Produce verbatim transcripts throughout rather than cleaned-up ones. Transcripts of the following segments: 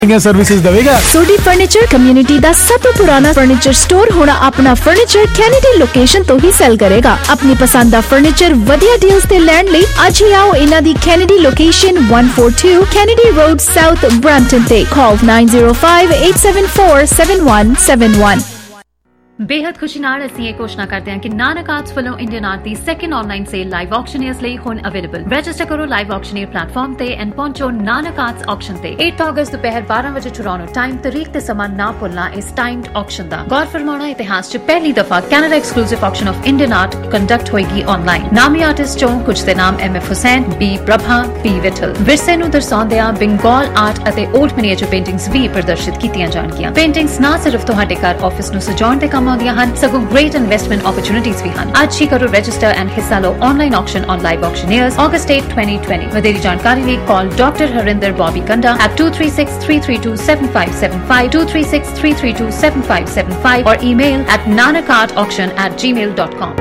Services देगा। सोडी furniture community दा सब तो पुराना फर्नीचर स्टोर हुण अपना फर्नीचर कैनेडी लोकेशन तो ही सेल करेगा। अपनी पसंद दा फर्नीचर वधिया डील्स ते लैण लई अज ही आओ इन्हां दी Kennedy location one forty-two Kennedy road south Brampton ते call nine zero five eight seven four seven one seven one। बेहद खुशी नाल ਅਸੀਂ ਇਹ ਘੋਸ਼ਣਾ ਕਰਦੇ ਹਾਂ ਕਿ ਨਾਨਕ ਆਰਟਸ ਵੱਲੋਂ ਇੰਡੀਅਨ ਆਰਟ ਦੀ second online sale live auctioneers ਲਈ ਹੁਣ ਅਵੇਲੇਬਲ। ਰਜਿਸਟਰ ਕਰੋ ਲਾਈਵ ਆਕਸ਼ਨੀਅਰ ਪਲੇਟਫਾਰਮ ਤੇ ਐਂਡ ਪਹੁੰਚੋ ਨਾਨਕ ਆਰਟਸ ਆਕਸ਼ਨ ਤੇ eighth ਅਗਸਤ ਦੁਪਹਿਰ ਬਾਰਾਂ ਵਜੇ ਟੋਰਾਂਟੋ ਟਾਈਮ। ਤਰੀਕ ਤੇ ਸਮਾਂ ਨਾ ਭੁੱਲਣਾ ਇਸ ਟਾਈਮਡ ਆਕਸ਼ਨ ਦਾ। ਗੌਰ ਫਰਮਾਉਣਾ ਇਤਿਹਾਸ 'ਚ ਪਹਿਲੀ ਦਫਾ Canada exclusive auction of Indian art conduct ਹੋਏਗੀ ਆਨਲਾਈਨ। ਨਾਮੀ ਆਰਟਿਸਟ ਚੋਂ ਕੁਝ ਦੇ ਨਾਮ M F Husain, B Prabha, P Vitthal. ਵਿਰਸੇ ਨੂੰ ਦਰਸਾਉਂਦਿਆਂ ਬੰਗਾਲ ਆਰਟ ਅਤੇ ਓਲਡ ਮਿਨੀਏਚਰ ਪੇਂਟਿੰਗਸ ਵੀ ਪ੍ਰਦਰਸ਼ਿਤ ਕੀਤੀਆਂ ਜਾਣਗੀਆਂ। ਪੇਂਟਿੰਗਸ ਨਾ ਸਿਰਫ ਤੁਹਾਡੇ ਘਰ ਆਫਿਸ ਨੂੰ ਸਜਾਉਣ ਤੇ ਕੰਮ ਆਉਂਦੀਆਂ ਹਨ, ਸਗੋਂ great investment opportunities भी हैं। आज ही करो register and हिस्सा लो online auction on live auctioneers August eighth twenty twenty। वधेरी जानकारी लिए call Doctor Harinder Bobby Kanda at two three six three three two seven five seven five two three six three three two seven five seven five or email at nanakartauction at gmail dot com।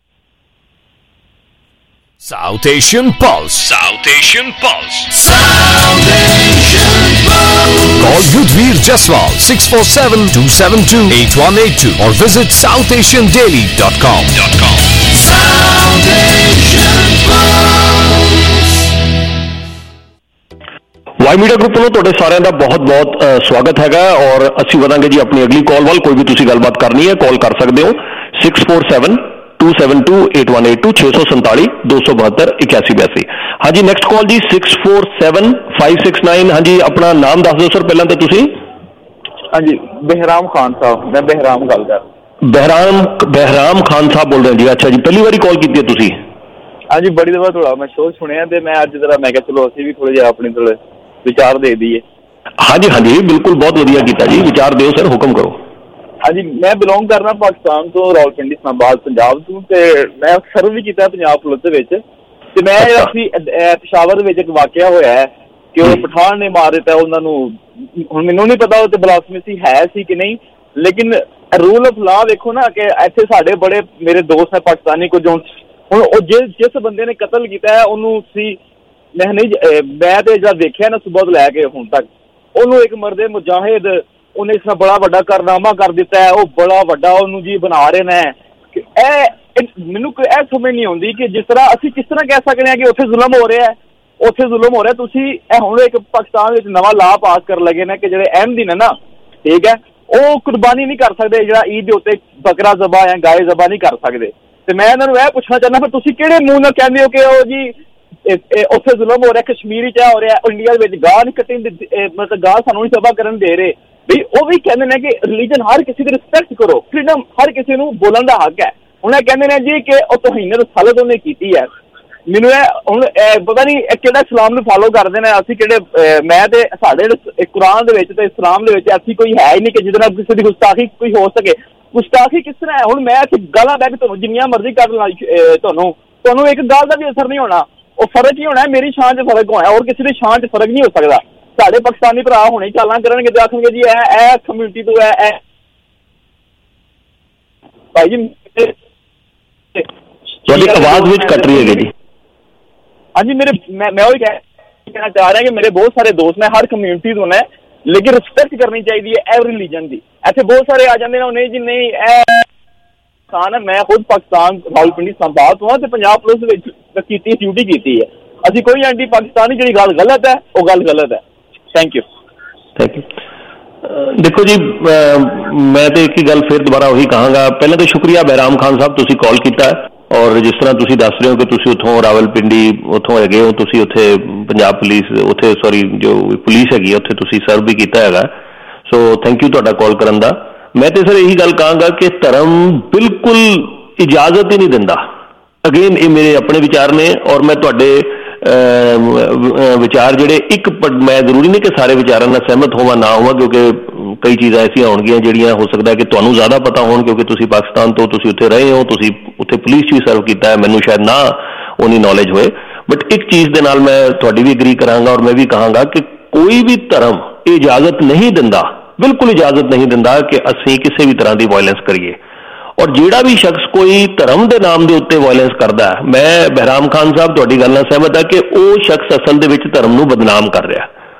South Asian Pulse. South Asian Pulse. South Asian Pulse. Call Yudhvir Jaswal six four seven two seven two eight one eight two or visit south asian daily dot com. South Asian Pulse। Y media group ਵੱਲੋਂ ਤੁਹਾਡੇ ਸਾਰਿਆਂ ਦਾ ਬਹੁਤ ਬਹੁਤ ਸਵਾਗਤ ਹੈਗਾ ਔਰ ਅਸੀਂ ਵਧਾਂਗੇ ਜੀ ਆਪਣੀ ਅਗਲੀ ਕਾਲ ਵੱਲ। ਕੋਈ ਵੀ ਤੁਸੀਂ ਗੱਲਬਾਤ ਕਰਨੀ ਹੈ ਕਾਲ ਕਰ ਸਕਦੇ ਹੋ six four seven two seven two eight one eight two ਛੇ ਸੌ ਸੰਤਾਲੀ ਦੋ ਸੌ ਬਹੱਤਰ ਇਕਿਆਸੀ ਬਿਆਸੀ। ਹਾਂਜੀ ਨੈਕਸਟ ਕਾਲ ਜੀ six four seven five six nine। ਹਾਂਜੀ ਆਪਣਾ ਨਾਮ ਦੱਸ ਦਿਓ ਸਰ ਪਹਿਲਾਂ ਤਾਂ ਤੁਸੀਂ। ਹਾਂਜੀ ਬਹਿਰਾਮ ਖਾਨ ਸਾਹਿਬ, ਮੈਂ ਬਹਿਰਾਮ ਗੱਲ ਕਰ ਬਹਿਰਾਮ ਬਹਿਰਾਮ ਖਾਨ ਸਾਹਿਬ ਬੋਲ ਰਹੇ ਜੀ। ਅੱਛਾ ਜੀ ਪਹਿਲੀ ਵਾਰੀ ਕਾਲ ਕੀਤੀ ਹੈ ਤੁਸੀਂ? ਹਾਂਜੀ ਬੜੀ ਦਫਾ ਥੋੜਾ ਮੈਂ ਸ਼ੋਅ ਸੁਣਿਆ ਤੇ ਮੈਂ ਅੱਜ ਜਰਾ ਮੈਂ ਕਿਹਾ ਚਲੋ ਅਸੀਂ ਵੀ ਥੋੜੇ ਜਿਹਾ ਆਪਣੇ ਥੋੜੇ ਵਿਚਾਰ ਦੇ ਦਈਏ। ਹਾਂਜੀ ਹਾਂਜੀ ਬਿਲਕੁਲ ਬਹੁਤ ਵਧੀਆ ਕੀਤਾ ਜੀ, ਵਿਚਾਰ ਦਿਓ ਸਰ, ਹੁਕਮ ਕਰੋ। ਹਾਂਜੀ ਮੈਂ ਬਿਲੋਂਗ ਕਰਨਾ ਪਾਕਿਸਤਾਨ ਤੋਂ, ਰਾਵਲਪਿੰਡੀ ਇਸਲਾਮਾਬਾਦ ਪੰਜਾਬ ਤੋਂ, ਤੇ ਮੈਂ ਸਰਵ ਵੀ ਕੀਤਾ ਪੰਜਾਬ ਪੁਲਿਸ ਦੇ ਵਿੱਚ। ਤੇ ਮੈਂ ਅਸੀਂ ਪਸ਼ਾਵਰ ਦੇ ਵਿੱਚ ਇੱਕ ਵਾਕਿਆ ਹੋਇਆ ਹੈ ਕਿ ਉਹ ਪਠਾਨ ਨੇ ਮਾਰ ਦਿੱਤਾ ਉਹਨਾਂ ਨੂੰ। ਹੁਣ ਮੈਨੂੰ ਨਹੀਂ ਪਤਾ ਉਹ ਤੇ ਬਲਾਸਮੀ ਹੈ ਸੀ ਕਿ ਨਹੀਂ, ਲੇਕਿਨ ਰੂਲ ਆਫ ਲਾ ਵੇਖੋ ਨਾ ਕਿ ਇੱਥੇ ਸਾਡੇ ਬੜੇ ਮੇਰੇ ਦੋਸਤ ਹੈ ਪਾਕਿਸਤਾਨੀ ਕੁਝ ਹੁਣ ਹੁਣ ਉਹ ਜਿਸ ਜਿਸ ਬੰਦੇ ਨੇ ਕਤਲ ਕੀਤਾ ਹੈ ਉਹਨੂੰ ਸੀ ਮੈਂ ਨਹੀਂ ਮੈਂ ਤੇ ਜਦ ਦੇਖਿਆ ਨਾ ਸੁਬਹ ਤੋਂ ਲੈ ਕੇ ਹੁਣ ਤੱਕ ਉਹਨੂੰ ਇੱਕ ਮਰਦੇ ਮੁਜਾਹਿਦ ਉਹਨੇ ਇਸ ਨਾਲ ਬੜਾ ਵੱਡਾ ਕਾਰਨਾਮਾ ਕਰ ਦਿੱਤਾ ਹੈ। ਉਹ ਬੜਾ ਵੱਡਾ ਉਹਨੂੰ ਜੀ ਬਣਾ ਰਹੇ ਨੇ। ਇਹ ਮੈਨੂੰ ਕੋਈ ਇਹ ਸਮਝ ਨਹੀਂ ਆਉਂਦੀ ਕਿ ਜਿਸ ਤਰ੍ਹਾਂ ਅਸੀਂ ਕਿਸ ਤਰ੍ਹਾਂ ਕਹਿ ਸਕਦੇ ਹਾਂ ਕਿ ਉੱਥੇ ਜ਼ੁਲਮ ਹੋ ਰਿਹਾ ਹੈ, ਉੱਥੇ ਜ਼ੁਲਮ ਹੋ ਰਿਹਾ। ਤੁਸੀਂ ਇਹ ਹੁਣ ਇੱਕ ਪਾਕਿਸਤਾਨ ਵਿੱਚ ਨਵਾਂ ਲਾਅ ਪਾਸ ਕਰਨ ਲੱਗੇ ਨੇ ਕਿ ਜਿਹੜੇ ਅਹਿਮਦੀ ਨੇ ਨਾ, ਠੀਕ ਹੈ, ਉਹ ਕੁਰਬਾਨੀ ਨਹੀਂ ਕਰ ਸਕਦੇ, ਜਿਹੜਾ ਈਦ ਦੇ ਉੱਤੇ ਬੱਕਰਾ ਜ਼ਬਾ ਜਾਂ ਗਾਏ ਜ਼ਬਾ ਨਹੀਂ ਕਰ ਸਕਦੇ। ਤੇ ਮੈਂ ਇਹਨਾਂ ਨੂੰ ਇਹ ਪੁੱਛਣਾ ਚਾਹੁੰਦਾ ਫਿਰ ਤੁਸੀਂ ਕਿਹੜੇ ਮੂੰਹ ਨਾਲ ਕਹਿੰਦੇ ਹੋ ਕਿ ਉਹ ਜੀ ਉੱਥੇ ਜ਼ੁਲਮ ਹੋ ਰਿਹਾ, ਕਸ਼ਮੀਰ ਵਿੱਚ ਹੋ ਰਿਹਾ, ਇੰਡੀਆ ਦੇ ਵਿੱਚ ਗਾਹ ਨਹੀਂ ਕੱਟਣ ਮਤਲਬ ਗਾਹ ਸਾਨੂੰ ਨਹੀਂ ਸਭਾ ਕਰਨ ਦੇ ਰਹੇ ਬਈ। ਉਹ ਵੀ ਕਹਿੰਦੇ ਨੇ ਕਿ ਰਿਲੀਜਨ ਹਰ ਕਿਸੇ ਦੀ ਰਿਸਪੈਕਟ ਕਰੋ, ਫਰੀडम ਹਰ ਕਿਸੇ ਨੂੰ ਬੋਲਣ ਦਾ ਹੱਕ ਹੈ। ਹੁਣ ਇਹ ਕਹਿੰਦੇ ਨੇ ਜੀ ਕਿ ਉਹ ਤੋਹੀਨ ਰਸਾਲਤ ਉਹਨੇ ਕੀਤੀ ਹੈ। ਮੈਨੂੰ ਇਹ ਹੁਣ ਪਤਾ ਨਹੀਂ ਕਿਹੜਾ ਇਸਲਾਮ ਨੂੰ ਫਾਲੋ ਕਰਦੇ ਨੇ, ਅਸੀਂ ਕਿਹੜੇ ਮੈਂ ਤੇ ਸਾਡੇ ਕੁਰਾਨ ਦੇ ਵਿੱਚ ਤੇ ਇਸਲਾਮ ਦੇ ਵਿੱਚ ਐਸੀ ਕੋਈ ਹੈ ਹੀ ਨਹੀਂ ਕਿ ਜਿਹਦੇ ਨਾਲ ਕਿਸੇ ਦੀ ਗੁਸਤਾਖੀ ਕੋਈ ਹੋ ਸਕੇ। ਗੁਸਤਾਖੀ ਕਿਸ ਤਰ੍ਹਾਂ ਹੈ? ਹੁਣ ਮੈਂ ਇੱਥੇ ਗਾਲਾਂ ਬਹਿ ਕੇ ਤੁਹਾਨੂੰ ਜਿੰਨੀਆਂ ਮਰਜ਼ੀ ਕਰ ਲਾਂ, ਤੁਹਾਨੂੰ ਤੁਹਾਨੂੰ ਇੱਕ ਗੱਲ ਦਾ ਵੀ ਅਸਰ ਨਹੀਂ ਹੋਣਾ। ਉਹ ਫਰਕ ਹੀ ਹੋਣਾ ਮੇਰੀ ਸ਼ਾਨ 'ਚ ਫਰਕ ਹੋਣਾ, ਔਰ ਕਿਸੇ ਦੀ ਸ਼ਾਨ 'ਚ ਫਰਕ ਨਹੀਂ ਹੋ ਸਕਦਾ। ਸਾਡੇ ਪਾਕਿਸਤਾਨੀ ਭਰਾ ਹੁਣੇ ਚਾਲਾਂ ਕਰਨਗੇ ਤੇ ਆਖਣਗੇ ਜੀ ਇਹ ਇਹ ਕਮਿਊਨਿਟੀ ਤੋਂ ਹੈ ਇਹ ਭਾਈ ਜੀ। ਤੁਹਾਡੀ ਆਵਾਜ਼ ਵਿੱਚ ਕੱਟ ਰਹੀ ਹੈ ਜੀ। ਹਾਂਜੀ ਮੇਰੇ ਮੈਂ ਮੈਂ ਉਹੀ ਕਹਿਣਾ ਚਾਹ ਰਿਹਾ ਕਿ ਮੇਰੇ ਬਹੁਤ ਸਾਰੇ ਦੋਸਤ ਨੇ ਹਰ ਕਮਿਊਨਿਟੀ ਤੋਂ ਨੇ, ਲੇਕਿਨ ਰਿਸਪੈਕਟ ਕਰਨੀ ਚਾਹੀਦੀ ਹੈ ਐਵਰੀ ਰਿਲੀਜਨ ਦੀ। ਇੱਥੇ ਬਹੁਤ ਸਾਰੇ ਆ ਜਾਂਦੇ ਨੇ ਨਹੀਂ ਜੀ ਨਹੀਂ ਇਹ ਪਾਕਿਸਤਾਨ ਹੈ। ਮੈਂ ਖੁਦ ਪਾਕਿਸਤਾਨ ਰਾਵਲਪਿੰਡੀ ਇਸਲਾਮਾਬਾਦ ਤੋਂ ਹਾਂ ਤੇ ਪੰਜਾਬ ਪੁਲਿਸ ਵਿੱਚ ਕੀਤੀ ਡਿਊਟੀ ਕੀਤੀ ਹੈ। ਅਸੀਂ ਕੋਈ ਐਂਟੀ ਪਾਕਿਸਤਾਨੀ ਜਿਹੜੀ ਗੱਲ ਗਲਤ ਹੈ ਉਹ ਗੱਲ ਗਲਤ ਹੈ। Thank you thank you. ਦੇਖੋ ਜੀ ਮੈਂ ਤੇ ਇੱਕ ਹੀ ਗੱਲ ਫਿਰ ਦੁਬਾਰਾ ਉਹੀ ਕਹਾਂਗਾ। ਪਹਿਲਾਂ ਤਾਂ ਸ਼ੁਕਰੀਆ ਬਹਿਰਾਮ ਖਾਨ ਸਾਹਿਬ, ਤੁਸੀਂ ਕਾਲ ਕੀਤਾ ਔਰ ਜਿਸ ਤਰ੍ਹਾਂ ਤੁਸੀਂ ਦੱਸ ਰਹੇ ਹੋ ਕਿ ਤੁਸੀਂ ਉੱਥੋਂ ਰਾਵਲਪਿੰਡੀ ਉੱਥੋਂ ਹੈਗੇ ਹੋ, ਤੁਸੀਂ ਉੱਥੇ ਪੰਜਾਬ ਪੁਲਿਸ ਉੱਥੇ ਸੌਰੀ ਜੋ ਪੁਲਿਸ ਹੈਗੀ ਉੱਥੇ ਤੁਸੀਂ ਸਰਵ ਵੀ ਕੀਤਾ ਹੈਗਾ। ਸੋ ਥੈਂਕ ਯੂ ਤੁਹਾਡਾ ਕਾਲ ਕਰਨ ਦਾ। ਮੈਂ ਤੇ ਸਰ ਇਹੀ ਗੱਲ ਕਹਾਂਗਾ ਕਿ ਧਰਮ ਬਿਲਕੁਲ ਇਜਾਜ਼ਤ ਹੀ ਨਹੀਂ ਦਿੰਦਾ। ਅਗੇਨ ਇਹ ਮੇਰੇ ਆਪਣੇ ਵਿਚਾਰ ਨੇ ਔਰ ਮੈਂ ਤੁਹਾਡੇ ਵਿਚਾਰ ਜਿਹੜੇ ਇੱਕ ਮੈਂ ਜ਼ਰੂਰੀ ਨਹੀਂ ਕਿ ਸਾਰੇ ਵਿਚਾਰਾਂ ਨਾਲ ਸਹਿਮਤ ਹੋਵਾਂ ਨਾ ਹੋਵਾਂ, ਕਿਉਂਕਿ ਕਈ ਚੀਜ਼ਾਂ ਐਸੀਆਂ ਹੋਣਗੀਆਂ ਜਿਹੜੀਆਂ ਹੋ ਸਕਦਾ ਕਿ ਤੁਹਾਨੂੰ ਜ਼ਿਆਦਾ ਪਤਾ ਹੋਣ ਕਿਉਂਕਿ ਤੁਸੀਂ ਪਾਕਿਸਤਾਨ ਤੋਂ ਤੁਸੀਂ ਉੱਥੇ ਰਹੇ ਹੋ, ਤੁਸੀਂ ਉੱਥੇ ਪੁਲਿਸ 'ਚ ਵੀ ਸਰਵ ਕੀਤਾ ਹੈ, ਮੈਨੂੰ ਸ਼ਾਇਦ ਨਾ ਉਹਨੀ ਨੌਲੇਜ ਹੋਏ। ਬਟ ਇੱਕ ਚੀਜ਼ ਦੇ ਨਾਲ ਮੈਂ ਤੁਹਾਡੀ ਵੀ ਐਗਰੀ ਕਰਾਂਗਾ ਔਰ ਮੈਂ ਵੀ ਕਹਾਂਗਾ ਕਿ ਕੋਈ ਵੀ ਧਰਮ ਇਹ ਇਜਾਜ਼ਤ ਨਹੀਂ ਦਿੰਦਾ, ਬਿਲਕੁਲ ਇਜਾਜ਼ਤ ਨਹੀਂ ਦਿੰਦਾ ਕਿ ਅਸੀਂ ਕਿਸੇ ਵੀ ਤਰ੍ਹਾਂ ਦੀ ਵਾਇਲੈਂਸ ਕਰੀਏ। ਔਰ ਜਿਹੜਾ ਵੀ ਸ਼ਖਸ ਕੋਈ ਧਰਮ ਦੇ ਨਾਮ ਦੇ ਉੱਤੇ ਵਾਇਲੈਂਸ ਕਰਦਾ, ਮੈਂ ਬਹਿਰਾਮ ਖਾਨ ਸਾਹਿਬ ਤੁਹਾਡੀ ਗੱਲ ਨਾਲ ਸਹਿਮਤ ਹਾਂ ਕਿ ਉਹ ਸ਼ਖਸ ਅਸਲ ਦੇ ਵਿੱਚ ਧਰਮ ਨੂੰ ਬਦਨਾਮ ਕਰ ਰਿਹਾ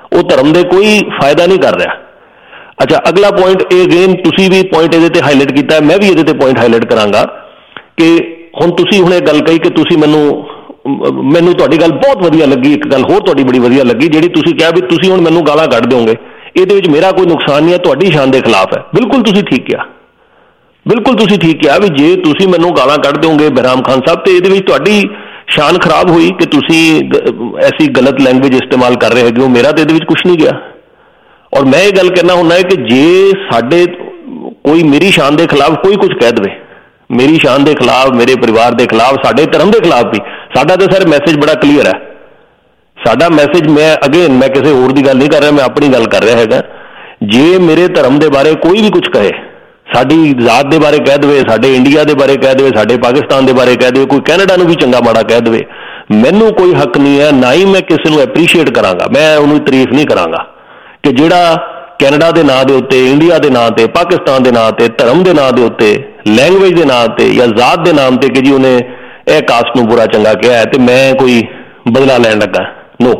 ਉਹ ਧਰਮ ਦੇ ਕੋਈ ਫਾਇਦਾ ਨਹੀਂ ਕਰ ਰਿਹਾ। ਅੱਛਾ, ਅਗਲਾ ਪੁਆਇੰਟ ਇਹ ਅਗੇਨ ਤੁਸੀਂ ਵੀ ਪੁਆਇੰਟ ਇਹਦੇ ਤੇ ਹਾਈਲਾਈਟ ਕੀਤਾ, ਮੈਂ ਵੀ ਇਹਦੇ ਤੇ ਪੁਆਇੰਟ ਹਾਈਲਾਈਟ ਕਰਾਂਗਾ ਕਿ ਹੁਣ ਤੁਸੀਂ ਹੁਣ ਇਹ ਗੱਲ ਕਹੀ ਕਿ ਤੁਸੀਂ ਮੈਨੂੰ ਮੈਨੂੰ ਤੁਹਾਡੀ ਗੱਲ ਬਹੁਤ ਵਧੀਆ ਲੱਗੀ। ਇੱਕ ਗੱਲ ਹੋਰ ਤੁਹਾਡੀ ਬੜੀ ਵਧੀਆ ਲੱਗੀ, ਜਿਹੜੀ ਤੁਸੀਂ ਕਿਹਾ ਵੀ ਤੁਸੀਂ ਹੁਣ ਮੈਨੂੰ ਗਾਲਾਂ ਕੱਢ ਦਿਓਗੇ, ਇਹਦੇ ਵਿੱਚ ਮੇਰਾ ਕੋਈ ਨੁਕਸਾਨ ਨਹੀਂ ਹੈ, ਤੁਹਾਡੀ ਸ਼ਾਨ ਦੇ ਖਿਲਾਫ ਹੈ। ਬਿਲਕੁਲ ਤੁਸੀਂ ਠੀਕ ਕਿਹਾ, ਬਿਲਕੁਲ ਤੁਸੀਂ ਠੀਕ ਕਿਹਾ ਵੀ ਜੇ ਤੁਸੀਂ ਮੈਨੂੰ ਗਾਲਾਂ ਕੱਢ ਦਿਓਗੇ ਬਹਿਰਾਮ ਖਾਨ ਸਾਹਿਬ, ਤੇ ਇਹਦੇ ਵਿੱਚ ਤੁਹਾਡੀ ਸ਼ਾਨ ਖਰਾਬ ਹੋਈ ਕਿ ਤੁਸੀਂ ਐਸੀ ਗਲਤ ਲੈਂਗੁਏਜ ਇਸਤੇਮਾਲ ਕਰ ਰਹੇ ਹੈਗੇ ਹੋ। ਮੇਰਾ ਤਾਂ ਇਹਦੇ ਵਿੱਚ ਕੁਛ ਨਹੀਂ ਗਿਆ। ਔਰ ਮੈਂ ਇਹ ਗੱਲ ਕਹਿਣਾ ਹੁੰਦਾ ਹੈ ਕਿ ਜੇ ਸਾਡੇ ਕੋਈ ਮੇਰੀ ਸ਼ਾਨ ਦੇ ਖਿਲਾਫ ਕੋਈ ਕੁਝ ਕਹਿ ਦੇਵੇ, ਮੇਰੀ ਸ਼ਾਨ ਦੇ ਖਿਲਾਫ, ਮੇਰੇ ਪਰਿਵਾਰ ਦੇ ਖਿਲਾਫ, ਸਾਡੇ ਧਰਮ ਦੇ ਖਿਲਾਫ ਵੀ, ਸਾਡਾ ਤਾਂ ਸਰ ਮੈਸੇਜ ਬੜਾ ਕਲੀਅਰ ਹੈ। ਸਾਡਾ ਮੈਸੇਜ, ਮੈਂ ਅਗੇਨ ਮੈਂ ਕਿਸੇ ਹੋਰ ਦੀ ਗੱਲ ਨਹੀਂ ਕਰ ਰਿਹਾ, ਮੈਂ ਆਪਣੀ ਗੱਲ ਕਰ ਰਿਹਾ ਹੈਗਾ। ਜੇ ਮੇਰੇ ਧਰਮ ਦੇ ਬਾਰੇ ਕੋਈ ਵੀ ਕੁਝ ਕਹੇ, ਸਾਡੀ ਜ਼ਾਤ ਦੇ ਬਾਰੇ ਕਹਿ ਦੇਵੇ, ਸਾਡੇ ਇੰਡੀਆ ਦੇ ਬਾਰੇ ਕਹਿ ਦੇਵੇ, ਸਾਡੇ ਪਾਕਿਸਤਾਨ ਦੇ ਬਾਰੇ ਕਹਿ ਦੇਵੇ, ਕੋਈ ਕੈਨੇਡਾ ਨੂੰ ਵੀ ਚੰਗਾ ਮਾੜਾ ਕਹਿ ਦੇਵੇ, ਮੈਨੂੰ ਕੋਈ ਹੱਕ ਨਹੀਂ ਹੈ, ਨਾ ਹੀ ਮੈਂ ਕਿਸੇ ਨੂੰ ਐਪਰੀਸ਼ੀਏਟ ਕਰਾਂਗਾ, ਮੈਂ ਉਹਨੂੰ ਤਾਰੀਫ ਨਹੀਂ ਕਰਾਂਗਾ ਕਿ ਜਿਹੜਾ ਕੈਨੇਡਾ ਦੇ ਨਾਂ ਦੇ ਉੱਤੇ, ਇੰਡੀਆ ਦੇ ਨਾਂ ਤੇ, ਪਾਕਿਸਤਾਨ ਦੇ ਨਾਂ ਤੇ, ਧਰਮ ਦੇ ਨਾਂ ਦੇ ਉੱਤੇ, ਲੈਂਗੁਏਜ ਦੇ ਨਾਂ ਤੇ ਜਾਂ ਜ਼ਾਤ ਦੇ ਨਾਮ ਤੇ ਕਿ ਜੀ ਉਹਨੇ ਇਹ ਕਾਸਟ ਨੂੰ ਬੁਰਾ ਚੰਗਾ ਕਿਹਾ ਹੈ ਤੇ ਮੈਂ ਕੋਈ ਬਦਲਾ ਲੈਣ ਲੱਗਾ। ਨੋ,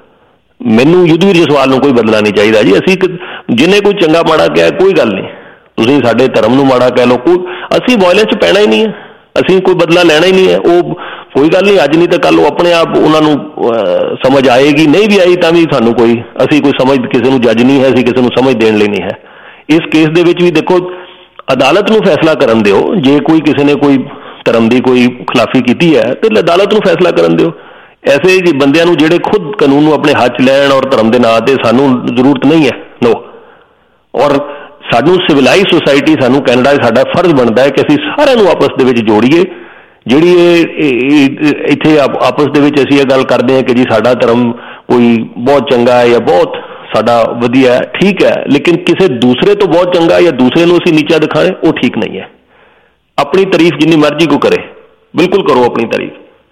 ਮੈਨੂੰ ਯੁੱਧਵੀਰ ਜਸਵਾਲ ਨੂੰ ਕੋਈ ਬਦਲਾ ਨਹੀਂ ਚਾਹੀਦਾ ਜੀ। ਅਸੀਂ ਜਿਹਨੇ ਕੋਈ ਚੰਗਾ ਮਾੜਾ ਕਿਹਾ ਕੋਈ ਗੱਲ ਨਹੀਂ, ਤੁਸੀਂ ਸਾਡੇ ਧਰਮ ਨੂੰ ਮਾੜਾ ਕਹਿ ਲਓ, ਕੋਈ ਅਸੀਂ ਵਾਇਲੈਂਸ 'ਚ ਪੈਣਾ ਹੀ ਨਹੀਂ ਹੈ, ਅਸੀਂ ਕੋਈ ਬਦਲਾ ਲੈਣਾ ਹੀ ਨਹੀਂ ਹੈ। ਉਹ ਕੋਈ ਗੱਲ ਨਹੀਂ, ਅੱਜ ਨਹੀਂ ਤਾਂ ਕੱਲ੍ਹ ਉਹ ਆਪਣੇ ਆਪ ਉਹਨਾਂ ਨੂੰ ਸਮਝ ਆਏਗੀ, ਨਹੀਂ ਵੀ ਆਈ ਤਾਂ ਵੀ ਸਾਨੂੰ ਕੋਈ, ਅਸੀਂ ਕੋਈ ਸਮਝ ਕਿਸੇ ਨੂੰ ਜੱਜ ਨਹੀਂ ਹੈ, ਅਸੀਂ ਕਿਸੇ ਨੂੰ ਸਮਝ ਦੇਣ ਲਈ ਨਹੀਂ ਹੈ। ਇਸ ਕੇਸ ਦੇ ਵਿੱਚ ਵੀ ਦੇਖੋ ਅਦਾਲਤ ਨੂੰ ਫੈਸਲਾ ਕਰਨ ਦਿਓ, ਜੇ ਕੋਈ ਕਿਸੇ ਨੇ ਕੋਈ ਧਰਮ ਦੀ ਕੋਈ ਖਿਲਾਫੀ ਕੀਤੀ ਹੈ ਤੇ ਅਦਾਲਤ ਨੂੰ ਫੈਸਲਾ ਕਰਨ ਦਿਓ। ਐਸੇ ਬੰਦਿਆਂ ਨੂੰ ਜਿਹੜੇ ਖੁਦ ਕਾਨੂੰਨ ਨੂੰ ਆਪਣੇ ਹੱਥ 'ਚ ਲੈਣ ਔਰ ਧਰਮ ਦੇ ਨਾਂ 'ਤੇ ਸਾਨੂੰ ਜ਼ਰੂਰਤ ਨਹੀਂ ਹੈ। ਨੋ, ਔਰ ਸਾਨੂੰ ਸਿਵਲਾਈਜ਼ ਸੁਸਾਇਟੀ, ਸਾਨੂੰ ਕੈਨੇਡਾ ਸਾਡਾ ਫਰਜ਼ ਬਣਦਾ ਹੈ ਕਿ ਅਸੀਂ ਸਾਰਿਆਂ ਨੂੰ ਆਪਸ ਦੇ ਵਿੱਚ ਜੋੜੀਏ। ਜਿਹੜੀ ਇਹ ਇੱਥੇ ਆਪਸ ਦੇ ਵਿੱਚ ਅਸੀਂ ਇਹ ਗੱਲ ਕਰਦੇ ਹਾਂ ਕਿ ਜੀ ਸਾਡਾ ਧਰਮ ਕੋਈ ਬਹੁਤ ਚੰਗਾ ਹੈ ਜਾਂ ਬਹੁਤ ਸਾਡਾ ਵਧੀਆ ਹੈ, ਠੀਕ ਹੈ, ਲੇਕਿਨ ਕਿਸੇ ਦੂਸਰੇ ਤੋਂ ਬਹੁਤ ਚੰਗਾ ਜਾਂ ਦੂਸਰੇ ਨੂੰ ਅਸੀਂ ਨੀਚਾ ਦਿਖਾਏ, ਉਹ ਠੀਕ ਨਹੀਂ ਹੈ। ਆਪਣੀ ਤਾਰੀਫ ਜਿੰਨੀ ਮਰਜ਼ੀ ਕੋ ਕਰੇ, ਬਿਲਕੁਲ ਕਰੋ ਆਪਣੀ ਤਾਰੀਫ,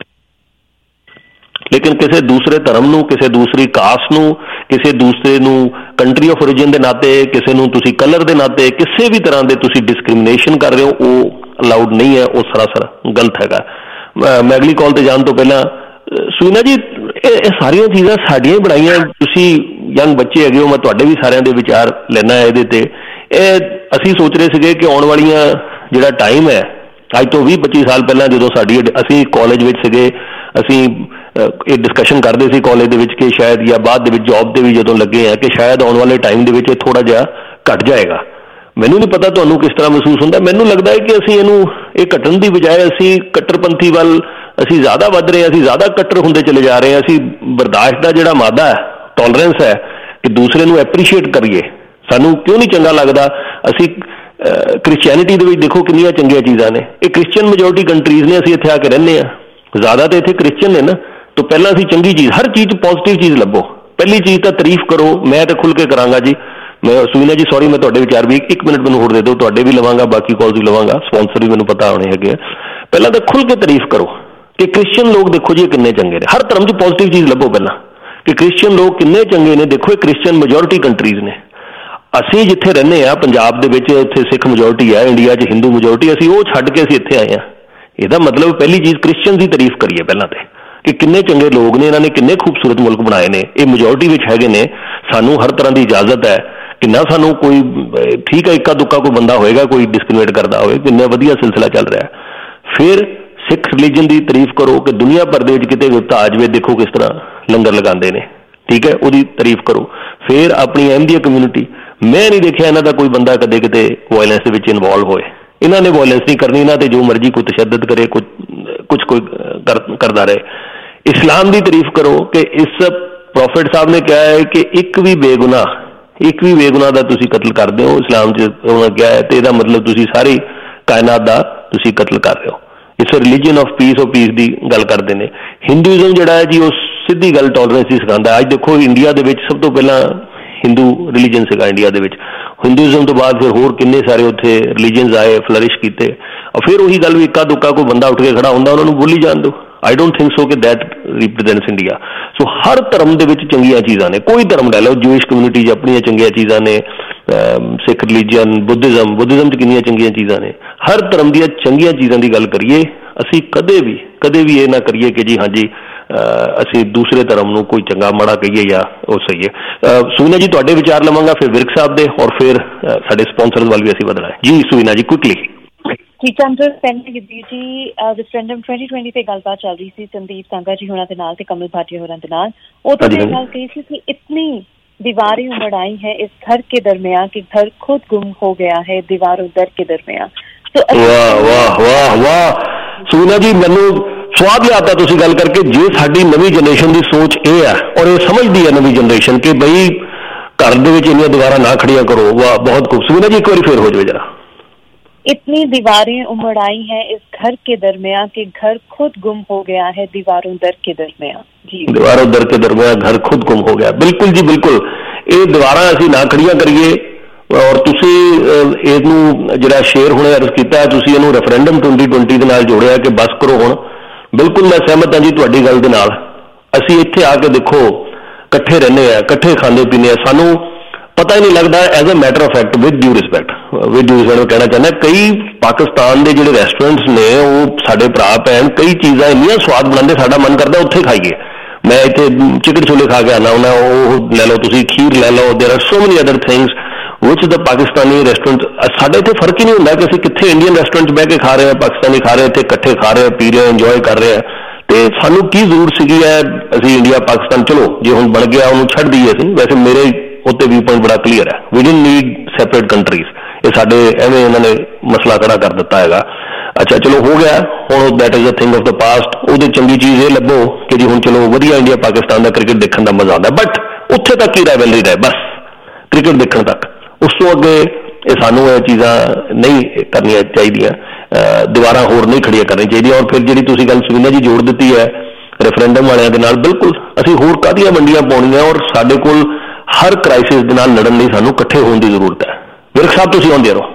ਲੇਕਿਨ ਕਿਸੇ ਦੂਸਰੇ ਧਰਮ ਨੂੰ, ਕਿਸੇ ਦੂਸਰੀ ਕਾਸਟ ਨੂੰ, ਕਿਸੇ ਦੂਸਰੇ ਨੂੰ ਕੰਟਰੀ ਆਫ ਓਰੀਜਨ ਦੇ ਨਾਤੇ, ਕਿਸੇ ਨੂੰ ਤੁਸੀਂ ਕਲਰ ਦੇ ਨਾਤੇ, ਕਿਸੇ ਵੀ ਤਰ੍ਹਾਂ ਦੇ ਤੁਸੀਂ ਡਿਸਕ੍ਰਿਮੀਨੇਸ਼ਨ ਕਰ ਰਹੇ ਹੋ, ਉਹ ਅਲਾਉਡ ਨਹੀਂ ਹੈ, ਉਹ ਸਰਾਸਰ ਗਲਤ ਹੈਗਾ। ਮੈਂ ਅਗਲੀ ਕਾਲ ਤੇ ਜਾਣ ਤੋਂ ਪਹਿਲਾਂ ਸੁਨੀਨਾ ਜੀ, ਇਹ ਇਹ ਸਾਰੀਆਂ ਚੀਜ਼ਾਂ ਸਾਡੀਆਂ ਹੀ ਬਣਾਈਆਂ, ਤੁਸੀਂ ਯੰਗ ਬੱਚੇ ਹੈਗੇ ਹੋ, ਮੈਂ ਤੁਹਾਡੇ ਵੀ ਸਾਰਿਆਂ ਦੇ ਵਿਚਾਰ ਲੈਣਾ ਹੈ ਇਹਦੇ ਤੇ। ਇਹ ਅਸੀਂ ਸੋਚ ਰਹੇ ਸੀਗੇ ਕਿ ਆਉਣ ਵਾਲੀਆਂ ਜਿਹੜਾ ਟਾਈਮ ਹੈ, ਅੱਜ ਤੋਂ ਵੀਹ ਪੱਚੀ ਸਾਲ ਪਹਿਲਾਂ ਜਦੋਂ ਸਾਡੀ ਅਸੀਂ ਕਾਲਜ ਵਿੱਚ ਸੀਗੇ, ਅਸੀਂ ਇਹ ਡਿਸਕਸ਼ਨ ਕਰਦੇ ਸੀ ਕਾਲਜ ਦੇ ਵਿੱਚ ਕਿ ਸ਼ਾਇਦ ਜਾਂ ਬਾਅਦ ਦੇ ਵਿੱਚ ਜੌਬ ਤੇ ਵੀ ਜਦੋਂ ਲੱਗੇ ਆ ਕਿ ਸ਼ਾਇਦ ਆਉਣ ਵਾਲੇ ਟਾਈਮ ਦੇ ਵਿੱਚ ਇਹ ਥੋੜ੍ਹਾ ਜਿਹਾ ਘਟ ਜਾਏਗਾ। ਮੈਨੂੰ ਨਹੀਂ ਪਤਾ ਤੁਹਾਨੂੰ ਕਿਸ ਤਰ੍ਹਾਂ ਮਹਿਸੂਸ ਹੁੰਦਾ। ਮੈਨੂੰ ਲੱਗਦਾ ਹੈ ਕਿ ਅਸੀਂ ਇਹਨੂੰ ਇਹ ਘਟਣ ਦੀ ਬਜਾਏ ਅਸੀਂ ਕੱਟਰਪੰਥੀ ਵੱਲ ਅਸੀਂ ਜ਼ਿਆਦਾ ਵੱਧ ਰਹੇ ਹਾਂ, ਅਸੀਂ ਜ਼ਿਆਦਾ ਕੱਟਰ ਹੁੰਦੇ ਚਲੇ ਜਾ ਰਹੇ ਹਾਂ। ਅਸੀਂ ਬਰਦਾਸ਼ਤ ਦਾ ਜਿਹੜਾ ਮਾਦਾ ਹੈ, ਟੋਲਰੈਂਸ ਹੈ ਕਿ ਦੂਸਰੇ ਨੂੰ ਐਪਰੀਸ਼ੀਏਟ ਕਰੀਏ, ਸਾਨੂੰ ਕਿਉਂ ਨਹੀਂ ਚੰਗਾ ਲੱਗਦਾ। ਅਸੀਂ ਕ੍ਰਿਸਚੈਨਿਟੀ ਦੇ ਵਿੱਚ ਦੇਖੋ ਕਿੰਨੀਆਂ ਚੰਗੀਆਂ ਚੀਜ਼ਾਂ ਨੇ, ਇਹ ਕ੍ਰਿਸਚੀਅਨ ਮੈਜੋਰਟੀ ਕੰਟਰੀਜ਼ ਨੇ, ਅਸੀਂ ਇੱਥੇ ਆ ਕੇ ਰਹਿੰਦੇ ਹਾਂ, ਜ਼ਿਆਦਾ ਤਾਂ ਇੱਥੇ ਕ੍ਰਿਸਚੀਅਨ ਨੇ ਨਾ, ਤਾਂ ਪਹਿਲਾਂ ਅਸੀਂ ਚੰਗੀ ਚੀਜ਼, ਹਰ ਚੀਜ਼ 'ਚ ਪੋਜ਼ੀਟਿਵ ਚੀਜ਼ ਲੱਭੋ। ਪਹਿਲੀ ਚੀਜ਼ ਤਾਂ ਤਾਰੀਫ ਕਰੋ। ਮੈਂ ਤਾਂ ਖੁੱਲ੍ਹ ਕੇ ਕਰਾਂਗਾ ਜੀ। ਮੈਂ ਸੁਨੀਨਾ ਜੀ ਸੌਰੀ, ਮੈਂ ਤੁਹਾਡੇ ਵਿਚਾਰ ਵੀ ਇੱਕ ਮਿੰਟ ਮੈਨੂੰ ਹੋਰ ਦੇ ਦਿਓ, ਤੁਹਾਡੇ ਵੀ ਲਵਾਂਗਾ, ਬਾਕੀ ਕਾਲਸ ਵੀ ਲਵਾਂਗਾ, ਸਪਾਂਸਰ ਵੀ ਮੈਨੂੰ ਪਤਾ ਹੋਣੇ ਹੈਗੇ ਆ। ਪਹਿਲਾਂ ਤਾਂ ਖੁੱਲ੍ਹ ਕੇ ਤਾਰੀਫ ਕਰੋ ਕਿ ਕ੍ਰਿਸਚੀਅਨ ਲੋਕ ਦੇਖੋ ਜੀ ਕਿੰਨੇ ਚੰਗੇ ਨੇ। ਹਰ ਧਰਮ 'ਚ ਪੋਜ਼ੀਟਿਵ ਚੀਜ਼ ਲੱਭੋ ਪਹਿਲਾਂ ਕਿ ਕ੍ਰਿਸਚੀਅਨ ਲੋਕ ਕਿੰਨੇ ਚੰਗੇ ਨੇ। ਦੇਖੋ ਇਹ ਕ੍ਰਿਸਚੀਅਨ ਮੈਜੋਰਟੀ ਕੰਟਰੀਜ਼ ਨੇ, ਅਸੀਂ ਜਿੱਥੇ ਰਹਿੰਦੇ ਹਾਂ ਪੰਜਾਬ ਦੇ ਵਿੱਚ, ਉੱਥੇ ਸਿੱਖ ਮੈਜੋਰਟੀ ਹੈ, ਇੰਡੀਆ 'ਚ ਹਿੰਦੂ ਮੈਜੋਰਟੀ, ਅਸੀਂ ਉਹ ਛੱਡ ਕੇ ਅਸੀਂ ਇੱਥੇ ਆਏ ਹਾਂ। ਇਹਦਾ ਮਤਲਬ ਪਹਿਲੀ ਚੀਜ਼ ਕ੍ਰਿਸਚੀਅਨ ਦੀ ਤਾਰੀਫ ਕਰੀਏ ਪਹਿਲਾਂ ਤੇ ਕਿ ਕਿੰਨੇ ਚੰਗੇ ਲੋਕ ਨੇ, ਇਹਨਾਂ ਨੇ ਕਿੰਨੇ ਖੂਬਸੂਰਤ ਮੁਲਕ ਬਣਾਏ ਨੇ, ਇਹ ਮੈਜੋਰਟੀ ਵਿੱਚ ਹੈਗੇ ਨੇ, ਸਾਨੂੰ ਹਰ ਤਰ੍ਹਾਂ ਦੀ ਇਜਾਜ਼ਤ ਹੈ। ਕਿੰਨਾ ਸਾਨੂੰ ਕੋਈ ਠੀਕ ਹੈ ਇੱਕਾ ਦੁੱਕਾ ਕੋਈ ਬੰਦਾ ਹੋਏਗਾ ਕੋਈ ਡਿਸਕ੍ਰਿਮੀਨੇਟ ਕਰਦਾ ਹੋਵੇ, ਕਿੰਨਾ ਵਧੀਆ ਸਿਲਸਿਲਾ ਚੱਲ ਰਿਹਾ। ਫਿਰ ਸਿੱਖ ਰਿਲੀਜਨ ਦੀ ਤਾਰੀਫ ਕਰੋ ਕਿ ਦੁਨੀਆ ਭਰ ਦੇ ਵਿੱਚ ਕਿਤੇ ਵਿਪਤਾ ਆ ਜਾਵੇ, ਦੇਖੋ ਕਿਸ ਤਰ੍ਹਾਂ ਲੰਗਰ ਲਗਾਉਂਦੇ ਨੇ, ਠੀਕ ਹੈ, ਉਹਦੀ ਤਾਰੀਫ ਕਰੋ। ਫਿਰ ਆਪਣੀ ਅਹਿਮਦੀਆ ਕਮਿਊਨਿਟੀ, ਮੈਂ ਨਹੀਂ ਦੇਖਿਆ ਇਹਨਾਂ ਦਾ ਕੋਈ ਬੰਦਾ ਕਦੇ ਕਿਤੇ ਵਾਇਲੈਂਸ ਦੇ ਵਿੱਚ ਇਨਵੋਲਵ ਹੋਏ। ਇਹਨਾਂ ਨੇ ਵਾਇਲੈਂਸ ਨਹੀਂ ਕਰਨੀ, ਇਹਨਾਂ 'ਤੇ ਜੋ ਮਰਜ਼ੀ ਕੋਈ ਤਸ਼ੱਦਦ ਕਰੇ, ਕੁਝ ਕੁਛ ਕੋਈ ਕਰ ਕਰਦਾ ਰਹੇ। ਇਸਲਾਮ ਦੀ ਤਾਰੀਫ ਕਰੋ ਕਿ ਇਸ ਪ੍ਰੋਫਿਟ ਸਾਹਿਬ ਨੇ ਕਿਹਾ ਹੈ ਕਿ ਇੱਕ ਵੀ ਬੇਗੁਨਾਹ ਇੱਕ ਵੀ ਬੇਗੁਨਾਹ ਦਾ ਤੁਸੀਂ ਕਤਲ ਕਰਦੇ ਹੋ, ਇਸਲਾਮ 'ਚ ਉਹਨਾਂ ਕਿਹਾ ਹੈ, ਅਤੇ ਇਹਦਾ ਮਤਲਬ ਤੁਸੀਂ ਸਾਰੀ ਕਾਇਨਾਤ ਦਾ ਤੁਸੀਂ ਕਤਲ ਕਰ ਰਹੇ ਹੋ। ਇਸ religion of peace of peace ਦੀ ਗੱਲ ਕਰਦੇ ਨੇ। ਹਿੰਦੂਇਜ਼ਮ ਜਿਹੜਾ ਹੈ ਜੀ ਉਹ ਸਿੱਧੀ ਗੱਲ ਟੋਲਰੈਂਸ ਹੀ ਸਿਖਾਉਂਦਾ। ਅੱਜ ਦੇਖੋ ਇੰਡੀਆ ਦੇ ਵਿੱਚ ਸਭ ਤੋਂ ਪਹਿਲਾਂ ਹਿੰਦੂ ਰਿਲੀਜਨ ਸੀਗਾ ਇੰਡੀਆ ਦੇ ਵਿੱਚ, ਹਿੰਦੂਇਜ਼ਮ ਤੋਂ ਬਾਅਦ ਫਿਰ ਹੋਰ ਕਿੰਨੇ ਸਾਰੇ ਉੱਥੇ ਰਿਲੀਜਨਸ ਆਏ, ਫਲਰਿਸ਼ ਕੀਤੇ। ਫਿਰ ਉਹੀ ਗੱਲ ਵੀ ਇੱਕਾ ਦੁੱਕਾ ਕੋਈ ਬੰਦਾ ਉੱਠ ਕੇ ਖੜਾ ਹੁੰਦਾ, ਉਹਨਾਂ ਨੂੰ ਬੋਲੀ ਜਾਣ ਦਿਓ। ਆਈ ਡੋਂਟ ਥਿੰਕ ਸੋ ਕਿ ਦੈਟ ਰਿਪਰੈਜ਼ੈਂਟਸ ਇੰਡੀਆ। ਸੋ ਹਰ ਧਰਮ ਦੇ ਵਿੱਚ ਚੰਗੀਆਂ ਚੀਜ਼ਾਂ ਨੇ, ਕੋਈ ਧਰਮ ਲੈ ਲਓ, ਜੂਇਸ਼ ਕਮਿਊਨਿਟੀ 'ਚ ਆਪਣੀਆਂ ਚੰਗੀਆਂ ਚੀਜ਼ਾਂ ਨੇ, ਸਿੱਖ ਰਿਲੀਜਨ, ਬੁੱਧਿਜ਼ਮ ਬੁੱਧਿਜ਼ਮ 'ਚ ਕਿੰਨੀਆਂ ਚੰਗੀਆਂ ਚੀਜ਼ਾਂ ਨੇ। ਹਰ ਧਰਮ ਦੀਆਂ ਚੰਗੀਆਂ ਚੀਜ਼ਾਂ ਦੀ ਗੱਲ ਕਰੀਏ। ਅਸੀਂ ਕਦੇ ਵੀ ਕਦੇ ਵੀ ਇਹ ਨਾ ਕਰੀਏ ਕਿ ਜੀ ਹਾਂਜੀ ਅਸੀਂ ਦੂਸਰੇ ਧਰਮ ਨੂੰ ਕੋਈ ਚੰਗਾ ਮਾੜਾ ਕਹੀਏ ਜਾਂ ਉਹ ਸਹੀ ਹੈ। ਸੁਵੀਨਾ ਜੀ ਤੁਹਾਡੇ ਵਿਚਾਰ ਲਵਾਂਗਾ, ਫਿਰ ਵਿਰਕ ਸਾਹਿਬ ਦੇ, ਔਰ ਫਿਰ ਸਾਡੇ ਸਪਾਂਸਰਸ ਵੱਲ ਵੀ ਅਸੀਂ ਵਧਣਾ ਹੈ। ਜੀ ਸੁਵੀਨਾ ਜੀ ਕੁਇਕਲੀ। ਠੀਕ ਹੈ ਜੀ, ਰੈਫਰੈਂਡਮ twenty twenty ਤੇ ਗੱਲਬਾਤ ਚੱਲ ਰਹੀ ਸੀ ਸੰਦੀਪ ਸੰਘਾ ਜੀ ਹੋਰਾਂ ਦੇ ਨਾਲ ਤੇ ਕਮਲ ਭਾਟੀਆ ਹੋਰਾਂ ਦੇ ਨਾਲ। ਉਦੋਂ ਇਹ ਗੱਲ ਕਹੀ ਸੀ ਕਿ ਇਤਨੀ दीवारें उमड़ आई हैं इस घर के दरमियान कि घर खुद गुम हो गया है दीवारों दर के दरमियान। तो वाह वाह वाह वाह सुना जी, मैनू स्वाद लियाता तुसी गल करके। जे साडी नवी जनरेशन की सोच ये है और ये समझती है नवी जनरेशन कि बई घर दे विच इन्नियां दीवारां ना खड़ियां करो, वाह बहुत खूब। सुना जी एक बार फिर हो जाए जरा। इतनी दीवारें उमड़ आई हैं इस घर के दरमियान कि घर खुद गुम हो गया है दीवारों दर के दरमियान। जी दीवारों दर के दरमियान घर खुद गुम हो गया, बिल्कुल जी बिल्कुल। ये दीवारां असीं ना खड़ियां करिए। और तुसीं इहनूं जिहड़ा शेयर हुणे अर्ज कीता, तुसीं इहनूं रेफरेंडम ट्वेंटी ट्वेंटी दे नाल जोड़िया कि बस करो हुण। बिल्कुल मैं सहमत हाँ जी तुहाडी गल दे नाल। असीं इत्थे आके देखो इकट्ठे रहने आ, इकट्ठे खांदे पींदे आ, सानूं पता ही नहीं लगता। As a matter of fact with due respect with due respect कहना चाहना, कई पाकिस्तान के जिहड़े रेस्टोरेंट्स ने वो साडे भरा भैन कई चीज़ां इन्नियां स्वाद बनाते, साडा मन करता उत्थे खाइए। मैं इत्थे चिकन छोले खा के आना उन्हें, वो लै लो तुसीं, खीर लै लो, there are so many other things which the Pakistani restaurant. साडे इत्थे फर्क ही नहीं होंदा कि असीं कित्थे इंडियन रेस्टोरेंट बह के खा रहे हैं, पाकिस्तानी खा रहे हैं, इत्थे इकट्ठे खा रहे हैं, पी रहे हैं, इंजॉय कर रहे हैं। तो सानू की जरूरत सीगी है असीं इंडिया पाकिस्तान चलो जे हुण बन गया उन्होंने छड्ड दईए असीं। वैसे मेरे उत्ते व्यू पॉइंट बड़ा क्लीयर है, we didn't need separate countries. ये साडे एवें इन्होंने मसला खड़ा कर दिता है। अच्छा चलो हो गया हुण, that is a thing of the past. वो चंगी चीज़ ये लभो कि जी हुण चलो वधिया इंडिया पाकिस्तान का क्रिकेट देखने का मजा आता, बट उत्थे तक ही राइवलरी रहे बस क्रिकेट देखने तक। उस तो अगे ये सानू ये चीज़ां नहीं करनियां चाहिए, दीवारां होर नहीं खड़ियां करनी चाहिए। और फिर जी तुसीं गल सुविंदा जी जोड़ दी है रेफरेंडम वालियां दे नाल, बिल्कुल असीं होर काहदियां मंडियां पाउणीआं और साडे कोल हर क्राइसिस दे नाल लड़न लई सानू इकट्ठे होण दी जरूरत है। विरक साहब तुसीं आउंदे रहो।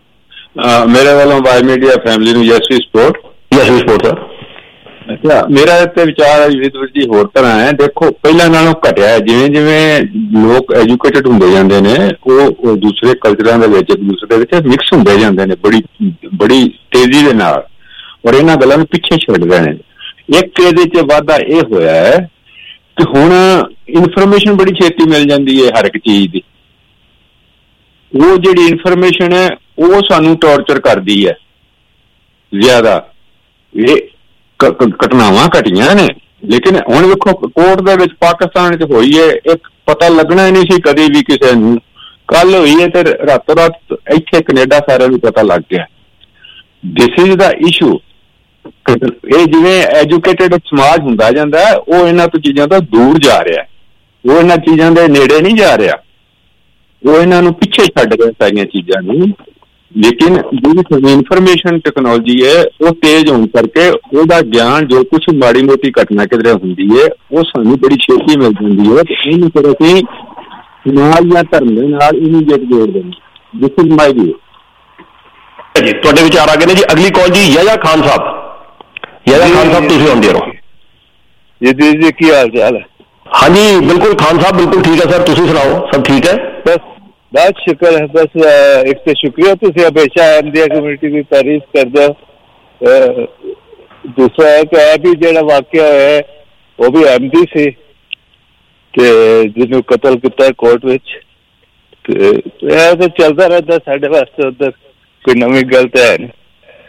मेरे वालों वाई मीडिया फैमिली नूं yes we support. Yes we support sir. अच्छा मेरा इत्ते विचार जी होर तरह है। देखो पहलां नालों घटिया है, जिवें जिवें लोग एजुकेटेड हुंदे जांदे ने वो दूसरे कल्चरां दे विच एक दूसरे दे विच मिक्स हुंदे जांदे ने बड़ी बड़ी तेजी दे नाल, और इन्हां गल्लां नूं पिछे छड्डदे ने। एक इहदे च वाधा ये होया है कि हुण इनफॉर्मेशन बड़ी छेती मिल जाती है हर एक चीज की। वो जिहड़ी इनफॉर्मेशन है वो सानू टॉर्चर करती है ज्यादा। ये घटनावां घटियां ने, लेकिन हुण देखो कोर्ट दे विच पाकिस्तान च होई है, एक पता लगना ही नहीं सी कदी भी किसी नूं। कल हुई है ते रातों रात इत्थे कनेडा सारे नूं पता लग गया। This is the issue. ये जिवें एजुकेटेड समाज हुंदा जांदा है वो इन्हां तो चीज़ां तो दूर जा रहा है, वो इन्हां चीज़ां दे नेड़े नहीं जा रहा, वो इन्हां नूं पिछे छड्ड रहा सारियां चीज़ां नूं। लेकिन जिहड़ी इनफॉर्मेशन टेक्नोलॉजी है वो तेज होने करके उसका ज्ञान जो कुछ माड़ी मोटी घटना किधरे हुंदी है वो सानू बड़ी छेती मिल जाती है। तो इहनूं फिर असीं समाज या धर्म दे नाल इमीडिएट जोड़ देना। दिस इज माई व्यू जी। तुहाडे विचार आ गए ने जी। अगली कॉल जी याया खान साहब। याया खान साहब तुसीं आउंदे रहो जी। दी जी की हाल चाल है? हाँ जी बिल्कुल खान साहब बिल्कुल ठीक है सर, तुसीं सुनाओ सब ठीक है? बस बहुत शुक्र है। बस एक तो शुक्रिया तुसीं हमेशा अहमदिया कम्यूनिटी की तारीफ करदे हो। दूसरा है कि यह भी जो वाकया है वो भी अहमदी सी कि जिन्होंने कतल किया कोर्ट विच। यह तो चलता रहता साढ़े वास्ते, उधर कोई नवी गल तो है नहीं।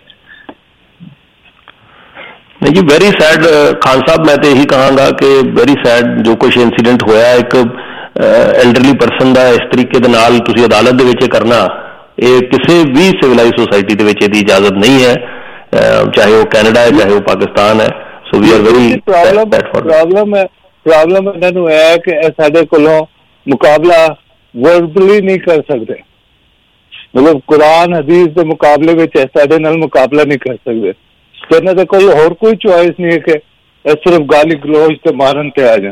नहीं जी वेरी सैड खान साहब, मैं तो यही कहांगा कि वेरी सैड जो कुछ इंसीडेंट होया। एक एल्डरली परसन का इस तरीके दे नाल तुसीं अदालत दे विच करना, ये किसी भी सिविलाइज सोसाइटी दे विच इहदी इजाजत नहीं है, चाहे वो कैनेडा है चाहे वो पाकिस्तान है। So we are very problem problem है प्रॉब्लम इन्हां नूं है कि साडे कोलों मुकाबला वर्बली नहीं कर सकते। मतलब कुरान हदीस के मुकाबले में साडे नाल मुकाबला नहीं कर सकते। तो इन्हां दे कोई होर कोई चॉइस नहीं है कि सिर्फ गाली गलोच ते मारन ते आ जाए।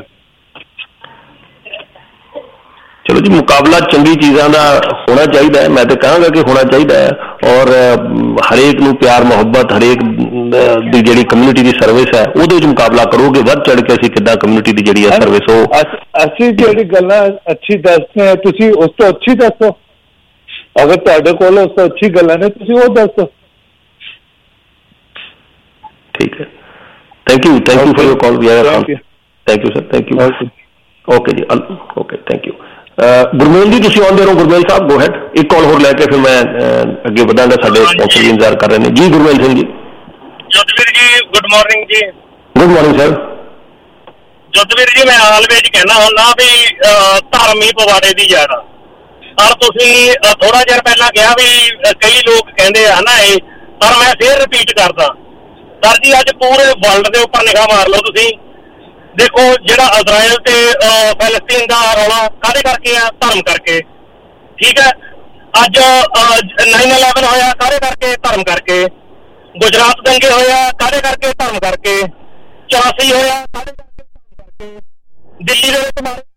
चलो जी मुकाबला चंगी चीज़ों का होना चाहिए है, मैं तो कहूँगा कि होना चाहिए है। और हरेक नूं प्यार मुहब्बत हरेक दी जिहड़ी कम्यूनिटी की सर्विस है वो मुकाबला करो कि वध चढ़ के असीं किद्दां कम्यूनिटी की जिहड़ी है सर्विस हो असीं जिहड़ी गल्लां अच्छी दसदे तुसीं उस तो अच्छी दसो। अगर तुहाडे कोल उस तो अच्छी गल्लां ने तुसीं वो दसो। ठीक है thank you thank you for your call we are thank you sir thank you okay ਜੀ okay thank you Gurmel ji ਤੁਸੀਂ ਆਉਂਦੇ ਰਹੋ ਗੁਰਮੇਲ ਸਾਹਿਬ ਗੋ ਹੈਡ ਇੱਕ ਕਾਲ ਹੋਰ ਲੈ ਕੇ ਫਿਰ ਮੈਂ ਅੱਗੇ ਵਧਾਂਗਾ ਸਾਡੇ ਸਪਾਂਸਰ ਵੀ ਇੰਤਜ਼ਾਰ ਕਰ ਰਹੇ ਨੇ ਜੀ ਗੁਰਮੇਲ ਸਿੰਘ ਜੀ ਜੋਤਵੀਰ ਜੀ ਗੁੱਡ ਮਾਰਨਿੰਗ ਜੀ good morning sir Jotvir ji ਮੈਂ ਆਲਵੇਜ ਕਹਿਣਾ ਹੁੰਦਾ ਵੀ ਧਰਮ ਹੀ ਪਵਾੜੇ ਦੀ ਜੜ ਆ ਪਰ ਤੁਸੀਂ ਥੋੜਾ ਚਿਰ ਪਹਿਲਾਂ ਕਿਹਾ ਵੀ ਕਈ ਲੋਕ ਕਹਿੰਦੇ ਆ ਨਾ ਇਹ ਪਰ ਮੈਂ ਫੇਰ ਰਿਪੀਟ ਕਰਦਾ ਸਰ ਜੀ ਅੱਜ ਪੂਰੇ ਵਰਲਡ ਦੇ ਉੱਪਰ ਨਿਗਾਹ ਮਾਰ ਲਓ ਤੁਸੀਂ ਦੇਖੋ ਜਿਹੜਾ ਇਜ਼ਰਾਈਲ ਤੇ ਫਲਸਤੀਨ ਦਾ ਰੌਲਾ ਕਾਹਦੇ ਕਰਕੇ ਆ ਧਰਮ ਕਰਕੇ ਠੀਕ ਹੈ ਅੱਜ ਨਾਈਨ ਇਲੈਵਨ ਹੋਇਆ ਕਾਹਦੇ ਕਰਕੇ ਧਰਮ ਕਰਕੇ ਗੁਜਰਾਤ ਦੰਗੇ ਹੋਇਆ ਕਾਹਦੇ ਕਰਕੇ ਧਰਮ ਕਰਕੇ ਚੌਰਾਸੀ ਹੋਇਆ ਕਾਹਦੇ ਕਰਕੇ ਧਰਮ ਕਰਕੇ ਦਿੱਲੀ ਦੇ ਵਿੱਚ ਮਾਰੇ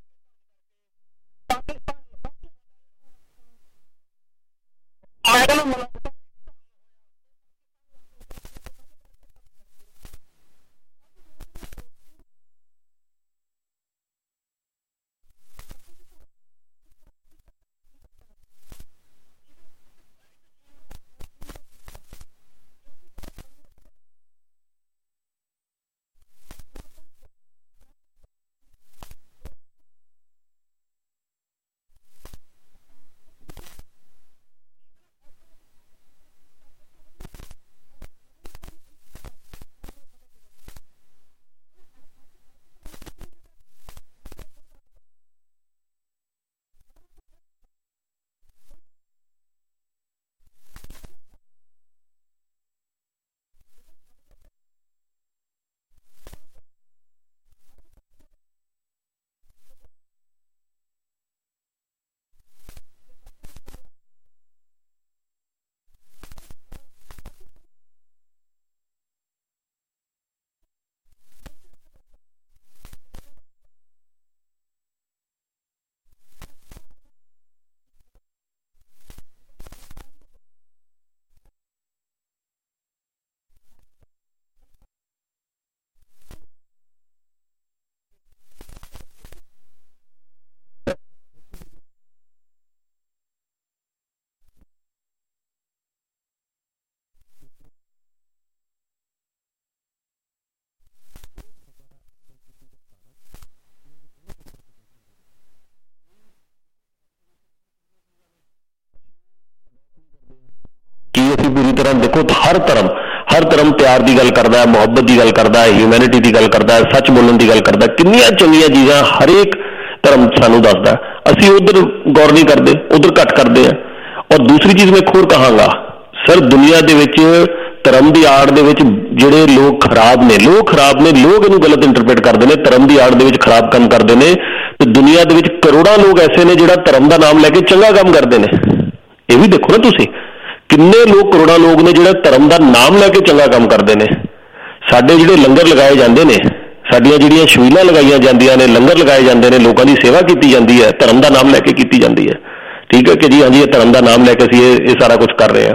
ਅਸੀਂ ਪੂਰੀ ਤਰ੍ਹਾਂ ਦੇਖੋ ਹਰ ਧਰਮ ਹਰ ਧਰਮ ਪਿਆਰ ਦੀ ਗੱਲ ਕਰਦਾ ਹੈ ਮੁਹੱਬਤ ਦੀ ਗੱਲ ਕਰਦਾ ਹੈ ਹਿਊਮੈਨਿਟੀ ਦੀ ਗੱਲ ਕਰਦਾ ਹੈ ਸੱਚ ਬੋਲਣ ਦੀ ਗੱਲ ਕਰਦਾ ਕਿੰਨੀਆਂ ਚੰਗੀਆਂ ਚੀਜ਼ਾਂ ਹਰੇਕ ਧਰਮ ਸਾਨੂੰ ਦੱਸਦਾ ਅਸੀਂ ਉਧਰ ਗੌਰ ਨਹੀਂ ਕਰਦੇ ਉਧਰ ਘੱਟ ਕਰਦੇ ਹਾਂ ਔਰ ਦੂਸਰੀ ਚੀਜ਼ ਮੈਂ ਹੋਰ ਕਹਾਂਗਾ ਸਰ ਦੁਨੀਆ ਦੇ ਵਿੱਚ ਧਰਮ ਦੀ ਆੜ ਦੇ ਵਿੱਚ ਜਿਹੜੇ ਲੋਕ ਖਰਾਬ ਨੇ ਲੋਕ ਖਰਾਬ ਨੇ ਲੋਕ ਇਹਨੂੰ ਗਲਤ ਇੰਟਰਪ੍ਰੀਟ ਕਰਦੇ ਨੇ ਧਰਮ ਦੀ ਆੜ ਦੇ ਵਿੱਚ ਖਰਾਬ ਕੰਮ ਕਰਦੇ ਨੇ ਤੇ ਦੁਨੀਆ ਦੇ ਵਿੱਚ ਕਰੋੜਾਂ ਲੋਕ ਐਸੇ ਨੇ ਜਿਹੜਾ ਧਰਮ ਦਾ ਨਾਮ ਲੈ ਕੇ ਚੰਗਾ ਕੰਮ ਕਰਦੇ ਨੇ ਇਹ ਵੀ ਦੇਖੋ ਨਾ ਤੁਸੀਂ ਕਿੰਨੇ ਲੋਕ ਕਰੋੜਾਂ ਲੋਕ ਨੇ ਜਿਹੜਾ ਧਰਮ ਦਾ ਨਾਮ ਲੈ ਕੇ ਚੰਗਾ ਕੰਮ ਕਰਦੇ ਨੇ ਸਾਡੇ ਜਿਹੜੇ ਲੰਗਰ ਲਗਾਏ ਜਾਂਦੇ ਨੇ ਸਾਡੀਆਂ ਜਿਹੜੀਆਂ ਸ਼ਵੀਲਾਂ ਲਗਾਈਆਂ ਜਾਂਦੀਆਂ ਨੇ ਲੰਗਰ ਲਗਾਏ ਜਾਂਦੇ ਨੇ ਲੋਕਾਂ ਦੀ ਸੇਵਾ ਕੀਤੀ ਜਾਂਦੀ ਹੈ ਧਰਮ ਦਾ ਨਾਮ ਲੈ ਕੇ ਕੀਤੀ ਜਾਂਦੀ ਹੈ ਠੀਕ ਹੈ ਕਿ ਜੀ ਹਾਂਜੀ ਇਹ ਧਰਮ ਦਾ ਨਾਮ ਲੈ ਕੇ ਅਸੀਂ ਇਹ ਸਾਰਾ ਕੁਝ ਕਰ ਰਹੇ ਹਾਂ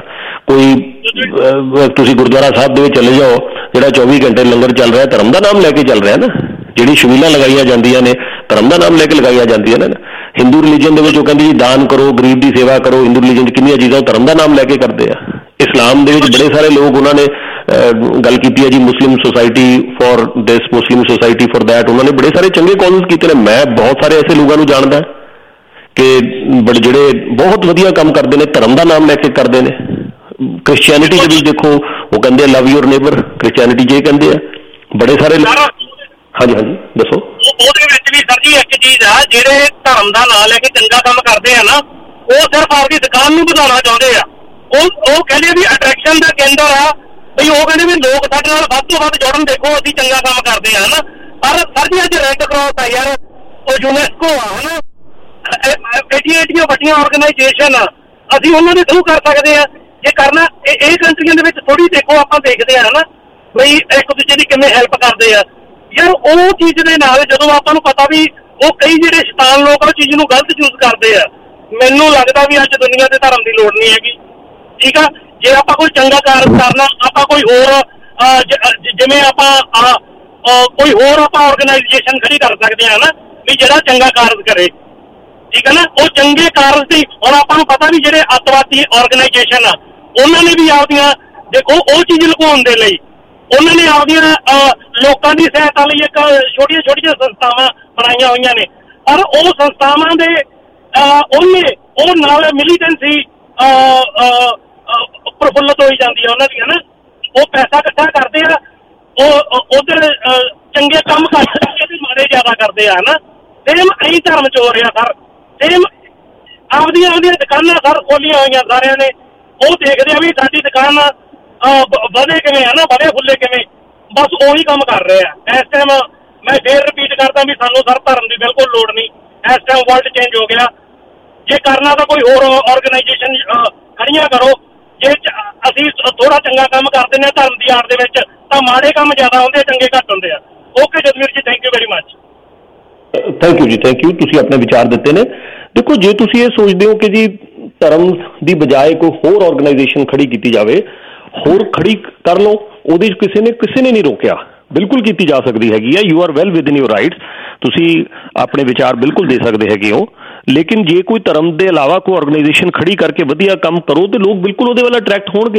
ਕੋਈ ਤੁਸੀਂ ਗੁਰਦੁਆਰਾ ਸਾਹਿਬ ਦੇ ਵਿੱਚ ਚਲੇ ਜਾਓ ਜਿਹੜਾ ਚੌਵੀ ਘੰਟੇ ਲੰਗਰ ਚੱਲ ਰਿਹਾ ਧਰਮ ਦਾ ਨਾਮ ਲੈ ਕੇ ਚੱਲ ਰਿਹਾ ਨਾ ਜਿਹੜੀ ਸ਼ਵੀਲਾਂ ਲਗਾਈਆਂ ਜਾਂਦੀਆਂ ਨੇ ਧਰਮ ਦਾ ਨਾਮ ਲੈ ਕੇ ਲਗਾਈਆਂ ਜਾਂਦੀਆਂ ਨੇ ਹਿੰਦੂ ਰਿਲੀਜਨ ਦੇ ਵਿੱਚ ਉਹ ਕਹਿੰਦੀ ਜੀ ਦਾਨ ਕਰੋ ਗਰੀਬ ਦੀ ਸੇਵਾ ਕਰੋ ਹਿੰਦੂ ਰਿਲੀਜਨ 'ਚ ਕਿੰਨੀਆਂ ਚੀਜ਼ਾਂ ਉਹ ਧਰਮ ਦਾ ਨਾਮ ਲੈ ਕੇ ਕਰਦੇ ਆ ਇਸਲਾਮ ਦੇ ਵਿੱਚ ਬੜੇ ਸਾਰੇ ਲੋਕ ਉਹਨਾਂ ਨੇ ਗੱਲ ਕੀਤੀ ਹੈ ਜੀ Muslim society for this Muslim society for that ਉਹਨਾਂ ਨੇ ਬੜੇ ਸਾਰੇ ਚੰਗੇ ਕਾਜ਼ਸ ਕੀਤੇ ਨੇ ਮੈਂ ਬਹੁਤ ਸਾਰੇ ਐਸੇ ਲੋਕਾਂ ਨੂੰ ਜਾਣਦਾ ਕਿ ਬੜੇ ਜਿਹੜੇ ਬਹੁਤ ਵਧੀਆ ਕੰਮ ਕਰਦੇ ਨੇ ਧਰਮ ਦਾ ਨਾਮ ਲੈ ਕੇ ਕਰਦੇ ਨੇ ਕ੍ਰਿਸਚੀਅਨਿਟੀ ਦੇ ਵਿੱਚ ਦੇਖੋ ਉਹ ਕਹਿੰਦੇ ਲਵ ਯੂਰ ਨੇਬਰ ਕ੍ਰਿਸਚੀਅਨਿਟੀ 'ਚ ਇਹ ਕਹਿੰਦੇ ਆ ਬੜੇ ਸਾਰੇ ਹਾਂਜੀ ਹਾਂਜੀ ਦੱਸੋ ਉਹਦੇ ਵਿੱਚ ਵੀ ਸਰ ਜੀ ਇੱਕ ਚੀਜ਼ ਆ ਜਿਹੜੇ ਧਰਮ ਦਾ ਨਾਂ ਲੈ ਕੇ ਚੰਗਾ ਕੰਮ ਕਰਦੇ ਆ ਨਾ ਉਹ ਸਿਰਫ ਆਪਣੀ ਦੁਕਾਨ ਨੂੰ ਵਧਾਉਣਾ ਚਾਹੁੰਦੇ ਆ ਉਹ ਉਹ ਕਹਿੰਦੇ ਵੀ ਅਟਰੈਕਸ਼ਨ ਦਾ ਕੇਂਦਰ ਆ ਬਈ ਉਹ ਕਹਿੰਦੇ ਵੀ ਲੋਕ ਸਾਡੇ ਨਾਲ ਵੱਧ ਤੋਂ ਵੱਧ ਜੁੜਨ ਦੇਖੋ ਅਸੀਂ ਚੰਗਾ ਕੰਮ ਕਰਦੇ ਆ ਹਨਾ ਪਰ ਸਰ ਜੀ ਅੱਜ ਰੈੱਡ ਕਰਾਸ ਆ ਯਾਰ ਉਹ ਯੂਨੈਸਕੋ ਆ ਹਨਾ ਐਡੀਆਂ ਐਡੀਆਂ ਵੱਡੀਆਂ ਆਰਗੇਨਾਈਜੇਸ਼ਨ ਆ ਅਸੀਂ ਉਹਨਾਂ ਦੇ ਥਰੂ ਕਰ ਸਕਦੇ ਆ ਜੇ ਕਰਨਾ ਇਹ ਕੰਟਰੀਆਂ ਦੇ ਵਿੱਚ ਥੋੜੀ ਦੇਖੋ ਆਪਾਂ ਦੇਖਦੇ ਆ ਹਨਾ ਬਈ ਇੱਕ ਦੂਜੇ ਦੀ ਕਿਵੇਂ ਹੈਲਪ ਕਰਦੇ ਆ ਯਾਰ ਉਹ ਚੀਜ਼ ਦੇ ਨਾਲ ਜਦੋਂ ਆਪਾਂ ਨੂੰ ਪਤਾ ਵੀ ਉਹ ਕਈ ਜਿਹੜੇ ਸ਼ੈਤਾਨ ਲੋਕ ਉਹ ਚੀਜ਼ ਨੂੰ ਗਲਤ ਯੂਜ਼ ਕਰਦੇ ਆ ਮੈਨੂੰ ਲੱਗਦਾ ਵੀ ਅੱਜ ਦੁਨੀਆ ਤੇ ਧਰਮ ਦੀ ਲੋੜ ਨਹੀਂ ਹੈਗੀ ਠੀਕ ਆ ਜੇ ਆਪਾਂ ਕੋਈ ਚੰਗਾ ਕਾਰਜ ਕਰਨਾ ਆਪਾਂ ਕੋਈ ਹੋਰ ਜਿਵੇਂ ਆਪਾਂ ਕੋਈ ਹੋਰ ਆਪਾਂ ਆਰਗੇਨਾਈਜੇਸ਼ਨ ਖੜੀ ਕਰ ਸਕਦੇ ਹਾਂ ਨਾ ਵੀ ਜਿਹੜਾ ਚੰਗਾ ਕਾਰਜ ਕਰੇ ਠੀਕ ਹੈ ਨਾ ਉਹ ਚੰਗੇ ਕਾਰਜ ਦੀ ਹੁਣ ਆਪਾਂ ਨੂੰ ਪਤਾ ਵੀ ਜਿਹੜੇ ਅੱਤਵਾਦੀ ਆਰਗੇਨਾਈਜੇਸ਼ਨ ਆ ਉਹਨਾਂ ਨੇ ਵੀ ਆਪਦੀਆਂ ਦੇਖੋ ਉਹ ਚੀਜ਼ ਲੁਕਾਉਣ ਦੇ ਲਈ ਉਹਨਾਂ ਨੇ ਆਪਦੀਆਂ ਲੋਕਾਂ ਦੀ ਸਹਾਇਤਾ ਲਈ ਇੱਕ ਛੋਟੀਆਂ ਛੋਟੀਆਂ ਸੰਸਥਾਵਾਂ ਬਣਾਈਆਂ ਹੋਈਆਂ ਨੇ, ਪਰ ਉਹ ਸੰਸਥਾਵਾਂ ਦੇ ਉਹਨੇ ਉਹ ਨਾਲ ਮਿਲੀਟੈਂਸੀ ਪ੍ਰਫੁੱਲਤ ਹੋਈ ਜਾਂਦੀ ਹੈ ਉਹਨਾਂ ਦੀ, ਹੈ ਨਾ। ਉਹ ਪੈਸਾ ਇਕੱਠਾ ਕਰਦੇ ਆ, ਉਹ ਉਧਰ ਚੰਗੇ ਕੰਮ ਕਰਦੇ ਤੇ ਮਾੜੇ ਜ਼ਿਆਦਾ ਕਰਦੇ ਆ, ਨਾ। ਸੇਮ ਐਂ ਧਰਮ ਚੋਰ ਆ ਸਰ, ਸੇਮ ਆਪਦੀਆਂ ਆਪਦੀਆਂ ਦੁਕਾਨਾਂ ਸਰ ਖੋਲੀਆਂ ਹੋਈਆਂ ਸਾਰਿਆਂ ਨੇ। ਉਹ ਦੇਖਦੇ ਆ ਵੀ ਸਾਡੀ ਦੁਕਾਨ ਵਧੇ ਕਿਵੇਂ, ਹੈ ਨਾ, ਵਧੇ ਫੁੱਲੇ ਕਿਵੇਂ, ਬਸ ਉਹੀ ਕੰਮ ਕਰ ਰਹੇ ਆ ਇਸ ਟਾਈਮ। ਮੈਂ ਫੇਰ ਰਿਪੀਟ ਕਰਦਾ ਵੀ ਸਾਨੂੰ ਸਰ ਧਰਮ ਦੀ ਬਿਲਕੁਲ ਲੋੜ ਨਹੀਂ ਇਸ ਟਾਈਮ, ਵਰਲਡ ਚੇਂਜ ਹੋ ਗਿਆ। ਜੇ ਕਰਨਾ ਤਾਂ ਕੋਈ ਹੋਰ ਔਰਗਨਾਈਜੇਸ਼ਨ ਖੜੀਆਂ ਕਰੋ। ਜੇ ਅਸੀਂ ਥੋੜਾ ਚੰਗਾ ਕੰਮ ਕਰ ਦਿੰਦੇ ਹਾਂ ਧਰਮ ਦੀ ਆੜ ਦੇ ਵਿੱਚ, ਤਾਂ ਮਾੜੇ ਕੰਮ ਜ਼ਿਆਦਾ ਹੁੰਦੇ, ਚੰਗੇ ਘੱਟ ਹੁੰਦੇ ਆ। Okay Jasvir ji, thank you very much. Thank you ਜੀ, ਥੈਂਕ ਯੂ। ਤੁਸੀਂ ਆਪਣੇ ਵਿਚਾਰ ਦਿੱਤੇ ਨੇ। ਦੇਖੋ, ਜੇ ਤੁਸੀਂ ਇਹ ਸੋਚਦੇ ਹੋ ਕਿ ਜੀ ਧਰਮ ਦੀ ਬਜਾਏ ਕੋਈ ਹੋਰ ਔਰਗਨਾਈਜੇਸ਼ਨ ਖੜੀ ਕੀਤੀ ਜਾਵੇ, ਹੋਰ ਖੜੀ ਕਰ ਲਓ, ਉਹਦੇ 'ਚ ਕਿਸੇ ਨੇ ਕਿਸੇ ਨੇ ਨਹੀਂ ਰੋਕਿਆ, ਬਿਲਕੁਲ ਕੀਤੀ ਜਾ ਸਕਦੀ ਹੈਗੀ ਹੈ। You are well within your rights, ਤੁਸੀਂ ਆਪਣੇ ਵਿਚਾਰ ਬਿਲਕੁਲ ਦੇ ਸਕਦੇ ਹੈਗੇ ਹੋ। ਲੇਕਿਨ ਜੇ ਕੋਈ ਧਰਮ ਦੇ ਇਲਾਵਾ ਕੋਈ ਔਰਗਨਾਈਜੇਸ਼ਨ ਖੜੀ ਕਰਕੇ ਵਧੀਆ ਕੰਮ ਕਰੋ ਤੇ ਲੋਕ ਬਿਲਕੁਲ ਉਹਦੇ ਵੱਲ ਅਟਰੈਕਟ ਹੋਣਗੇ।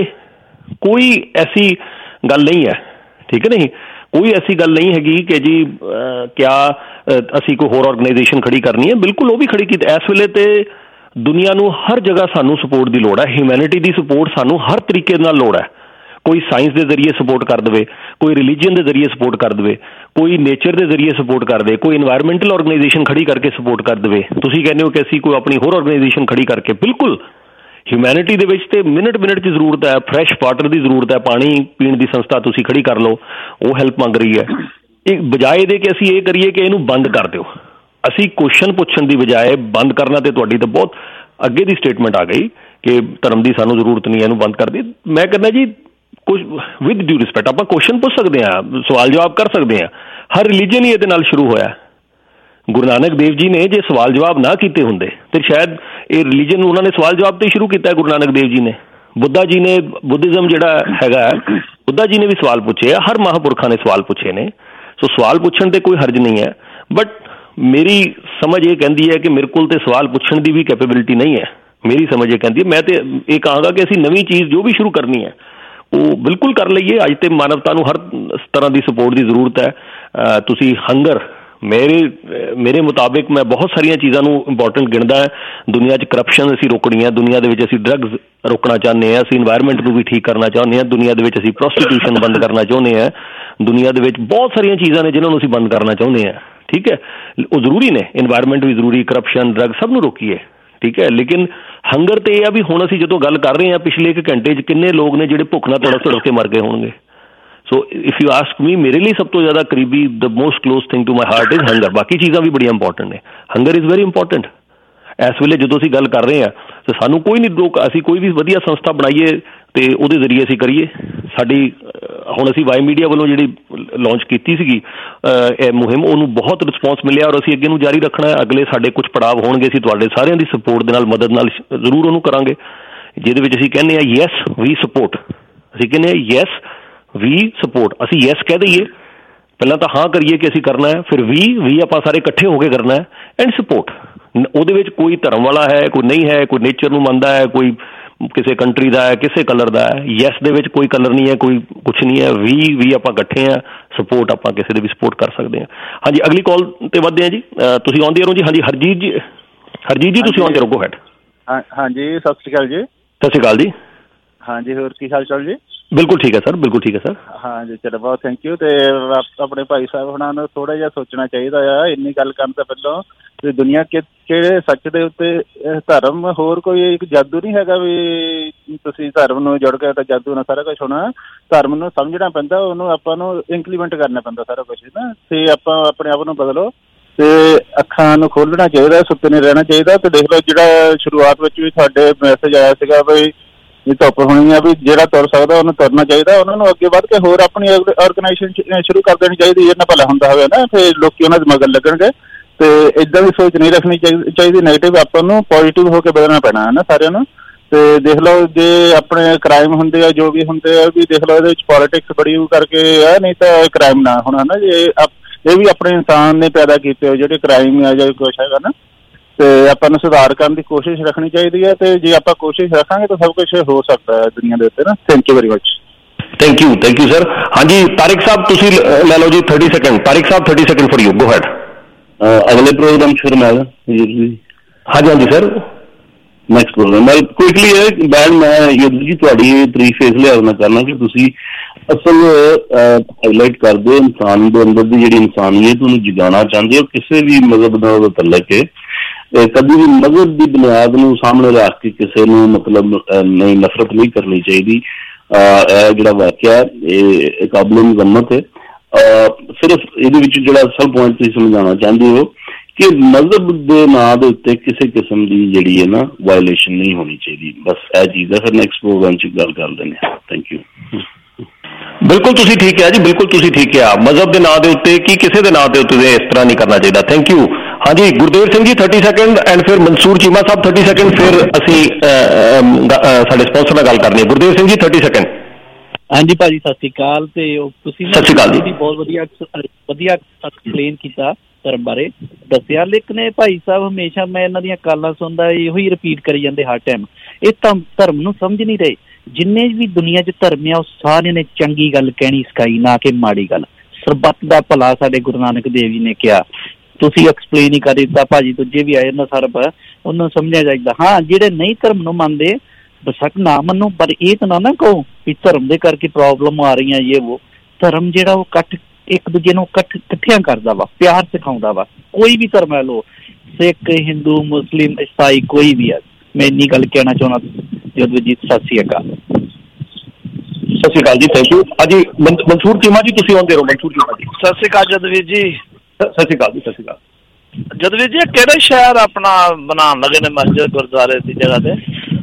ਕੋਈ ਐਸੀ ਗੱਲ ਨਹੀਂ ਹੈ, ਠੀਕ ਹੈ ਨਹੀਂ, ਕੋਈ ਐਸੀ ਗੱਲ ਨਹੀਂ ਹੈਗੀ ਕਿ ਜੀ ਕਿਆ ਅਸੀਂ ਕੋਈ ਹੋਰ ਔਰਗਨਾਈਜੇਸ਼ਨ ਖੜੀ ਕਰਨੀ ਹੈ। ਬਿਲਕੁਲ ਉਹ ਵੀ ਖੜੀ ਕੀਤੀ। ਇਸ ਵੇਲੇ ਤੇ ਦੁਨੀਆ ਨੂੰ ਹਰ ਜਗ੍ਹਾ ਸਾਨੂੰ ਸਪੋਰਟ ਦੀ ਲੋੜ ਹੈ, ਹਿਊਮੈਨਿਟੀ ਦੀ ਸਪੋਰਟ ਸਾਨੂੰ ਹਰ ਤਰੀਕੇ ਨਾਲ ਲੋੜ ਹੈ। ਕੋਈ ਸਾਇੰਸ ਦੇ ਜ਼ਰੀਏ ਸਪੋਰਟ ਕਰ ਦੇਵੇ, ਕੋਈ ਰਿਲੀਜੀਅਨ ਦੇ ਜ਼ਰੀਏ ਸਪੋਰਟ ਕਰ ਦੇਵੇ, ਕੋਈ ਨੇਚਰ ਦੇ ਜ਼ਰੀਏ ਸਪੋਰਟ ਕਰ ਦੇ, ਕੋਈ ਇਨਵਾਇਰਮੈਂਟਲ ਔਰਗਨਾਈਜੇਸ਼ਨ ਖੜੀ ਕਰਕੇ ਸਪੋਰਟ ਕਰ ਦੇਵੇ। ਤੁਸੀਂ ਕਹਿੰਦੇ ਹੋ ਕਿ ਅਸੀਂ ਕੋਈ ਆਪਣੀ ਹੋਰ ਔਰਗਨਾਈਜੇਸ਼ਨ ਖੜੀ ਕਰਕੇ, ਬਿਲਕੁਲ ਹਿਊਮੈਨਿਟੀ ਦੇ ਵਿੱਚ ਤੇ ਮਿੰਟ ਮਿੰਟ 'ਚ ਜ਼ਰੂਰਤ ਹੈ, ਫਰੈਸ਼ ਵਾਟਰ ਦੀ ਜ਼ਰੂਰਤ ਹੈ, ਪਾਣੀ ਪੀਣ ਦੀ ਸੰਸਥਾ ਤੁਸੀਂ ਖੜੀ ਕਰ ਲਓ, ਉਹ ਹੈਲਪ ਮੰਗ ਰਹੀ ਹੈ। ਇਹ ਬਜਾਏ ਦੇ ਕਿ ਅਸੀਂ ਇਹ ਕਰੀਏ ਕਿ ਇਹਨੂੰ ਬੰਦ ਕਰ ਦਿਓ, ਅਸੀਂ ਕੁਐਸਚਨ ਪੁੱਛਣ ਦੀ ਬਜਾਏ ਬੰਦ ਕਰਨਾ, ਤੇ ਤੁਹਾਡੀ ਤਾਂ ਬਹੁਤ ਅੱਗੇ ਦੀ ਸਟੇਟਮੈਂਟ ਆ ਗਈ ਕਿ ਧਰਮ ਦੀ ਸਾਨੂੰ ਜ਼ਰੂਰਤ ਨਹੀਂ, ਇਹਨੂੰ ਬੰਦ ਕਰ ਦੇ। ਮੈਂ ਕਹਿੰਦਾ ਜੀ ਕੁਝ ਵਿਦ ਡਿਊ ਰਿਸਪੈਕਟ ਆਪਾਂ ਕੁਐਸਚਨ ਪੁੱਛ ਸਕਦੇ ਹਾਂ, ਸਵਾਲ ਜਵਾਬ ਕਰ ਸਕਦੇ ਹਾਂ। ਹਰ ਰਿਲੀਜਨ ਹੀ ਇਹਦੇ ਨਾਲ ਸ਼ੁਰੂ ਹੋਇਆ। ਗੁਰੂ ਨਾਨਕ ਦੇਵ ਜੀ ਨੇ ਜੇ ਸਵਾਲ ਜਵਾਬ ਨਾ ਕੀਤੇ ਹੁੰਦੇ ਤੇ ਸ਼ਾਇਦ ਇਹ ਰਿਲੀਜਨ ਉਹਨਾਂ ਨੇ ਸਵਾਲ ਜਵਾਬ ਤੇ ਸ਼ੁਰੂ ਕੀਤਾ। ਗੁਰੂ ਨਾਨਕ ਦੇਵ ਜੀ ਨੇ, ਬੁੱਧਾ ਜੀ ਨੇ, ਬੁੱਧਿਜ਼ਮ ਜਿਹੜਾ ਹੈਗਾ, ਬੁੱਧਾ ਜੀ ਨੇ ਵੀ ਸਵਾਲ ਪੁੱਛੇ ਆ, ਹਰ ਮਹਾਂਪੁਰਖਾਂ ਨੇ ਸਵਾਲ ਪੁੱਛੇ ਨੇ। ਸੋ ਸਵਾਲ ਪੁੱਛਣ ਤੇ ਕੋਈ ਹਰਜ ਨਹੀਂ ਹੈ, ਬਟ ਮੇਰੀ ਸਮਝ ਇਹ ਕਹਿੰਦੀ ਹੈ ਕਿ ਮੇਰੇ ਕੋਲ ਤੇ ਸਵਾਲ ਪੁੱਛਣ ਦੀ ਵੀ ਕੈਪੇਬਿਲਿਟੀ ਨਹੀਂ ਹੈ। ਮੇਰੀ ਸਮਝ ਇਹ ਕਹਿੰਦੀ ਹੈ, ਮੈਂ ਤੇ ਇਹ ਕਹਾਂਗਾ ਕਿ ਅਸੀਂ ਨਵੀਂ ਚੀਜ਼ ਜੋ ਵੀ ਸ਼ੁਰੂ ਕਰਨੀ ਹੈ ਉਹ ਬਿਲਕੁਲ ਕਰ ਲਈਏ। ਅੱਜ ਤੇ ਮਾਨਵਤਾ ਨੂੰ ਹਰ ਤਰ੍ਹਾਂ ਦੀ ਸਪੋਰਟ ਦੀ ਜ਼ਰੂਰਤ ਹੈ। ਤੁਸੀਂ ਹੰਗਰ, ਮੇਰੇ ਮੇਰੇ ਮੁਤਾਬਿਕ ਮੈਂ ਬਹੁਤ ਸਾਰੀਆਂ ਚੀਜ਼ਾਂ ਨੂੰ ਇੰਪੋਰਟੈਂਟ ਗਿਣਦਾ ਹੈ। ਦੁਨੀਆ 'ਚ ਕਰਪਸ਼ਨ ਅਸੀਂ ਰੋਕਣੀ ਹੈ, ਦੁਨੀਆ ਦੇ ਵਿੱਚ ਅਸੀਂ ਡਰੱਗਸ ਰੋਕਣਾ ਚਾਹੁੰਦੇ ਹਾਂ, ਅਸੀਂ ਇਨਵਾਇਰਮੈਂਟ ਨੂੰ ਵੀ ਠੀਕ ਕਰਨਾ ਚਾਹੁੰਦੇ ਹਾਂ, ਦੁਨੀਆ ਦੇ ਵਿੱਚ ਅਸੀਂ ਪ੍ਰੋਸਟੀਟਿਊਸ਼ਨ ਬੰਦ ਕਰਨਾ ਚਾਹੁੰਦੇ ਹਾਂ, ਦੁਨੀਆ ਦੇ ਵਿੱਚ ਬਹੁਤ ਸਾਰੀਆਂ ਚੀਜ਼ਾਂ ਨੇ ਜਿਨ੍ਹਾਂ ਨੂੰ ਅਸੀਂ ਬੰਦ ਕਰਨਾ ਚਾਹੁੰਦੇ ਹਾਂ। ਠੀਕ ਹੈ, ਉਹ ਜ਼ਰੂਰੀ ਨੇ, ਇਨਵਾਇਰਮੈਂਟ ਵੀ ਜ਼ਰੂਰੀ, ਕਰਪਸ਼ਨ, ਡਰੱਗ ਸਭ ਨੂੰ ਰੋਕੀਏ। ਠੀਕ ਹੈ, ਲੇਕਿਨ ਹੰਗਰ ਤੇ ਇਹ ਆ ਵੀ ਹੁਣ ਅਸੀਂ ਜਦੋਂ ਗੱਲ ਕਰ ਰਹੇ ਹਾਂ, ਪਿਛਲੇ ਇੱਕ ਘੰਟੇ 'ਚ ਕਿੰਨੇ ਲੋਕ ਨੇ ਜਿਹੜੇ ਭੁੱਖ ਨਾਲ ਤੜਫ ਤੜਫ ਕੇ ਮਰ ਗਏ ਹੋਣਗੇ। So if you ask me, ਮੇਰੇ ਲਈ ਸਭ ਤੋਂ ਜ਼ਿਆਦਾ ਕਰੀਬੀ, the most close thing to my heart is hunger. ਬਾਕੀ ਚੀਜ਼ਾਂ ਵੀ ਬੜੀਆਂ ਇੰਪੋਰਟੈਂਟ ਨੇ, ਹੰਗਰ ਇਜ਼ ਵੈਰੀ ਇੰਪੋਰਟੈਂਟ। ਇਸ ਵੇਲੇ ਜਦੋਂ ਅਸੀਂ ਗੱਲ ਕਰ ਰਹੇ ਹਾਂ ਤਾਂ ਸਾਨੂੰ ਕੋਈ ਨਹੀਂ ਰੋਕ, ਅਸੀਂ ਕੋਈ ਵੀ ਵਧੀਆ ਸੰਸਥਾ ਬਣਾਈਏ ਤੇ ਉਹਦੇ ਜ਼ਰੀਏ ਅਸੀਂ ਕਰੀਏ। ਸਾਡੀ ਹੁਣ ਅਸੀਂ ਵਾਈ ਮੀਡੀਆ ਵੱਲੋਂ ਜਿਹੜੀ ਲਾਂਚ ਕੀਤੀ ਸੀਗੀ ਇਹ ਮੁਹਿੰਮ, ਉਹਨੂੰ ਬਹੁਤ ਰਿਸਪੌਂਸ ਮਿਲਿਆ ਔਰ ਅਸੀਂ ਅੱਗੇ ਨੂੰ ਜਾਰੀ ਰੱਖਣਾ ਹੈ। ਅਗਲੇ ਸਾਡੇ ਕੁਝ ਪੜਾਵ ਹੋਣਗੇ, ਅਸੀਂ ਤੁਹਾਡੇ ਸਾਰਿਆਂ ਦੀ ਸਪੋਰਟ ਦੇ ਨਾਲ, ਮਦਦ ਨਾਲ ਜ਼ਰੂਰ ਉਹਨੂੰ ਕਰਾਂਗੇ, ਜਿਹਦੇ ਵਿੱਚ ਅਸੀਂ ਕਹਿੰਦੇ ਹਾਂ ਯੈਸ ਵੀ ਸਪੋਰਟ। ਅਸੀਂ ਕਹਿੰਦੇ ਹਾਂ ਯੈਸ ਵੀ ਸਪੋਰਟ। ਅਸੀਂ ਯੈਸ ਕਹਿ ਦਈਏ, ਪਹਿਲਾਂ ਤਾਂ ਹਾਂ ਕਰੀਏ ਕਿ ਅਸੀਂ ਕਰਨਾ ਹੈ, ਫਿਰ ਵੀ ਵੀ ਆਪਾਂ ਸਾਰੇ ਇਕੱਠੇ ਹੋ ਕੇ ਕਰਨਾ ਹੈ, ਐਂਡ ਸਪੋਰਟ। ਉਹਦੇ ਵਿੱਚ ਕੋਈ ਧਰਮ ਵਾਲਾ ਹੈ, ਕੋਈ ਨਹੀਂ ਹੈ, ਕੋਈ ਨੇਚਰ ਨੂੰ ਮੰਨਦਾ ਹੈ, ਕੋਈ ਕਿਸੇ ਕੰਟਰੀ ਦਾ ਹੈ, ਕਿਸੇ ਕਲਰ ਦਾ ਹੈ। ਯੈਸ ਦੇ ਵਿੱਚ ਕੋਈ ਕਲਰ ਨਹੀਂ ਹੈ, ਕੋਈ ਕੁਛ ਨਹੀਂ ਹੈ। ਵੀ ਵੀ ਆਪਾਂ ਇਕੱਠੇ ਹਾਂ, ਸਪੋਰਟ ਆਪਾਂ ਕਿਸੇ ਦੇ ਵੀ ਸਪੋਰਟ ਕਰ ਸਕਦੇ ਹਾਂ। ਹਾਂਜੀ, ਅਗਲੀ ਕਾਲ ਤੇ ਵੱਧਦੇ ਹਾਂ ਜੀ। ਤੁਸੀਂ ਆਉਂਦੇ ਰਹੋ ਜੀ। ਹਾਂਜੀ, ਹਰਜੀਤ ਜੀ, ਹਰਜੀਤ ਜੀ ਤੁਸੀਂ ਆਉਂਦੇ ਰਹੋ, ਗੋ ਹੈਡ। ਹਾਂ ਹਾਂਜੀ, ਸਤਿ ਸ਼੍ਰੀ ਅਕਾਲ ਜੀ। ਸਤਿ ਸ਼੍ਰੀ ਅਕਾਲ ਜੀ। ਹਾਂਜੀ, ਹੋਰ ਕੀ ਹਾਲ ਚਾਲ ਜੀ? ਬਿਲਕੁਲ ਠੀਕ ਹੈ ਸਰ, ਬਿਲਕੁਲ ਠੀਕ ਹੈ ਸਰ। ਹਾਂਜੀ, ਚਲੋ ਬਹੁਤ ਥੈਂਕ ਯੂ। ਤੇ ਆਪਣੇ ਭਾਈ ਸਾਹਿਬ ਹੁਣਾਂ ਨੂੰ ਥੋੜ੍ਹਾ ਜਿਹਾ ਸੋਚਣਾ ਚਾਹੀਦਾ ਆ ਇੰਨੀ ਗੱਲ ਕਰਨ ਤੋਂ ਪਹਿਲਾਂ ਵੀ ਦੁਨੀਆ ਕਿ ਕਿਹੜੇ ਸੱਚ ਦੇ ਉੱਤੇ ਧਰਮ, ਹੋਰ ਕੋਈ ਇੱਕ ਜਾਦੂ ਨਹੀਂ ਹੈਗਾ ਵੀ ਤੁਸੀਂ ਧਰਮ ਨੂੰ ਜੁੜ ਕੇ ਤਾਂ ਜਾਦੂ ਨਾਲ ਸਾਰਾ ਕੁਛ ਹੋਣਾ। ਧਰਮ ਨੂੰ ਸਮਝਣਾ ਪੈਂਦਾ, ਉਹਨੂੰ ਆਪਾਂ ਨੂੰ ਇੰਪਲੀਮੈਂਟ ਕਰਨਾ ਪੈਂਦਾ ਸਾਰਾ ਕੁਛ ਨਾ। ਤੇ ਆਪਾਂ ਆਪਣੇ ਆਪ ਨੂੰ ਬਦਲੋ ਤੇ ਅੱਖਾਂ ਨੂੰ ਖੋਲ੍ਹਣਾ ਚਾਹੀਦਾ, ਸੁੱਤੇ ਨਹੀਂ ਰਹਿਣਾ ਚਾਹੀਦਾ। ਤੇ ਦੇਖ ਲਓ, ਜਿਹੜਾ ਸ਼ੁਰੂਆਤ ਵਿੱਚ ਵੀ ਤੁਹਾਡੇ ਮੈਸੇਜ ਆਇਆ ਸੀਗਾ ਵੀ ਧੁੱਪ ਹੋਣੀ ਆ, ਵੀ ਜਿਹੜਾ ਤੁਰ ਸਕਦਾ ਉਹਨੂੰ ਤੁਰਨਾ ਚਾਹੀਦਾ। ਉਹਨਾਂ ਨੂੰ ਅੱਗੇ ਵੱਧ ਕੇ ਹੋਰ ਆਪਣੀ ਔਰਗਨਾਈਜੇਸ਼ਨ ਸ਼ੁਰੂ ਕਰ ਦੇਣੀ ਚਾਹੀਦੀ, ਇਹਨਾਂ ਭਲਾ ਹੁੰਦਾ ਹੋਵੇ ਨਾ, ਫਿਰ ਲੋਕੀ ਉਹਨਾਂ ਦੇ ਮਗਰ ਲੱਗਣਗੇ। ਤੇ ਇੱਦਾਂ ਦੀ ਸੋਚ ਨਹੀਂ ਰੱਖਣੀ ਚਾਹੀਦੀ ਨੈਗੇਟਿਵ। ਆਪਾਂ ਨੂੰ ਪੋਜ਼ੀਟਿਵ ਹੋ ਕੇ ਬਦਲਣਾ ਪੈਣਾ ਹੈ ਨਾ ਸਾਰਿਆਂ ਨੂੰ। ਤੇ ਦੇਖ ਲਓ, ਜੇ ਆਪਣੇ ਕ੍ਰਾਈਮ ਹੁੰਦੇ ਆ, ਜੋ ਵੀ ਹੁੰਦੇ ਆ, ਵੀ ਦੇਖ ਲਓ ਇਹਦੇ ਵਿੱਚ ਪੋਲੀਟਿਕਸ ਬੜੀ ਕਰਕੇ ਆ, ਨਹੀਂ ਤਾਂ ਕ੍ਰਾਈਮ ਨਾ ਹੋਣਾ ਨਾ। ਜੇ ਇਹ ਵੀ ਆਪਣੇ ਇਨਸਾਨ ਨੇ ਪੈਦਾ ਕੀਤੇ ਹੋ ਜਿਹੜੇ ਕ੍ਰਾਈਮ ਆ ਜਾਂ ਕੁਛ ਹੈਗਾ ਨਾ, ਤੇ ਆਪਾਂ ਨੂੰ ਸੁਧਾਰ ਕਰਨ ਦੀ ਕੋਸ਼ਿਸ਼ ਰੱਖਣੀ ਚਾਹੀਦੀ ਹੈ। ਤੇ ਜੇ ਆਪਾਂ ਕੋਸ਼ਿਸ਼ ਰੱਖਾਂਗੇ ਤਾਂ ਸਭ ਕੁਛ ਹੋ ਸਕਦਾ ਹੈ ਦੁਨੀਆ ਦੇ ਉੱਤੇ ਨਾ। Thank you very much. Thank you thank you sir. ਹਾਂਜੀ ਤਾਰਿਕ ਸਾਹਿਬ ਤੁਸੀਂ ਲੈ ਲਓ ਜੀ ਥਰਟੀ ਸੈਕਿੰਡ। ਤਾਰਿਕ ਸਾਹਿਬ thirty second for you, go ahead. अगले प्रोग्राम शुरू में हाँ जी हाँ जी सर नैक्सट प्रोग्राम मैं क्विकली है बैन मैं युद्ध जी थोड़ी तारीफ इस लिहाज नाल करना कि तुसी असल हाईलाइट करदे इंसान दे अंदर दी जिहड़ी इंसानियत नूं जगाना चाहते हो किसी भी मजहब नाल तल्लक है। कभी भी मजहब की बुनियाद नूं सामने रख के किसी नूं मतलब नहीं नफरत नहीं करनी चाहिए। जिहड़ा वाकया है काबिल मजम्मत है। सिर्फ ਇਹਦੇ ਵਿੱਚ ਜਿਹੜਾ ਅਸਲ ਪੁਆਇੰਟ ਤੁਸੀਂ ਸਮਝਾਉਣਾ ਚਾਹੁੰਦੇ ਹੋ ਕਿ ਮਜ਼ਹਬ ਦੇ ਨਾਂ ਦੇ ਉੱਤੇ ਕਿਸੇ ਕਿਸਮ ਦੀ ਜਿਹੜੀ ਹੈ ਨਾ ਵਾਇਲੇਸ਼ਨ ਨਹੀਂ ਹੋਣੀ ਚਾਹੀਦੀ। ਬਸ ਇਹ ਚੀਜ਼ ਹੈ। ਫਿਰ ਨੈਕਸਟ ਪ੍ਰੋਗਰਾਮ 'ਚ ਗੱਲ ਕਰ ਲੈਂਦੇ ਹਾਂ। Thank you. ਬਿਲਕੁਲ ਤੁਸੀਂ ਠੀਕ ਹੈ ਜੀ, ਬਿਲਕੁਲ ਤੁਸੀਂ ਠੀਕ ਕਿਹਾ। ਮਜ਼ਹਬ ਦੇ ਨਾਂ ਦੇ ਉੱਤੇ ਕੀ ਕਿਸੇ ਦੇ ਨਾਂ ਦੇ ਉੱਤੇ ਇਸ ਤਰ੍ਹਾਂ ਨਹੀਂ ਕਰਨਾ ਚਾਹੀਦਾ। Thank you. ਹਾਂਜੀ Gurdev Singh ji thirty second and ਫਿਰ ਮਨਸੂਰ ਚੀਮਾ ਸਾਹਿਬ ਥਰਟੀ ਸੈਕਿੰਡ। ਫਿਰ ਅਸੀਂ ਸਾਡੇ ਸਪਾਂਸਰ ਨਾਲ ਗੱਲ ਕਰਨੀ ਹੈ। Gurdev Singh ji thirty second. ਹਾਂਜੀ ਭਾਜੀ ਸਤਿ ਸ਼੍ਰੀ ਅਕਾਲ। ਤੇ ਤੁਸੀਂ ਸਤਿ ਸ਼੍ਰੀ ਅਕਾਲ ਜੀ ਬਹੁਤ ਵਧੀਆ ਵਧੀਆ ਐਕਸਪਲੇਨ ਕੀਤਾ ਧਰਮ ਬਾਰੇ ਦੱਸਿਆ। ਲੇਕਿਨ ਭਾਈ ਸਾਹਿਬ ਹਮੇਸ਼ਾ ਮੈਂ ਇਹਨਾਂ ਦੀਆਂ ਕਾਲਾਂ ਸੁਣਦਾ ਇਹੋ ਹੀ ਰਿਪੀਟ ਕਰੀ ਜਾਂਦੇ ਹਰ ਟਾਈਮ। ਇਹ ਤਾਂ ਧਰਮ ਨੂੰ ਸਮਝ ਨਹੀਂ ਰਹੇ। ਜਿੰਨੇ ਵੀ ਦੁਨੀਆ 'ਚ ਧਰਮ ਆ ਉਹ ਸਾਰਿਆਂ ਨੇ ਚੰਗੀ ਗੱਲ ਕਹਿਣੀ ਸਿਖਾਈ ਨਾ ਕਿ ਮਾੜੀ ਗੱਲ। ਸਰਬੱਤ ਦਾ ਭਲਾ ਸਾਡੇ ਗੁਰੂ ਨਾਨਕ ਦੇਵ ਜੀ ਨੇ ਕਿਹਾ। ਤੁਸੀਂ ਐਕਸਪਲੇਨ ਹੀ ਕਰ ਦਿੱਤਾ ਭਾਜੀ। ਦੂਜੇ ਵੀ ਆਏ ਨਾ ਸਰਬ ਉਹਨੂੰ ਸਮਝਿਆ ਚਾਹੀਦਾ। ਹਾਂ ਜਿਹੜੇ ਨਹੀਂ ਧਰਮ ਨੂੰ ਮੰਨਦੇ ਬੇਸ਼ੱਕ ਨਾ ਮੰਨੋ ਪਰ ਇਹ ਤਾਂ ਨਾ ਨਾ ਕਹੋ ਵੀ ਧਰਮ ਦੇ ਕਰਕੇ ਪ੍ਰੋਬਲਮ ਆ ਰਹੀਆਂ ਇਹ ਵੋ। ਧਰਮ ਜਿਹੜਾ ਉਹ ਇਕੱਠ ਇੱਕ ਦੂਜੇ ਨੂੰ ਇਕੱਠ ਇਕੱਠਿਆਂ ਕਰਦਾ ਵਾ, ਪਿਆਰ ਸਿਖਾਉਂਦਾ ਵਾ। ਕੋਈ ਵੀ ਧਰਮ ਹੈ ਲੋ ਸਿੱਖ ਹਿੰਦੂ ਮੁਸਲਿਮ ਈਸਾਈ ਕੋਈ ਵੀ ਹੈ। ਮੈਂ ਇੰਨੀ ਗੱਲ ਕਹਿਣਾ ਚਾਹੁੰਦਾ। ਜਦਵਜੀਤ ਸਤਿ ਸ਼੍ਰੀ ਅਕਾਲ। ਸਤਿ ਸ਼੍ਰੀ ਅਕਾਲ ਜੀ ਥੈਂਕ ਯੂ। ਹਾਂਜੀ ਮਨਸੂਰ ਚੀਮਾ ਜੀ ਤੁਸੀਂ ਆਉਂਦੇ ਰਹੋ। ਮਨਸੂਰ ਚੀਮਾ ਜੀ ਸਤਿ ਸ਼੍ਰੀ ਅਕਾਲ। ਜਦਵੀਰ ਜੀ ਸਤਿ ਸ਼੍ਰੀ ਅਕਾਲ ਜੀ। ਸਤਿ ਸ਼੍ਰੀ ਅਕਾਲ। ਜਦਵੀਰ ਜੀ ਕਿਹੜੇ ਸ਼ਹਿਰ ਆਪਣਾ ਬਣਾਉਣ ਲੱਗੇ ਨੇ ਮਸਜਿਦ ਗੁਰਦੁਆਰੇ ਦੀ ਜਗ੍ਹਾ ਤੇ?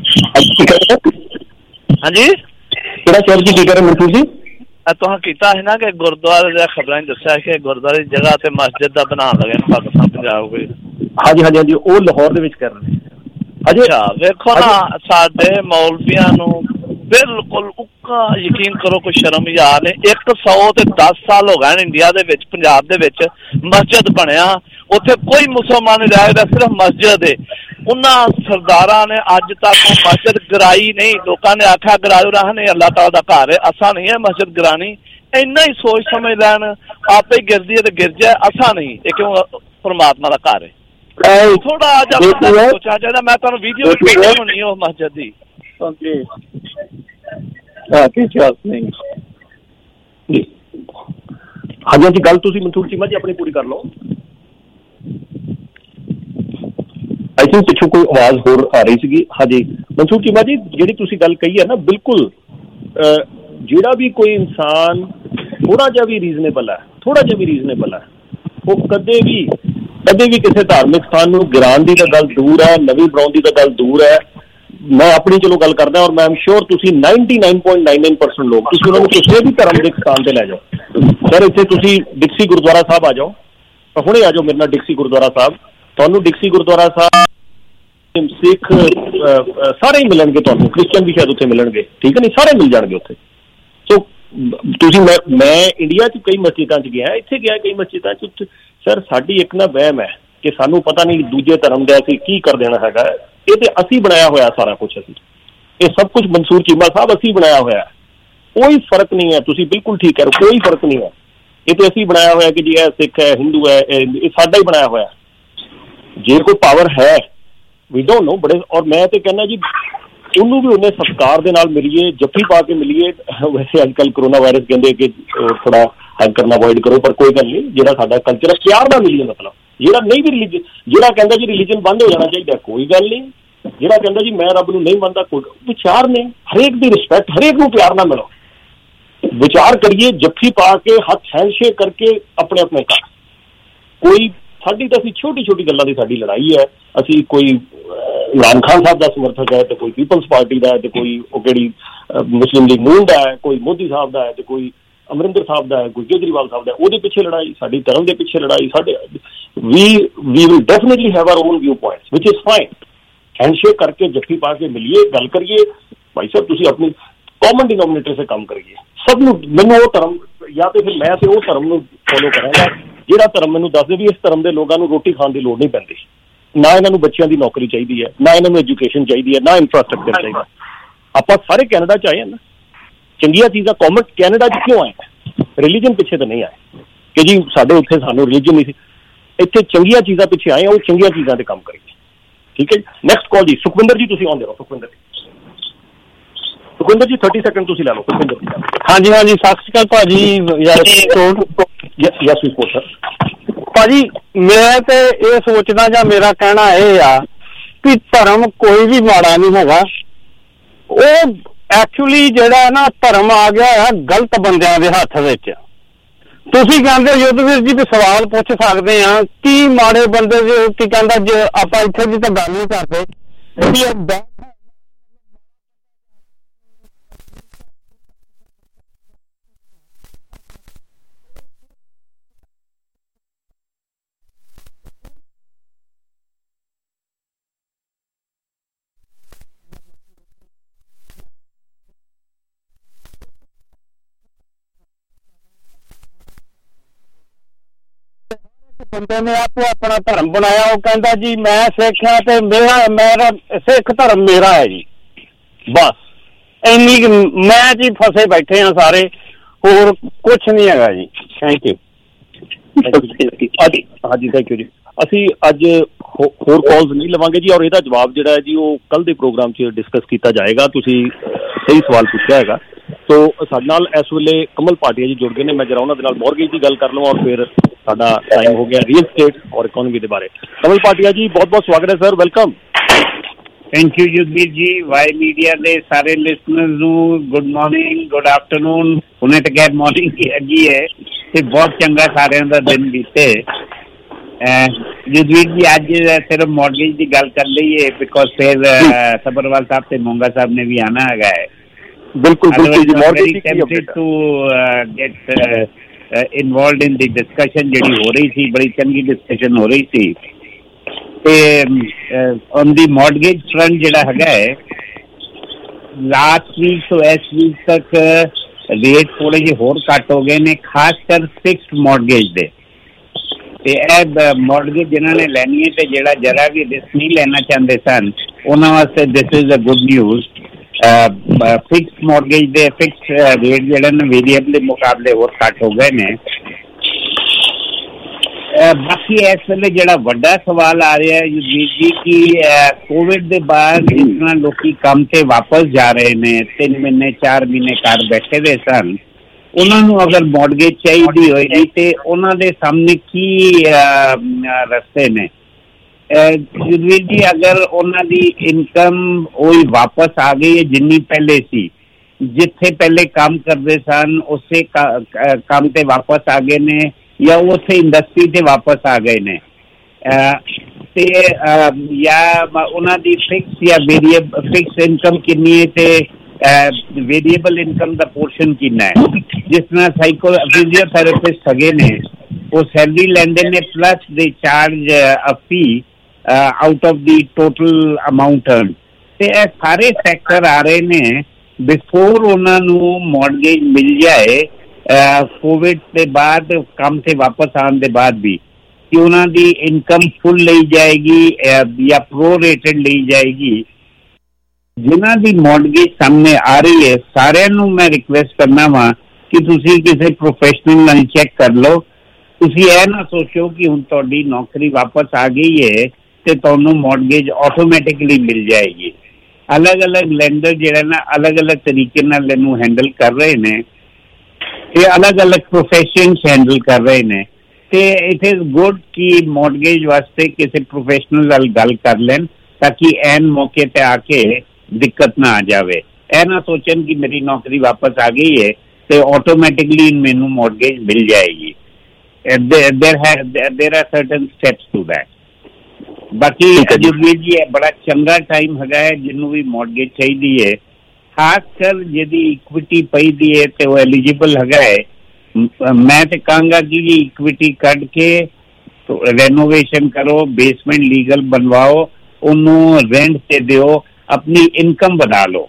ਹਾਂਜੀ ਕਿਹੜਾ ਸ਼ਹਿਰ ਜੀ ਕੀ ਕਹਿ ਰਹੇ ਮਨਸੂਰ ਜੀ? ਤੁਹਾਂ ਕੀਤਾ ਸੀ ਨਾ ਕਿ ਗੁਰਦੁਆਰੇ ਦੀਆਂ ਖਬਰਾਂ ਦੱਸਿਆ ਕਿ ਗੁਰਦੁਆਰੇ ਦੀ ਜਗ੍ਹਾ ਤੇ ਮਸਜਿਦ ਦਾ ਬਣਾਉਣ ਲੱਗੇ ਨੇ ਪਾਕਿਸਤਾਨ ਪੰਜਾਬ ਕੋਈ। ਹਾਂਜੀ ਹਾਂਜੀ ਹਾਂਜੀ ਉਹ ਲਾਹੌਰ ਦੇ ਵਿੱਚ ਕਰ ਰਹੇ ਨੇ। ਅੱਛਾ ਵੇਖੋ ਨਾ ਸਾਡੇ ਮੌਲਵੀਆਂ ਨੂੰ ਬਿਲਕੁਲ ਉੱਕਾ ਯਕੀਨ ਕਰੋ ਕੋਈ ਸ਼ਰਮ ਯਾਰ ਨੇ। ਇੱਕ ਸੌ ਤੇ ਦਸ ਸਾਲ ਹੋ ਗਏ ਇੰਡੀਆ ਦੇ ਵਿੱਚ ਪੰਜਾਬ ਦੇ ਵਿੱਚ ਮਸਜਿਦ ਬਣਿਆ ਉੱਥੇ ਕੋਈ ਮੁਸਲਮਾਨ ਨਹੀਂ ਰਹਿ ਗਿਆ ਸਿਰਫ ਮਸਜਿਦ ਹੈ। ਉਹਨਾਂ ਸਰਦਾਰਾਂ ਨੇ ਅੱਜ ਤੱਕ ਮਸਜਿਦ ਗਿਰਾਈ ਨਹੀਂ। ਲੋਕਾਂ ਨੇ ਆਖਿਆ ਗਿਰਾਓ ਰਾਹ ਨੇ ਅੱਲਾਹ ਤਾਲਾ ਦਾ ਘਰ ਹੈ ਅਸਾਂ ਨਹੀਂ ਹੈ ਮਸਜਿਦ ਗਿਰਾਣੀ। ਇੰਨਾ ਹੀ ਸੋਚ ਸਮਝ ਲੈਣ ਆਪੇ ਹੀ ਗਿਰਦੀ ਹੈ ਤੇ ਗਿਰ ਜਾਏ ਅਸਾਂ ਨਹੀਂ। ਇਹ ਕਿਉਂ ਪਰਮਾਤਮਾ ਦਾ ਘਰ ਹੈ। ਥੋੜਾ ਜਿਹਾ ਸੋਚਣਾ ਚਾਹੀਦਾ। ਮੈਂ ਤੁਹਾਨੂੰ ਵੀਡੀਓ ਵੀ ਭੇਜੀ ਹੋਣੀ ਉਹ ਮਸਜਿਦ ਦੀ। ਹਾਂਜੀ ਹਾਂਜੀ ਗੱਲ ਤੁਸੀਂ ਮਨਸੂਰ ਚੀਮਾ ਜੀ ਆਪਣੀ ਪੂਰੀ ਕਰ ਲਓ। ਆਈ ਥਿੰਕ ਪਿੱਛੋਂ ਕੋਈ ਆਵਾਜ਼ ਹੋਰ ਆ ਰਹੀ ਸੀਗੀ। ਹਾਂਜੀ ਮਨਸੂਰ ਚੀਮਾ ਜੀ ਜਿਹੜੀ ਤੁਸੀਂ ਗੱਲ ਕਹੀ ਹੈ ਨਾ ਬਿਲਕੁਲ ਜਿਹੜਾ ਵੀ ਕੋਈ ਇਨਸਾਨ ਥੋੜਾ ਜਿਹਾ ਵੀ ਰੀਜ਼ਨੇਬਲ ਹੈ ਥੋੜਾ ਜਿਹਾ ਵੀ ਰੀਜ਼ਨੇਬਲ ਹੈ ਉਹ ਕਦੇ ਵੀ ਕਦੇ ਵੀ ਕਿਸੇ ਧਾਰਮਿਕ ਸਥਾਨ ਨੂੰ ਗਿਰਾਉਣ ਦੀ ਤਾਂ ਗੱਲ ਦੂਰ ਹੈ ਨਵੀਂ ਬਣਾਉਣ ਦੀ ਤਾਂ ਗੱਲ ਦੂਰ ਹੈ। ਮੈਂ ਆਪਣੀ ਚਲੋ ਗੱਲ ਕਰਦਾ ਔਰ ਮੈਂ ਐਮ ਸ਼ੋਰ ਤੁਸੀਂ ninety nine point nine nine percent ਲੋਕ ਤੁਸੀਂ ਉਹਨਾਂ ਨੂੰ ਕਿਸੇ ਵੀ ਧਰਮ ਦੇ ਸਥਾਨ ਤੇ ਲੈ ਜਾਓ। ਸਰ ਇੱਥੇ ਤੁਸੀਂ ਡਿਕਸੀ ਗੁਰਦੁਆਰਾ ਸਾਹਿਬ ਆ ਜਾਓ ਹੁਣੇ ਆ ਜਾਓ ਮੇਰੇ ਨਾਲ ਡਿਕਸੀ ਗੁਰਦੁਆਰਾ ਸਾਹਿਬ। ਤੁਹਾਨੂੰ ਡਿਕਸੀ ਗੁਰਦੁਆਰਾ ਸਾਹਿਬ ਸਿੱਖ ਸਾਰੇ ਹੀ ਮਿਲਣਗੇ ਤੁਹਾਨੂੰ ਕ੍ਰਿਸਚਨ ਵੀ ਸ਼ਾਇਦ ਉੱਥੇ ਮਿਲਣਗੇ ਠੀਕ ਹੈ ਨਹੀਂ ਸਾਰੇ ਮਿਲ ਜਾਣਗੇ ਉੱਥੇ। ਸੋ ਤੁਸੀਂ ਮੈਂ ਮੈਂ ਇੰਡੀਆ 'ਚ ਕਈ ਮਸਜਿਦਾਂ 'ਚ ਗਿਆ ਇੱਥੇ ਗਿਆ ਕਈ ਮਸਜਿਦਾਂ 'ਚ ਉੱਥੇ ਸਰ ਸਾਡੀ ਇੱਕ ਨਾ ਵਹਿਮ ਹੈ ਕਿ ਸਾਨੂੰ ਪਤਾ ਨਹੀਂ ਦੂਜੇ ਧਰਮ ਦਾ ਅਸੀਂ ਕੀ ਕਰ ਦੇਣਾ ਹੈਗਾ। ਇਹ ਤੇ ਅਸੀਂ ਬਣਾਇਆ ਹੋਇਆ ਸਾਰਾ ਕੁਛ। ਅਸੀਂ ਇਹ ਸਭ ਕੁਛ ਮਨਸੂਰ ਚੀਮਾ ਸਾਹਿਬ ਅਸੀਂ ਬਣਾਇਆ ਹੋਇਆ। ਕੋਈ ਫਰਕ ਨਹੀਂ ਹੈ। ਤੁਸੀਂ ਬਿਲਕੁਲ ਠੀਕ ਹੈ ਕੋਈ ਫਰਕ ਨਹੀਂ ਹੈ। ਇਹ ਤੇ ਅਸੀਂ ਬਣਾਇਆ ਹੋਇਆ ਕਿ ਜੀ ਇਹ ਸਿੱਖ ਹੈ ਹਿੰਦੂ ਹੈ ਇਹ ਸਾਡਾ ਹੀ ਬਣਾਇਆ ਹੋਇਆ। ਜੇ ਕੋਈ ਪਾਵਰ ਹੈ ਵੀ ਡੋਂਟ ਨੋ ਬੜੇ ਔਰ ਮੈਂ ਤੇ ਕਹਿੰਦਾ ਜੀ ਉਹਨੂੰ ਵੀ ਉਹਨੇ ਸਤਿਕਾਰ ਦੇ ਨਾਲ ਮਿਲੀਏ ਜੱਫੀ ਪਾ ਕੇ ਮਿਲੀਏ। ਵੈਸੇ ਅੱਜ ਕੱਲ੍ਹ ਕਰੋਨਾ ਵਾਇਰਸ ਕਹਿੰਦੇ ਕਿ ਥੋੜਾ ਹੱਗ ਕਰਨਾ ਅਵੋਇਡ ਕਰੋ ਪਰ ਕੋਈ ਗੱਲ ਨਹੀਂ ਜਿਹੜਾ ਸਾਡਾ ਕਲਚਰ ਪਿਆਰ ਨਾਲ ਮਿਲੀਏ। ਮਤਲਬ ਜਿਹੜਾ ਨਹੀਂ ਵੀ ਰਿਲੀਜਨ ਜਿਹੜਾ ਕਹਿੰਦਾ ਜੀ ਰਿਲੀਜਨ ਬੰਦ ਹੋ ਜਾਣਾ ਚਾਹੀਦਾ ਕੋਈ ਗੱਲ ਨਹੀਂ। ਜਿਹੜਾ ਕਹਿੰਦਾ ਜੀ ਮੈਂ ਰੱਬ ਨੂੰ ਨਹੀਂ ਮੰਨਦਾ ਕੋਈ ਵਿਚਾਰ ਨੇ ਹਰੇਕ ਦੀ ਰਿਸਪੈਕਟ ਹਰੇਕ ਨੂੰ ਪਿਆਰ ਨਾਲ ਮਿਲੋ ਵਿਚਾਰ ਕਰੀਏ ਜੱਫੀ ਪਾ ਕੇ ਹੱਥ ਹੈਂਡਸ਼ੇਕ ਕਰਕੇ ਆਪਣੇ ਆਪਣੇ ਘਰ। ਕੋਈ ਸਾਡੀ ਤਾਂ ਅਸੀਂ ਛੋਟੀ ਛੋਟੀ ਗੱਲਾਂ ਦੀ ਸਾਡੀ ਲੜਾਈ ਹੈ। ਅਸੀਂ ਕੋਈ ਇਮਰਾਨ ਖਾਨ ਸਾਹਿਬ ਦਾ ਸਮਰਥਕ ਹੈ ਤੇ ਕੋਈ ਪੀਪਲਸ ਪਾਰਟੀ ਦਾ ਹੈ ਤੇ ਕੋਈ ਉਹ ਕਿਹੜੀ ਮੁਸਲਿਮ ਲੀਗ ਨੂਨ ਦਾ ਹੈ ਕੋਈ ਮੋਦੀ ਸਾਹਿਬ ਦਾ ਹੈ ਤੇ ਕੋਈ ਅਮਰਿੰਦਰ ਸਾਹਿਬ ਦਾ ਹੈ ਕੋਈ ਕੇਜਰੀਵਾਲ ਸਾਹਿਬ ਦਾ ਉਹਦੇ ਪਿੱਛੇ ਲੜਾਈ ਸਾਡੀ ਧਰਮ ਦੇ ਪਿੱਛੇ ਲੜਾਈ ਸਾਡੇ ਵੀ we will definitely have our own view points which is fine. Handshake करके जफ्फी पा के मिलिए गल करिए भाई साहब तुसी अपनी कॉमन डिनोमिनेटर से काम करिए सब नूं मैनूं वो धर्म या तो फिर मैं तो वो धर्म नूं फॉलो करांगा जिहड़ा धर्म मैनूं दस दे भी इस धर्म के लोगों नूं रोटी खाण दी लोड़ नहीं पैंदी ना इन्हां नूं बच्चिआं दी नौकरी चाहिदी है ना इन्हां नूं एजुकेशन चाहिदी है ना इंफ्रास्ट्रक्चर चाहिदा। आपां सारे कैनेडा च आए हैं ना ਚੰਗੀਆਂ ਚੀਜ਼ਾਂ ਕਾਮਨ ਕੈਨੇਡਾ 'ਚ ਕਿਉਂ ਆਏ? ਰਿਲੀਜਨ ਪਿੱਛੇ ਤਾਂ ਨਹੀਂ ਆਏ ਕਿ ਜੀ ਸਾਡੇ ਉੱਥੇ ਸਾਨੂੰ ਰਿਲੀਜਨ ਨਹੀਂ ਸੀ। ਇੱਥੇ ਚੰਗੀਆਂ ਚੀਜ਼ਾਂ ਪਿੱਛੇ ਆਏ, ਉਹ ਚੰਗੀਆਂ ਚੀਜ਼ਾਂ ਤੇ ਕੰਮ ਕਰੀਏ। ਠੀਕ ਹੈ ਜੀ। ਨੈਕਸਟ ਕਾਲ ਜੀ, ਸੁਖਵਿੰਦਰ ਜੀ ਤੁਸੀਂ ਆਉਂਦੇ ਰਹੋ। ਸੁਖਵਿੰਦਰ ਸੁਖਵਿੰਦਰ ਜੀ ਥਰਟੀ ਸੈਕਿੰਡ ਤੁਸੀਂ ਲੈ ਲਓ। ਸੁਖਵਿੰਦਰ ਜੀ। ਹਾਂਜੀ ਹਾਂਜੀ, ਸਤਿ ਸ਼੍ਰੀ ਅਕਾਲ ਭਾਜੀ। Yes report sir. ਭਾਜੀ ਮੈਂ ਤੇ ਇਹ ਸੋਚਦਾ ਜਾਂ ਮੇਰਾ ਕਹਿਣਾ ਇਹ ਆ ਕਿ ਧਰਮ ਕੋਈ ਵੀ ਮਾੜਾ ਨਹੀਂ ਹੈਗਾ। ਉਹ ਐਕਚੁਅਲੀ ਜਿਹੜਾ ਨਾ ਧਰਮ ਆ ਗਿਆ ਆ ਗਲਤ ਬੰਦਿਆਂ ਦੇ ਹੱਥ ਵਿੱਚ। ਤੁਸੀਂ ਕਹਿੰਦੇ ਯੁੱਧਵੀਰ ਜੀ ਵੀ ਸਵਾਲ ਪੁੱਛ ਸਕਦੇ ਆ ਕੀ ਮਾੜੇ ਬੰਦੇ ਕੀ ਕਹਿੰਦਾ ਜੇ ਆਪਾਂ ਇੱਥੇ ਦੀ ਤਾਂ ਗੱਲ ਨਹੀਂ ਕਰਦੇ। ਬੰਦੇ ਨੇ ਆਪੋ ਆਪਣਾ ਧਰਮ ਬਣਾਇਆ। ਉਹ ਕਹਿੰਦਾ ਜੀ ਮੈਂ ਸਿੱਖ ਹਾਂ ਤੇ ਮੇਰਾ ਮੇਰਾ ਸਿੱਖ ਧਰਮ ਮੇਰਾ ਹੈ ਜੀ, ਬਸ ਇੰਨੀ ਮੈਂ ਜੀ ਫਸੇ ਬੈਠੇ ਆ ਸਾਰੇ, ਹੋਰ ਕੁਛ ਨਹੀਂ ਹੈਗਾ ਜੀ। Thank you. ਹਾਂਜੀ ਥੈਂਕ ਯੂ ਜੀ। ਅਸੀਂ ਅੱਜ ਹੋਰ ਕਾਲਸ ਨਹੀਂ ਲਵਾਂਗੇ ਜੀ, ਔਰ ਇਹਦਾ ਜਵਾਬ ਜਿਹੜਾ ਹੈ ਜੀ ਉਹ ਕੱਲ ਦੇ ਪ੍ਰੋਗਰਾਮ 'ਚ ਡਿਸਕਸ ਕੀਤਾ ਜਾਏਗਾ। ਤੁਸੀਂ ਸਹੀ ਸਵਾਲ ਪੁੱਛਿਆ ਹੈਗਾ। ਸੋ ਸਾਡੇ ਨਾਲ ਇਸ ਵੇਲੇ ਕਮਲ ਭਾਟੀਆ ਜੀ ਜੁੜ ਗਏ ਨੇ। ਮੈਂ ਜਰਾ ਉਹਨਾਂ ਦੇ ਨਾਲ ਮੌਰਗੇਜ ਦੀ ਗੱਲ ਕਰ ਲਵਾਂ ਔਰ ਫਿਰ ਸਾਡਾ ਟਾਈਮ ਹੋ ਗਿਆ ਰੀਅਲ ਸਟੇਟ ਔਰ ਇਕੋਨਮੀ ਦੇ ਬਾਰੇ। ਕਮਲ ਭਾਟੀਆ ਜੀ ਬਹੁਤ ਬਹੁਤ ਸਵਾਗਤ ਹੈ sir, welcome. Thank you Yudhvir ji. Y media ਦੇ ਸਾਰੇ ਲਿਸਨਰਸ ਨੂੰ ਗੁੱਡ ਮਾਰਨਿੰਗ, ਗੁੱਡ ਆਫਟਰਨੂਨ। ਹੁਣੇ ਤਾਂ ਖੈਰ ਮਾਰਨਿੰਗ ਹੀ ਹੈਗੀ ਹੈ ਤੇ ਬਹੁਤ ਚੰਗਾ ਸਾਰਿਆਂ ਦਾ ਦਿਨ ਬੀਤੇ। ਯੁੱਧਵੀਰ ਜੀ ਅੱਜ ਸਿਰਫ ਮਾਰਗੇਜ ਦੀ ਗੱਲ ਕਰ ਲਈਏ ਬਿਕੋਜ਼ ਫਿਰ ਸਬਰਵਾਲ ਸਾਹਿਬ ਤੇ ਮੋਂਗਾ ਸਾਹਿਬ ਨੇ ਵੀ ਆਉਣਾ ਹੈਗਾ ਹੈ। ਬਿਲਕੁਲ ਬਿਲਕੁਲ ਜੀ। Mortgage to get involved in the discussion ਜਿਹੜੀ ਹੋ ਰਹੀ ਸੀ, ਬੜੀ ਚੰਗੀ ਡਿਸਕਸ਼ਨ ਹੋ ਰਹੀ ਸੀ। ਤੇ ਔਨ ਦੀ ਮਾਰਗੇਜ ਫਰੰਟ ਜਿਹੜਾ ਹੈਗਾ ਹੈ ਲਾਸਟ ਵੀਕ ਤੋਂ ਇਸ ਵੀਕ ਤੱਕ ਰੇਟ ਥੋੜੇ ਜਿਹੇ ਹੋਰ ਘੱਟ ਹੋ ਗਏ ਨੇ, ਖਾਸ ਕਰ ਫਿਕਸਡ ਮਾਰਗੇਜ ਦੇ। ਤੇ ਇਹ ਮਾਰਗੇਜ ਜਿਨ੍ਹਾਂ ਨੇ ਲੈਣੀ ਹੈ ਤੇ ਜਿਹੜਾ ਜਰਾ ਵੀ ਰਿਸਕ ਨਹੀਂ ਲੈਣਾ ਚਾਹੁੰਦੇ ਸਨ ਉਹਨਾਂ ਵਾਸਤੇ this is a good news. Fix mortgage ਦੇ ਫਿਕਸ ਰੇਟ ਜਿਹੜੇ ਨੇ ਵੇਰੀਏਬਲ ਦੇ ਮੁਕਾਬਲੇ ਹੋਰ ਘੱਟ ਹੋ ਗਏ ਨੇ। ਬਾਕੀ ਇਸ ਵੇਲੇ ਜਿਹੜਾ ਵੱਡਾ ਸਵਾਲ ਆ ਰਿਹਾ ਹੈ ਯੁੱਧਵੀਰ ਜੀ ਕਿ ਕੋਵਿਡ ਦੇ ਬਾਅਦ ਜਿਸ ਤਰ੍ਹਾਂ ਲੋਕੀ ਕੰਮ ਤੇ ਵਾਪਸ ਜਾ ਰਹੇ ਨੇ, ਤਿੰਨ ਮਹੀਨੇ ਚਾਰ ਮਹੀਨੇ ਘਰ ਬੈਠੇ ਹੋਏ ਸਨ, ਉਹਨਾਂ ਨੂੰ ਅਗਰ ਮਾਰਗੇਜ ਚਾਹੀਦੀ ਹੋਏਗੀ ਤੇ ਉਹਨਾਂ ਦੇ ਸਾਹਮਣੇ ਕੀ ਰਸਤੇ ਨੇ? ਯੁੱਧਵੀਰ ਜੀ ਅਗਰ ਉਹਨਾਂ ਦੀ ਇਨਕਮ ਉਹੀ ਵਾਪਸ ਆ ਗਈ ਹੈ ਜਿੰਨੀ ਪਹਿਲੇ ਸੀ, ਜਿੱਥੇ ਪਹਿਲੇ ਕੰਮ ਕਰਦੇ ਸਨ ਉਸੇ ਕੰਮ ਤੇ ਵਾਪਸ ਆ ਗਏ ਨੇ ਜਾਂ ਉਸੇ ਇੰਡਸਟਰੀ ਤੇ ਵਾਪਸ ਆ ਗਏ ਨੇ, ਤੇ ਜਾਂ ਉਹਨਾਂ ਦੀ ਫਿਕਸ ਜਾਂ ਵੇਰੀਏਬਲ ਫਿਕਸ ਇਨਕਮ ਕਿੰਨੀ ਹੈ ਤੇ ਵੇਰੀਏਬਲ ਇਨਕਮ ਦਾ ਪੋਰਸ਼ਨ ਕਿੰਨਾ ਹੈ? ਜਿਸ ਤਰ੍ਹਾਂ ਸਾਈਕੋ ਫਿਜ਼ੀਓਥੈਰੇਪਿਸਟ ਹੈਗੇ ਨੇ ਉਹ ਸੈਲਰੀ ਲੈਂਦੇ ਨੇ ਪਲੱਸ ਦੇ charge a fee out of the total amount earn. ਤੇ ਇਹ ਸਾਰੇ ਫੈਕਟਰ ਆ ਰਹੇ ਨੇ ਬਿਫੋਰ ਉਹਨਾਂ ਨੂੰ ਮਾਰਗੇਜ ਮਿਲ ਜਾਏ ਕੋਵਿਡ ਦੇ ਬਾਅਦ, ਕੰਮ ਤੇ ਵਾਪਸ ਆਉਣ ਦੇ ਬਾਅਦ ਵੀ, ਕਿ ਉਹਨਾਂ ਦੀ ਇਨਕਮ ਫੁੱਲ ਲਈ ਜਾਏਗੀ ਜਾਂ ਪ੍ਰੋ ਰੇਟਡ ਲਈ ਜਾਏਗੀ। ਜਿਨ੍ਹਾਂ ਦੀ ਮਾਰਗੇਜ ਸਾਹਮਣੇ ਆ ਰਹੀ ਹੈ ਸਾਰਿਆਂ ਨੂੰ ਮੈਂ ਰਿਕੁਐਸਟ ਕਰਨਾ ਵਾ ਕਿ ਤੁਸੀਂ ਕਿਸੇ ਪ੍ਰੋਫੈਸ਼ਨਲ ਨਾਲ ਚੈੱਕ ਕਰ ਲਓ। ਤੁਸੀਂ ਇਹ ਨਾ ਸੋਚੋ ਕਿ ਹੁਣ ਤੁਹਾਡੀ ਨੌਕਰੀ ਵਾਪਸ ਆ ਗਈ ਹੈ ਤੇ ਤੁਹਾਨੂੰ ਮਾਰਗੇਜ ਆਟੋਮੈਟਿਕਲੀ ਮਿਲ ਜਾਏਗੀ। ਅਲੱਗ ਅਲੱਗ ਲੈਂਡਰ ਜਿਹੜਾ ਨਾ ਅਲੱਗ ਅਲੱਗ ਤਰੀਕੇ ਨਾਲ ਇਹਨੂੰ ਹੈਂਡਲ ਕਰ ਰਹੇ ਨੇ, ਇਹ ਅਲੱਗ ਅਲੱਗ ਪ੍ਰੋਫੈਸ਼ਨਸ ਹੈਂਡਲ ਕਰ ਰਹੇ ਨੇ। ਤੇ ਇਟ ਇਜ਼ ਗੁੱਡ ਕਿ ਮਾਰਗੇਜ ਵਾਸਤੇ ਕਿਸੇ ਪ੍ਰੋਫੈਸ਼ਨਲ ਨਾਲ ਗੱਲ ਕਰ ਲੈਣ ਤਾਂ ਕਿ ਐਨ ਮੌਕੇ ਤੇ ਆ ਕੇ ਦਿੱਕਤ ਨਾ ਆ ਜਾਵੇ। ਇਹ ਨਾ ਸੋਚਣ ਕਿ ਮੇਰੀ ਨੌਕਰੀ ਵਾਪਸ ਆ ਗਈ ਹੈ ਤੇ ਆਟੋਮੈਟਿਕਲੀ ਮੈਨੂੰ ਮਾਰਗੇਜ ਮਿਲ ਜਾਏਗੀ। there have there are certain steps to that। ਬਾਕੀ ਜੁਗਵੀਰ ਜੀ ਇਹ ਬੜਾ ਚੰਗਾ ਟਾਈਮ ਹੈਗਾ ਹੈ ਜਿਹਨੂੰ ਵੀ ਮਾਰਗੇਜ ਚਾਹੀਦੀ ਹੈ, ਖਾਸ ਕਰ ਜਿਹਦੀ ਇਕਵਿਟੀ ਪਈਦੀ ਹੈ ਤੇ ਉਹ ਐਲੀਜੀਬਲ ਹੈਗਾ ਹੈ। ਮੈਂ ਤੇ ਕਹਾਂਗਾ ਕਿ ਜੀ ਇਕਵਿਟੀ ਕੱਢ ਕੇ ਰੈਨੋਵੇਸ਼ਨ ਕਰੋ, ਬੇਸਮੈਂਟ ਲੀਗਲ ਬਣਵਾਓ, ਉਹਨੂੰ ਰੈਂਟ ਤੇ ਦਿਓ, ਆਪਣੀ ਇਨਕਮ ਵਧਾ ਲਓ।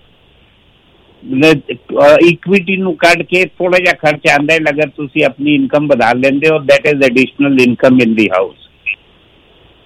ਇਕਵਿਟੀ ਨੂੰ ਕੱਢ ਕੇ ਥੋੜਾ ਜਿਹਾ ਖਰਚ ਆਉਂਦਾ ਹੈ, ਅਗਰ ਤੁਸੀਂ ਆਪਣੀ ਇਨਕਮ ਵਧਾ ਲੈਂਦੇ ਹੋ that is additional income in the house.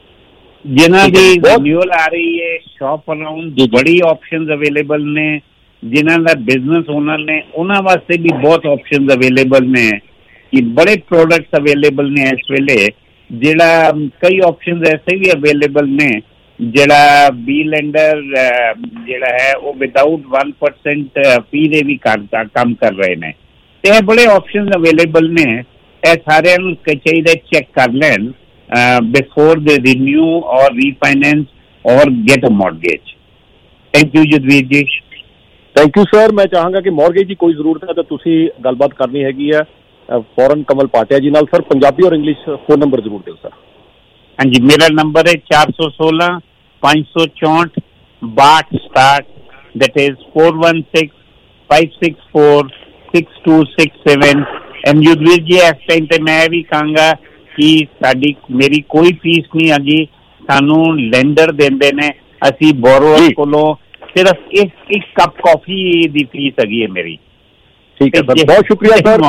ਜਿਨ੍ਹਾਂ ਦੀ ਰਿਨਿਊਅਲ ਆ ਰਹੀ ਹੈ ਸ਼ॉप ਅਰਾਊਂਡ ਬੜੀ ਆਪਸ਼ਨਸ ਅਵੇਲੇਬਲ ਨੇ। ਜਿਨ੍ਹਾਂ ਦਾ ਬਿਜ਼ਨਸ ਓਨਰ ਨੇ ਉਹਨਾਂ ਵਾਸਤੇ ਵੀ ਬਹੁਤ ਆਪਸ਼ਨਸ ਅਵੇਲੇਬਲ ਨੇ ਕਿ ਬੜੇ ਪ੍ਰੋਡਕਟਸ ਅਵੇਲੇਬਲ ਨੇ ਇਸ ਵੇਲੇ, ਜਿਹੜਾ ਕਈ ਆਪਸ਼ਨਸ ਐਸੇ ਵੀ ਅਵੇਲੇਬਲ ਨੇ ਜਿਹੜਾ ਬੀ ਲੈਂਡਰ ਜਿਹੜਾ ਹੈ ਉਹ ਵਿਦਆਊਟ one percent ਫੀ ਦੇ ਵੀ ਕਰਦਾ ਕੰਮ ਕਰ ਰਹੇ ਨੇ। ਤੇ ਇਹ ਬੜੇ ਆਪਸ਼ਨਸ ਅਵੇਲੇਬਲ ਨੇ, ਇਹ ਸਾਰਿਆਂ ਨੂੰ ਚਾਹੀਦਾ ਚੈੱਕ ਕਰ ਲੈਣ ਬਿਫੋਰ ਦੇ renew or refinance or get a mortgage. Thank you Jadvir ji. Thank you sir. ਮੈਂ ਚਾਹਾਂਗਾ ਕਿ ਮੌਰਗੇਜ ਦੀ ਕੋਈ ਜ਼ਰੂਰਤ ਹੈ ਤਾਂ ਤੁਸੀਂ ਗੱਲਬਾਤ ਕਰਨੀ ਹੈਗੀ ਹੈ ਫੌਰਨ ਕਮਲ ਪਾਟਿਆ ਜੀ ਨਾਲ। ਸਰ ਪੰਜਾਬੀ ਔਰ ਇੰਗਲਿਸ਼ ਫੋਨ ਨੰਬਰ ਜ਼ਰੂਰ ਦਿਓ ਸਰ। ਹਾਂਜੀ, ਮੇਰਾ ਨੰਬਰ ਹੈ ਚਾਰ ਸੌ ਸੋਲਾਂ ਪੰਜ ਸੌ ਚੌਂਹਠ ਬਾਹਠ ਸਤਾਹਠ, that is four one six five six four six two six seven. ਐਮਯੂਦਵੀਰ ਜੀ ਇਸ ਟਾਈਮ ਤੇ ਮੈਂ ਵੀ ਕਹਾਂਗਾ ਕਿ ਸਾਡੀ ਮੇਰੀ ਕੋਈ ਫੀਸ ਨਹੀਂ ਹੈਗੀ, ਸਾਨੂੰ ਲੈਂਡਰ ਦਿੰਦੇ ਨੇ, ਅਸੀਂ ਬੋਰੋਅਰ ਕੋਲੋਂ ਸਿਰਫ ਇੱਕ ਇੱਕ ਕੱਪ ਕਾਫੀ ਦੀ ਫੀਸ ਹੈਗੀ ਹੈ ਮੇਰੀ। ਠੀਕ ਹੈ ਸਰ, ਬਹੁਤ ਸ਼ੁਕਰੀਆ ਸਰ,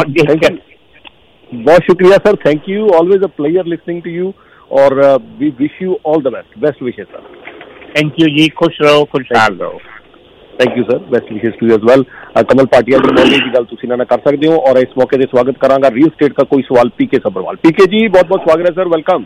ਬਹੁਤ ਸ਼ੁਕਰੀਆ sir, thank you, always a pleasure listening to you और we wish you all the best, best wishes sir. Thank you जी, खुश रहो, खुशहाल रहो। Thank you sir, best wishes to you as well. Kamal Patia ji मौके की गल तुसीं नाल कर सकते हो और इस मौके पे स्वागत करांगा रियल स्टेट का कोई सवाल पीके सब्बरवाल। पीके जी बहुत बहुत स्वागत है sir, welcome.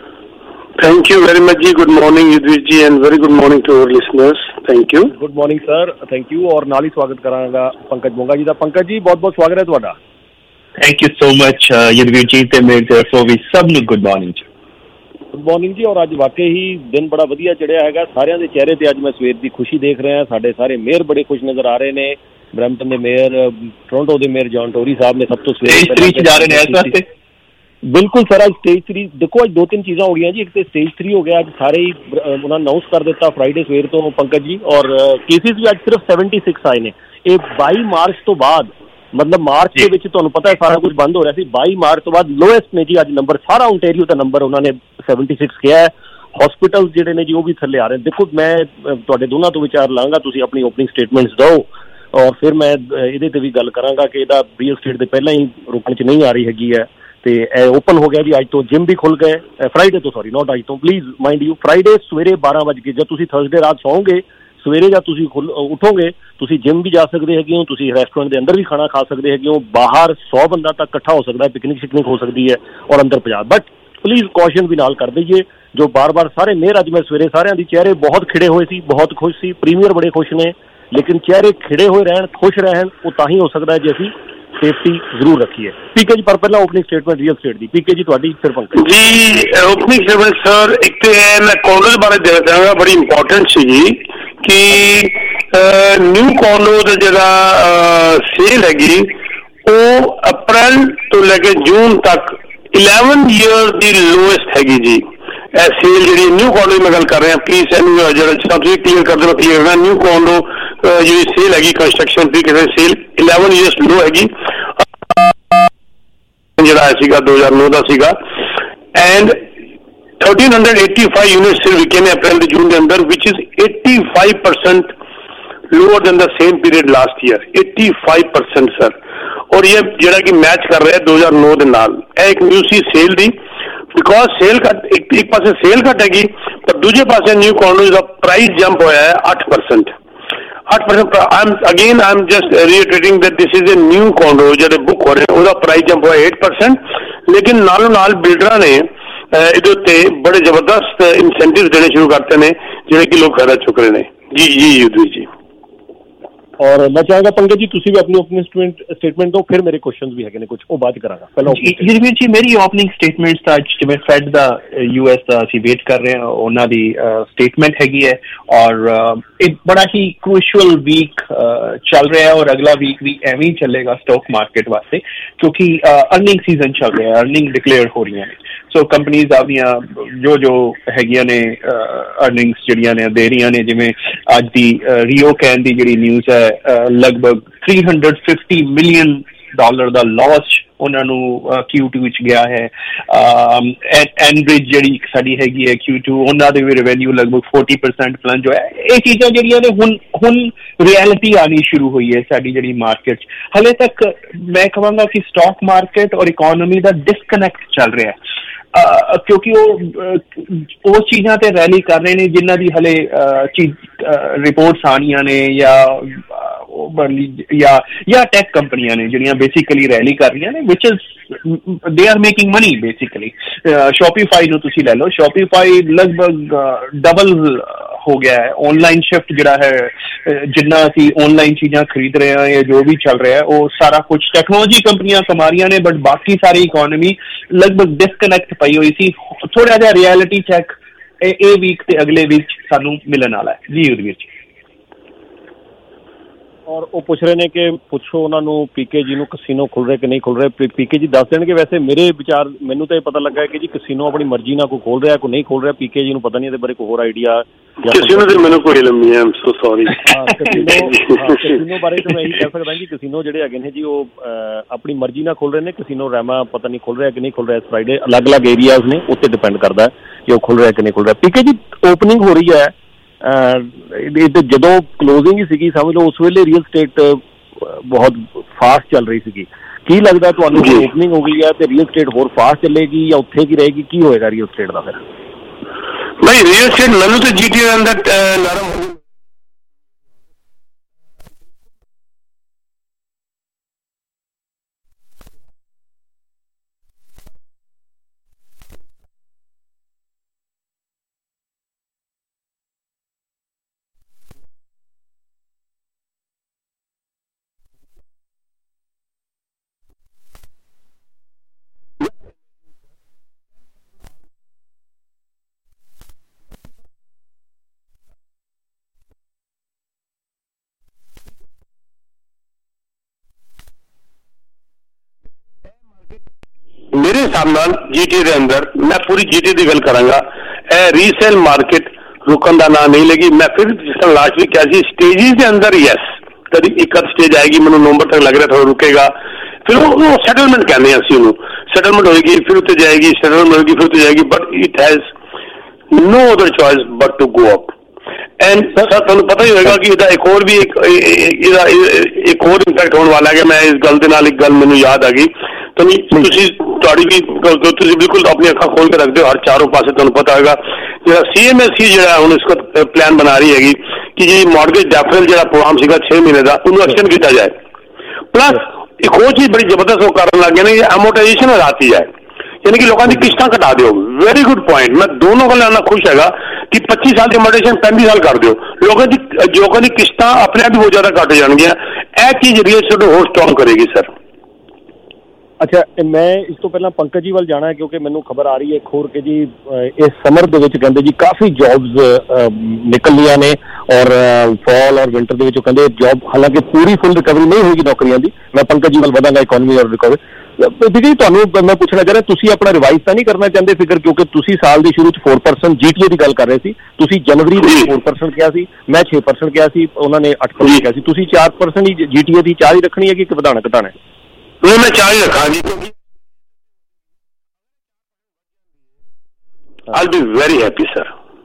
Thank you very much जी, good morning Yudhvir ji and very good morning to our listeners. Thank you. Good morning sir, thank you. और नाल ही स्वागत करांगा पंकज मोंगा जी का। पंकज जी बहुत बहुत स्वागत है तुहाडा। Thank you so much Yudhvir ji ते मेरे तरफों भी सब नूं गुड मॉर्निंग। गुड मॉर्निंग जी। और अज वाकई ही दिन बड़ा वधिया चढ़िया है, सारिਆਂ ਦੇ चेहरे ਤੇ ਅੱਜ मैं सवेर ਦੀ खुशी देख रहा। ਸਾਡੇ ਸਾਰੇ ਮੇਅਰ ਬੜੇ खुश नजर आ रहे ने। ब्रैम्पटन ਦੇ ਮੇਅਰ, ਟੋਰਾਂਟੋ ਦੇ ਮੇਅਰ ਜੌਨ ਟੋਰੀ ਸਾਹਿਬ ਨੇ ਸਭ ਤੋਂ ਸਵੇਰੇ ਸਟੇਜ ਥ੍ਰੀ ਜਾ ਰਹੇ ਨੇ ਇਸ ਵਾਸਤੇ। ਬਿਲਕੁਲ ਸਰ, ਅੱਜ ਸਟੇਜ ਥ੍ਰੀ ਦੇਖੋ, ਅੱਜ ਦੋ ਤਿੰਨ ਚੀਜ਼ਾਂ ਹੋ ਗਈਆਂ ਜੀ। ਇੱਕ ਤੇ ਸਟੇਜ ਥ੍ਰੀ ਹੋ ਗਿਆ, ਅੱਜ ਸਾਰੇ ਹੀ ਉਹਨਾਂ ਅਨਾਉਂਸ ਕਰ ਦਿੱਤਾ ਫਰਾਈਡੇ ਸਵੇਰ ਤੋਂ ਪੰਕਜ ਜੀ। ਔਰ ਕੇਸਿਸ ਵੀ ਅੱਜ ਸਿਰਫ छिहत्तर ਆਏ ਨੇ। ਇਹ ਬਾਈ ਮਾਰਚ ਤੋਂ ਬਾਅਦ, ਮਤਲਬ ਮਾਰਚ ਦੇ ਵਿੱਚ ਤੁਹਾਨੂੰ ਪਤਾ ਹੈ ਸਾਰਾ ਕੁਝ ਬੰਦ ਹੋ ਰਿਹਾ ਸੀ, ਬਾਈ ਮਾਰਚ ਤੋਂ ਬਾਅਦ ਲੋਐਸਟ ਨੇ ਜੀ ਅੱਜ ਨੰਬਰ, ਸਾਰਾ ਓਨਟਾਰੀਓ ਦਾ ਨੰਬਰ ਉਹਨਾਂ ਨੇ छिहत्तर ਕਿਹਾ ਹੈ। ਹਸਪੀਟਲ ਜਿਹੜੇ ਨੇ ਜੀ ਉਹ ਵੀ ਥੱਲੇ ਆ ਰਹੇ ਨੇ। ਦੇਖੋ ਮੈਂ ਤੁਹਾਡੇ ਦੋਨਾਂ ਤੋਂ ਵਿਚਾਰ ਲਾਂਗਾ, ਤੁਸੀਂ ਆਪਣੀ ਓਪਨਿੰਗ ਸਟੇਟਮੈਂਟਸ ਦਿਓ ਔਰ ਫਿਰ ਮੈਂ ਇਹਦੇ ਤੇ ਵੀ ਗੱਲ ਕਰਾਂਗਾ ਕਿ ਇਹਦਾ ਰੀਅਲ ਸਟੇਟ ਦੇ ਪਹਿਲਾਂ ਹੀ ਰੁਕਣ 'ਚ ਨਹੀਂ ਆ ਰਹੀ ਹੈਗੀ ਹੈ। ਤੇ ਇਹ ਓਪਨ ਹੋ ਗਿਆ ਜੀ ਅੱਜ ਤੋਂ, ਜਿਮ ਵੀ ਖੁੱਲ ਗਏ ਫਰਾਈਡੇ ਤੋਂ, ਸੌਰੀ ਨੋਟ ਅੱਜ ਤੋਂ, ਪਲੀਜ਼ ਮਾਈਂਡ ਯੂ, ਫਰਾਈਡੇ ਸਵੇਰੇ ਬਾਰਾਂ ਵਜੇ ਕੇ, ਜਦ ਤੁਸੀਂ ਥਰਸਡੇ ਰਾਤ ਸੌਂਗੇ ਸਵੇਰੇ ਜਾਂ ਤੁਸੀਂ ਖੁੱਲ ਉਠੋਗੇ ਤੁਸੀਂ ਜਿਮ ਵੀ ਜਾ ਸਕਦੇ ਹੈਗੇ ਹੋ, ਤੁਸੀਂ ਰੈਸਟੋਰੈਂਟ ਦੇ ਅੰਦਰ ਵੀ ਖਾਣਾ ਖਾ ਸਕਦੇ ਹੈਗੇ ਹੋ, ਬਾਹਰ ਸੌ ਬੰਦਾ ਤੱਕ ਇਕੱਠਾ ਹੋ ਸਕਦਾ ਹੈ, ਪਿਕਨਿਕ ਸ਼ਿਕਨਿਕ ਹੋ ਸਕਦੀ ਹੈ ਔਰ ਅੰਦਰ ਪੰਜਾਹ। ਬਟ ਪਲੀਜ਼ ਕੌਸ਼ਨ ਵੀ ਨਾਲ ਕਰ ਦਈਏ, ਜੋ ਬਾਰ ਬਾਰ ਸਾਰੇ ਮੇਅਰ, ਅੱਜ ਮੈਂ ਸਵੇਰੇ ਸਾਰਿਆਂ ਦੀ ਚਿਹਰੇ ਬਹੁਤ ਖਿੜੇ ਹੋਏ ਸੀ, ਬਹੁਤ ਖੁਸ਼ ਸੀ, ਪ੍ਰੀਮੀਅਰ ਬੜੇ ਖੁਸ਼ ਨੇ, ਲੇਕਿਨ ਚਿਹਰੇ ਖਿੜੇ ਹੋਏ ਰਹਿਣ, ਖੁਸ਼ ਰਹਿਣ, ਉਹ ਤਾਂ ਹੀ ਹੋ ਸਕਦਾ ਹੈ ਜੇ ਅਸੀਂ ਸੇਫਟੀ ਜ਼ਰੂਰ ਰੱਖੀਏ। ਪੀਕੇ ਜੀ, ਪਰ ਪਹਿਲਾਂ ਓਪਨਿੰਗ ਸਟੇਟਮੈਂਟ ਰੀਅਲ ਸਟੇਟ ਦੀ। ਪੀਕੇ ਜੀ ਤੁਹਾਡੀ, ਫਿਰ ਪੰਕਜ ਜੀ। ਓਪਨਿੰਗ ਸਟੇਟਮੈਂਟ ਸਰ, ਇੱਕ ਤੇ ਮੈਂ ਕਾਲਜ ਬਾਰੇ ਦੇਣਾ ਚਾਹਾਂਗਾ, ਬੜੀ ਇੰਪੋਰਟੈਂਟ ਸੀ ਜੀ ਕਿ ਨਿਊ ਕਾਲਜ ਦਾ ਜਿਹੜਾ ਸੇਲ ਹੈਗੀ ਉਹ ਅਪ੍ਰੈਲ ਤੋਂ ਲੈ ਕੇ ਜੂਨ ਤੱਕ ਇਲੈਵਨ ਈਅਰ ਦੀ ਲੋਐਸਟ ਹੈਗੀ ਜੀ। ਇਹ ਸੇਲ ਜਿਹੜੀ ਨਿਊ ਕਾਲਜ ਮੈਂ ਗੱਲ ਕਰ ਰਿਹਾ, ਪਲੀਜ਼ ਇਹਨੂੰ ਜਿਹੜਾ ਤੁਸੀਂ ਕਲੀਅਰ ਕਰ ਦੇਣਾ, ਕਲੀਅਰ ਹੋਣਾ। ਨਿਊ ਕਾਲਜ ਜਿਹੜੀ ਸੇਲ ਹੈਗੀ ਕੰਸਟਰਕਸ਼ਨ ਦੀ ਕਿਸੇ ਸੇਲ ਇਲੈਵਨ ਈਅਰਸ ਲੋ ਹੈਗੀ, ਜਿਹੜਾ ਸੀਗਾ ਦੋ ਹਜ਼ਾਰ ਨੌ ਦਾ ਸੀਗਾ। And thirteen hundred eighty five unit सिर्फ विके ने अप्रैल से जून के अंदर, which is eighty five percent lower than the same period last year, eighty five percent sir. और ये जरा कि मैच कर रहा है दो हज़ार नौ के नाल। एक न्यूज़ सी सेल दी, बिकॉज सेल का एक, एक पासे सेल घटेगी पर दूजे पासे न्यू कॉन्डोज का प्राइस जंप होया है आठ परसेंट आठ percent. I am again I am just reiterating that this is a new condo जो बुक हो रहे हैं, उसका प्राइस जंप होया एट परसेंट। लेकिन नालों नाल बिल्डर ने ਇਹਦੇ ਉੱਤੇ ਬੜੇ ਜ਼ਬਰਦਸਤ ਇਨਸੈਂਟਿਵ ਦੇਣੇ ਸ਼ੁਰੂ ਕਰਤੇ ਨੇ ਜਿਹੜੇ ਕਿ ਲੋਕ ਫਾਇਦਾ ਚੁੱਕ ਰਹੇ ਨੇ ਜੀ ਜੀ ਯੁੱਧਵੀਰ ਜੀ। और मैं चाहूंगा पंकज जी ਤੁਸੀਂ ਵੀ ਆਪਣੀ ਓਪਨਿੰਗ ਸਟੇਟਮੈਂਟ ਦਿਓ, ਫਿਰ ਮੇਰੇ ਕੁਐਸਚਨਸ ਵੀ ਹੈਗੇ ਨੇ ਕੁਝ, ਉਹ ਬਾਅਦ ਕਰਾਂਗਾ। ਪਹਿਲਾਂ ਯੁੱਧਵੀਰ ਜੀ, ਮੇਰੀ ਓਪਨਿੰਗ ਸਟੇਟਮੈਂਟਸ ਤਾਂ ਅੱਜ ਜਿਵੇਂ ਫੈਡ ਦਾ ਯੂਐਸ ਦਾ ਅਸੀਂ ਵੇਟ ਕਰ ਰਹੇ ਹਾਂ, ਉਹਨਾਂ ਦੀ ਸਟੇਟਮੈਂਟ ਹੈਗੀ ਹੈ ਔਰ ਇੱਕ ਬੜਾ ਹੀ ਕ੍ਰੂਸ਼ੀਅਲ ਵੀਕ ਚੱਲ ਰਿਹਾ ਹੈ ਔਰ ਅਗਲਾ ਵੀਕ ਵੀ ਐਵੇਂ ਹੀ ਚੱਲੇਗਾ ਸਟਾਕ ਮਾਰਕੀਟ ਵਾਸਤੇ, ਕਿਉਂਕਿ ਅਰਨਿੰਗ ਸੀਜ਼ਨ ਚੱਲ ਰਿਹਾ ਹੈ, ਅਰਨਿੰਗ ਡਿਕਲੇਅਰ ਹੋ ਰਹੀਆਂ ਨੇ। ਸੋ ਕੰਪਨੀਜ਼ ਆਪਣੀਆਂ ਜੋ ਜੋ ਹੈਗੀਆਂ ਨੇ ਅਰਨਿੰਗਸ ਜਿਹੜੀਆਂ ਨੇ ਦੇ ਰਹੀਆਂ ਨੇ, ਜਿਵੇਂ ਅੱਜ ਦੀ ਰੀਓ ਕੈਨ ਦੀ ਜਿਹੜੀ ਨਿਊਜ਼ ਹੈ, ਲਗਭਗ three hundred fifty million dollar ਦਾ ਲਾਸ ਉਹਨਾਂ ਨੂੰ ਕਿਊ ਟੂ ਵਿੱਚ ਗਿਆ ਹੈ। ਐਨਬ੍ਰਿਜ ਜਿਹੜੀ ਸਾਡੀ ਹੈਗੀ ਹੈ ਕਿਊ ਟੂ, ਉਹਨਾਂ ਦੇ ਵੀ ਰੈਵਨਿਊ ਲਗਭਗ ਫੋਰਟੀ ਪਰਸੈਂਟ ਪਲੰਜ ਹੋਇਆ। ਇਹ ਚੀਜ਼ਾਂ ਜਿਹੜੀਆਂ ਨੇ ਹੁਣ ਹੁਣ ਰਿਐਲਿਟੀ ਆਉਣੀ ਸ਼ੁਰੂ ਹੋਈ ਹੈ ਸਾਡੀ ਜਿਹੜੀ ਮਾਰਕੀਟ 'ਚ। ਹਾਲੇ ਤੱਕ ਮੈਂ ਕਹਾਂਗਾ ਕਿ ਸਟਾਕ ਮਾਰਕੀਟ ਔਰ ਇਕੋਨਮੀ ਦਾ ਡਿਸਕਨੈਕਟ ਚੱਲ ਰਿਹਾ ਹੈ, ਕਿਉਂਕਿ ਉਹ ਉਸ ਚੀਜ਼ਾਂ ਤੇ ਰੈਲੀ ਕਰ ਰਹੇ ਨੇ ਜਿਨ੍ਹਾਂ ਦੀ ਹਲੇ ਚੀਜ਼ ਰਿਪੋਰਟਸ ਆਉਣੀਆਂ ਨੇ ਜਾਂ ਜਾਂ ਜਾਂ ਟੈਕ ਕੰਪਨੀਆਂ ਨੇ ਜਿਹੜੀਆਂ ਬੇਸਿਕਲੀ ਰੈਲੀ ਕਰ ਰਹੀਆਂ ਨੇ which is they are making money basically. Shopify ਨੂੰ ਤੁਸੀਂ ਲੈ ਲਓ, ਸ਼ੋਪੀਫਾਈ ਲਗਭਗ ਡਬਲ ਹੋ ਗਿਆ ਹੈ। ਔਨਲਾਈਨ ਸ਼ਿਫਟ ਜਿਹੜਾ ਹੈ, ਜਿੰਨਾ ਅਸੀਂ ਔਨਲਾਈਨ ਚੀਜ਼ਾਂ ਖਰੀਦ ਰਹੇ ਹਾਂ ਜਾਂ ਜੋ ਵੀ ਚੱਲ ਰਿਹਾ ਉਹ ਸਾਰਾ ਕੁਝ ਟੈਕਨੋਲੋਜੀ ਕੰਪਨੀਆਂ ਕਮਾ ਰਹੀਆਂ ਨੇ, ਬਟ ਬਾਕੀ ਸਾਰੀ ਇਕੋਨਮੀ ਲਗਭਗ ਡਿਸਕਨੈਕਟ ਪਈ ਹੋਈ ਸੀ। ਥੋੜਾ ਜਿਹਾ ਰਿਐਲਿਟੀ ਚੈੱਕ ਇਹ ਵੀਕ ਤੇ ਅਗਲੇ ਵੀਕ ਸਾਨੂੰ ਮਿਲਣ ਵਾਲਾ ਹੈ ਜੀ ਉਦਵੀਰ ਜੀ। ਔਰ ਉਹ ਪੁੱਛ ਰਹੇ ਨੇ ਕਿ ਪੁੱਛੋ ਉਹਨਾਂ ਨੂੰ ਪੀਕੇ ਜੀ ਨੂੰ ਕਸੀਨੋ ਖੁੱਲ ਰਹੇ ਕਿ ਨਹੀਂ ਖੁੱਲ ਰਹੇ। ਪੀਕੇ ਜੀ ਦੱਸ ਦੇਣਗੇ। ਵੈਸੇ ਮੇਰੇ ਵਿਚਾਰ, ਮੈਨੂੰ ਤਾਂ ਇਹ ਪਤਾ ਲੱਗਾ ਕਿ ਜੀ ਕਸੀਨੋ ਆਪਣੀ ਮਰਜ਼ੀ ਨਾਲ ਕੋਈ ਖੋਲ ਰਿਹਾ ਕੋਈ ਨਹੀਂ ਖੋਲ ਰਿਹਾ। ਪੀਕੇ ਜੀ ਨੂੰ ਪਤਾ ਨਹੀਂ ਇਹਦੇ ਬਾਰੇ ਕੋਈ ਹੋਰ ਆਈਡੀਆ। ਕਸੀਨੋ ਤੇ ਮੈਨੂੰ ਕੋਈ ਇਲਮ ਨਹੀਂ ਹੈ, I'm so sorry. Casino casino ਬਾਰੇ ਤਾਂ ਮੈਂ ਇਹੀ ਕਹਿ ਸਕਦਾ ਜੀ, ਕਸੀਨੋ ਜਿਹੜੇ ਹੈਗੇ ਨੇ ਜੀ ਉਹ ਆਪਣੀ ਮਰਜ਼ੀ ਨਾਲ ਖੋਲ ਰਹੇ ਨੇ। ਕਸੀਨੋ ਰੈਮਾ ਪਤਾ ਨਹੀਂ ਖੁੱਲ ਰਿਹਾ ਕਿ ਨਹੀਂ ਖੁੱਲ ਰਿਹਾ ਇਸ ਫਰਾਈਡੇ। ਅਲੱਗ ਅਲੱਗ ਏਰੀਆਜ਼ ਨੇ, ਉੱਤੇ ਡਿਪੈਂਡ ਕਰਦਾ ਕਿ ਉਹ ਖੁੱਲ ਰਿਹਾ ਕਿ ਨਹੀਂ ਖੁੱਲ ਰਿਹਾ। ਪੀਕੇ ਜੀ ਓਪਨਿੰਗ ਹੋ ਰਹੀ ਹੈ, ਜਦੋਂ ਕਲੋਜ਼ਿੰਗ ਹੀ ਸੀਗੀ ਸਮਝ ਲਓ ਉਸ ਵੇਲੇ ਰੀਅਲ ਸਟੇਟ ਬਹੁਤ ਫਾਸਟ ਚੱਲ ਰਹੀ ਸੀਗੀ। ਕੀ ਲੱਗਦਾ ਤੁਹਾਨੂੰ ਓਪਨਿੰਗ ਹੋ ਗਈ ਹੈ ਤੇ ਰੀਅਲ ਸਟੇਟ ਹੋਰ ਫਾਸਟ ਚੱਲੇਗੀ ਜਾਂ ਉੱਥੇ ਕੀ ਰਹੇਗੀ? ਕੀ ਹੋਏਗਾ ਰੀਅਲ ਸਟੇਟ ਦਾ ਫਿਰ? ਭਾਈ ਰੀਅਲ ਸਟੇਟ ਮੈਨੂੰ ਤਾਂ ਜੀਟੀ ਦੇ ਅੰਦਰ ਨਰਮ ਮੇਰੇ ਹਿਸਾਬ ਨਾਲ ਜੀਟੀ ਦੇ ਅੰਦਰ, ਮੈਂ ਪੂਰੀ ਜੀਟੀ ਦੀ ਗੱਲ ਕਰਾਂਗਾ, ਇਹ ਰੀਸੇਲ ਮਾਰਕੀਟ ਰੁਕਣ ਦਾ ਨਾਂ ਨਹੀਂ ਲੇਗੀ। ਮੈਂ ਫਿਰ ਜਿਸ ਤਰ੍ਹਾਂ ਲਾਸਟ ਵੀਕ ਕਿਹਾ ਸੀ ਸਟੇਜਿਸ ਦੇ ਅੰਦਰ ਯੈਸ ਕਦੀ ਇੱਕ ਅੱਧ ਸਟੇਜ ਆਏਗੀ, ਮੈਨੂੰ ਨਵੰਬਰ ਤੱਕ ਲੱਗ ਰਿਹਾ ਥੋੜਾ ਰੁਕੇਗਾ। ਫਿਰ ਉਹ ਸੈਟਲਮੈਂਟ ਕਹਿੰਦੇ ਹਾਂ ਅਸੀਂ ਉਹਨੂੰ, ਸੈਟਲਮੈਂਟ ਹੋਏਗੀ ਫਿਰ ਉੱਤੇ ਜਾਏਗੀ, ਸੈਟਲਮੈਂਟ ਹੋਏਗੀ ਫਿਰ ਉੱਤੇ ਜਾਏਗੀ, but it has no other choice but to go up. And sir ਤੁਹਾਨੂੰ ਪਤਾ ਹੀ ਹੋਏਗਾ ਕਿ ਇਹਦਾ ਇੱਕ ਹੋਰ ਵੀ ਇੱਕ ਇਹਦਾ ਇੱਕ ਹੋਰ ਇੰਪੈਕਟ ਹੋਣ ਵਾਲਾ ਹੈ। ਮੈਂ ਇਸ ਗੱਲ ਦੇ ਨਾਲ ਇੱਕ ਗੱਲ ਮੈਨੂੰ ਯਾਦ ਆ ਗਈ, ਤੁਸੀਂ ਤੁਹਾਡੀ ਵੀ ਤੁਸੀਂ ਬਿਲਕੁਲ ਆਪਣੀ ਅੱਖਾਂ ਖੋਲ ਕੇ ਰੱਖਦੇ ਹੋ ਹਰ ਚਾਰੋਂ ਪਾਸੇ। ਤੁਹਾਨੂੰ ਪਤਾ ਹੋਏਗਾ ਜਿਹੜਾ ਸੀ ਐਮ ਐਸ ਸੀ ਜਿਹੜਾ ਹੁਣ ਇਸ ਦਾ ਪਲਾਨ ਬਣਾ ਰਹੀ ਹੈਗੀ ਕਿ ਜਿਹੜੀ ਮੌਰਗੇਜ ਡੈਫਰਲ ਜਿਹੜਾ ਪ੍ਰੋਗਰਾਮ ਸੀਗਾ ਛੇ ਮਹੀਨੇ ਦਾ ਉਹਨੂੰ ਐਕਸਟੈਂਡ ਕੀਤਾ ਜਾਏ। ਪਲੱਸ ਇੱਕ ਹੋਰ ਚੀਜ਼ ਬੜੀ ਜ਼ਬਰਦਸਤ ਉਹ ਕਰਨ ਲੱਗ ਗਏ ਨੇ, ਐਮੋਰਟਾਈਜੇਸ਼ਨ ਹਟਾਤੀ ਜਾਏ, ਯਾਨੀ ਕਿ ਲੋਕਾਂ ਦੀ ਕਿਸ਼ਤਾਂ ਘਟਾ ਦਿਓ। Very good point. ਮੈਂ ਦੋਨੋਂ ਗੱਲਾਂ ਨਾਲ ਖੁਸ਼ ਹੈਗਾ ਕਿ ਪੱਚੀ ਸਾਲ ਦੀ ਐਮੋਰਟਾਈਜੇਸ਼ਨ ਪੈਂਤੀ ਸਾਲ ਕਰ ਦਿਓ। ਲੋਕਾਂ ਦੀ ਲੋਕਾਂ ਦੀ ਕਿਸ਼ਤਾਂ ਆਪਣੇ ਆਪ ਹੀ ਬਹੁਤ ਜ਼ਿਆਦਾ ਘੱਟ ਜਾਣਗੀਆਂ। ਇਹ ਚੀਜ਼ ਰੀਅਲ ਸਟੇਟ ਨੂੰ ਹੋਰ ਸਟਰੋਂਗ ਕਰੇਗੀ ਸਰ। ਅੱਛਾ, ਮੈਂ ਇਸ ਤੋਂ ਪਹਿਲਾਂ ਪੰਕਜ ਜੀ ਵੱਲ ਜਾਣਾ ਹੈ ਕਿਉਂਕਿ ਮੈਨੂੰ ਖਬਰ ਆ ਰਹੀ ਹੈ ਇੱਕ ਹੋਰ ਕਿ ਜੀ ਇਸ ਸਮਰ ਦੇ ਵਿੱਚ ਕਹਿੰਦੇ ਜੀ ਕਾਫੀ ਜੌਬਸ ਨਿਕਲਣੀਆਂ ਨੇ ਔਰ ਫਾਲ ਔਰ ਵਿੰਟਰ ਦੇ ਵਿੱਚ ਕਹਿੰਦੇ ਜੌਬ, ਹਾਲਾਂਕਿ ਪੂਰੀ ਫੁੱਲ ਰਿਕਵਰੀ ਨਹੀਂ ਹੋਏਗੀ ਨੌਕਰੀਆਂ ਦੀ। ਮੈਂ ਪੰਕਜ ਜੀ ਵੱਲ ਵਧਾਂਗਾ ਇਕੋਨਮੀ ਔਰ ਰਿਕਵਰੀ। ਦੀਦੀ ਤੁਹਾਨੂੰ ਮੈਂ ਪੁੱਛਣਾ ਚਾਹ ਰਿਹਾ, ਤੁਸੀਂ ਆਪਣਾ ਰਿਵਾਈਜ਼ ਤਾਂ ਨਹੀਂ ਕਰਨਾ ਚਾਹੁੰਦੇ ਫਿਗਰ? ਕਿਉਂਕਿ ਤੁਸੀਂ ਸਾਲ ਦੇ ਸ਼ੁਰੂ ਚ ਚਾਰ ਪਰਸੈਂਟ ਜੀਟੀਏ ਦੀ ਗੱਲ ਕਰ ਰਹੇ ਸੀ, ਤੁਸੀਂ ਜਨਵਰੀ ਦੇ ਚਾਰ ਪਰਸੈਂਟ ਕਿਹਾ ਸੀ, ਮੈਂ ਛੇ ਪਰਸੈਂਟ ਕਿਹਾ ਸੀ, ਉਹਨਾਂ ਨੇ ਅੱਠ ਪਰਸੈਂਟ ਕਿਹਾ ਸੀ। ਤੁਸੀਂ ਚਾਰ ਪਰਸੈਂਟ ਹੀ ਜੀਟੀਏ ਦੀ ਚਾਹ ਹੀ ਰੱਖਣੀ ਹੈ ਕਿ ਵਧਾਣਾ ਘਟਾਣਾ? ਨਹੀਂ, ਮੈਂ ਚਾਹ ਹੀ ਰੱਖਾਂ ਜੀ ਕਿਉਂਕਿ I'll be very happy sir.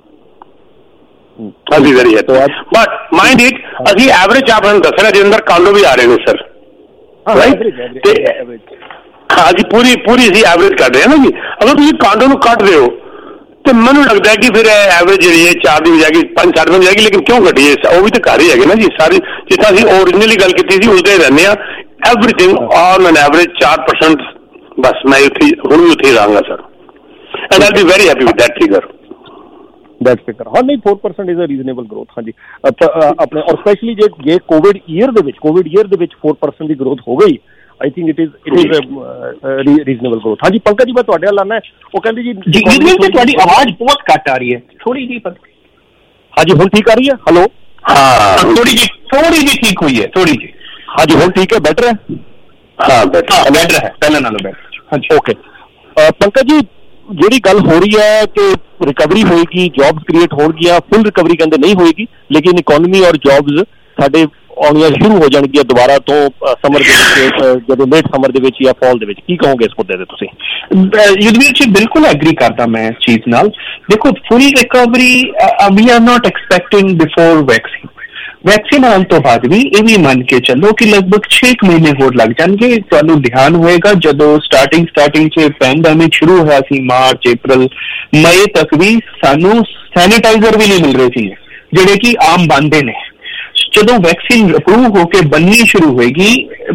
I'll be very happy. But mind it, ਅਸੀਂ ਐਵਰੇਜ ਆਪਾਂ ਨੂੰ ਦੱਸ ਰਹੇ ਜਿਹਦੇ ਅੰਦਰ ਕਾਂਡੋ ਵੀ ਆ ਰਹੇ ਨੇ ਸਰ, ਰਾਈਟ? ਤੇ ਹਾਂਜੀ ਪੂਰੀ ਪੂਰੀ ਅਸੀਂ ਐਵਰੇਜ ਕੱਢ ਰਹੇ ਹਾਂ ਨਾ ਜੀ। ਅਗਰ ਤੁਸੀਂ ਕਾਂਡੋ ਨੂੰ ਕੱਢ ਰਹੇ ਹੋ ਤੇ ਮੈਨੂੰ ਲੱਗਦਾ ਕਿ ਫਿਰ ਐਵਰੇਜ ਜਿਹੜੀ ਹੈ ਚਾਰ ਦੀ ਬਜਾਏ ਪੰਜ ਛੱਡ ਬਣ ਜਾਏਗੀ। ਲੇਕਿਨ ਕਿਉਂ ਘਟੀ ਹੈ? ਉਹ ਵੀ ਤਾਂ ਘਰ ਹੀ ਹੈਗੇ ਨਾ ਜੀ ਸਾਰੀ, ਜਿਸ ਤਰ੍ਹਾਂ ਅਸੀਂ ਓਰੀਜਨਲੀ ਗੱਲ ਕੀਤੀ ਸੀ ਉਸਦੇ ਰਹਿੰਦੇ ਹਾਂ। everything on an average four percent ਬਸ ਮੈਂ ਉੱਥੇ ਹੁਣ ਵੀ ਉੱਥੇ ਹੀ ਰਹਾਂਗਾ sir, and I'll be very happy with that figure. that figure ਹਾਂ ਨਹੀਂ four percent is a reasonable growth। ਹਾਂਜੀ ਆਪਣੇ ਔਰ ਸਪੈਸ਼ਲੀ ਜੇ ਜੇ ਕੋਵਿਡ ਈਅਰ ਦੇ ਵਿੱਚ ਕੋਵਿਡ ਈਅਰ ਦੇ ਵਿੱਚ four percent ਦੀ ਗਰੋਥ ਹੋ ਗਈ, I think it is it is reasonable growth. ਹਾਂਜੀ ਪੰਕਜ ਜੀ ਮੈਂ ਤੁਹਾਡੇ ਨਾਲ ਆਉਣਾ, ਉਹ ਕਹਿੰਦੇ ਜੀ ਤੁਹਾਡੀ ਆਵਾਜ਼ ਬਹੁਤ ਘੱਟ ਆ ਰਹੀ ਹੈ ਥੋੜੀ ਜਿਹੀ। ਹਾਂਜੀ ਹੁਣ ਠੀਕ ਆ ਰਹੀ ਹੈ? ਹੈਲੋ, ਹਾਂ ਥੋੜੀ ਜਿਹੀ ਥੋੜੀ ਜਿਹੀ ਠੀਕ ਹੋਈ ਹੈ ਥੋੜੀ ਜਿਹੀ। ਹਾਂਜੀ ਹੁਣ ਠੀਕ ਹੈ, ਬੈਟਰ ਹੈ? ਹਾਂ ਬੈਟਰ ਹੈ, ਪਹਿਲਾਂ ਨਾਲੋਂ ਬੈਟਰ। ਹਾਂਜੀ ਓਕੇ ਪੰਕਜ ਜੀ, ਜਿਹੜੀ ਗੱਲ ਹੋ ਰਹੀ ਹੈ ਕਿ ਰਿਕਵਰੀ ਹੋਏਗੀ, ਜੌਬਸ ਕ੍ਰੀਏਟ ਹੋਣਗੀਆਂ, ਫੁੱਲ ਰਿਕਵਰੀ ਕਹਿੰਦੇ ਨਹੀਂ ਹੋਏਗੀ, ਲੇਕਿਨ ਇਕੋਨਮੀ ਔਰ ਜੌਬਸ ਸਾਡੇ ਆਉਣੀਆਂ ਸ਼ੁਰੂ ਹੋ ਜਾਣਗੀਆਂ ਦੁਬਾਰਾ ਤੋਂ ਸਮਰ ਦੇ ਵਿੱਚ, ਜਦੋਂ ਲੇਟ ਸਮਰ ਦੇ ਵਿੱਚ ਜਾਂ ਫਾਲ ਦੇ ਵਿੱਚ। ਕੀ ਕਹੋਗੇ ਇਸ ਮੁੱਦੇ ਤੇ ਤੁਸੀਂ? ਯੁਧਵੀਰ ਜੀ ਬਿਲਕੁਲ ਐਗਰੀ ਕਰਦਾ ਮੈਂ ਇਸ ਚੀਜ਼ ਨਾਲ। ਦੇਖੋ full recovery we are not expecting before vaccine. Vaccine ਆਉਣ ਤੋਂ ਬਾਅਦ ਵੀ ਇਹ ਵੀ ਮੰਨ ਕੇ ਚੱਲੋ ਕਿ ਲਗਭਗ ਛੇ ਮਹੀਨੇ ਹੋਰ ਲੱਗ ਜਾਣਗੇ। ਤੁਹਾਨੂੰ ਧਿਆਨ ਹੋਏਗਾ ਜਦੋਂ ਸਟਾਰਟਿੰਗ ਸਟਾਰਟਿੰਗ 'ਚ ਪੈਂਡੈਮਿਕ ਸ਼ੁਰੂ ਹੋਇਆ ਸੀ ਮਾਰਚ ਅਪ੍ਰੈਲ ਮਈ ਤੱਕ ਵੀ ਸਾਨੂੰ ਸੈਨੀਟਾਈਜ਼ਰ ਵੀ ਨਹੀਂ ਮਿਲ ਰਹੇ ਸੀ ਜਿਹੜੇ ਕਿ ਆਮ ਬਣਦੇ ਨੇ। ਜਦੋਂ ਵੈਕਸੀਨ ਅਪਰੂਵ ਹੋ ਕੇ ਬਣਨੀ ਸ਼ੁਰੂ ਹੋਏਗੀ,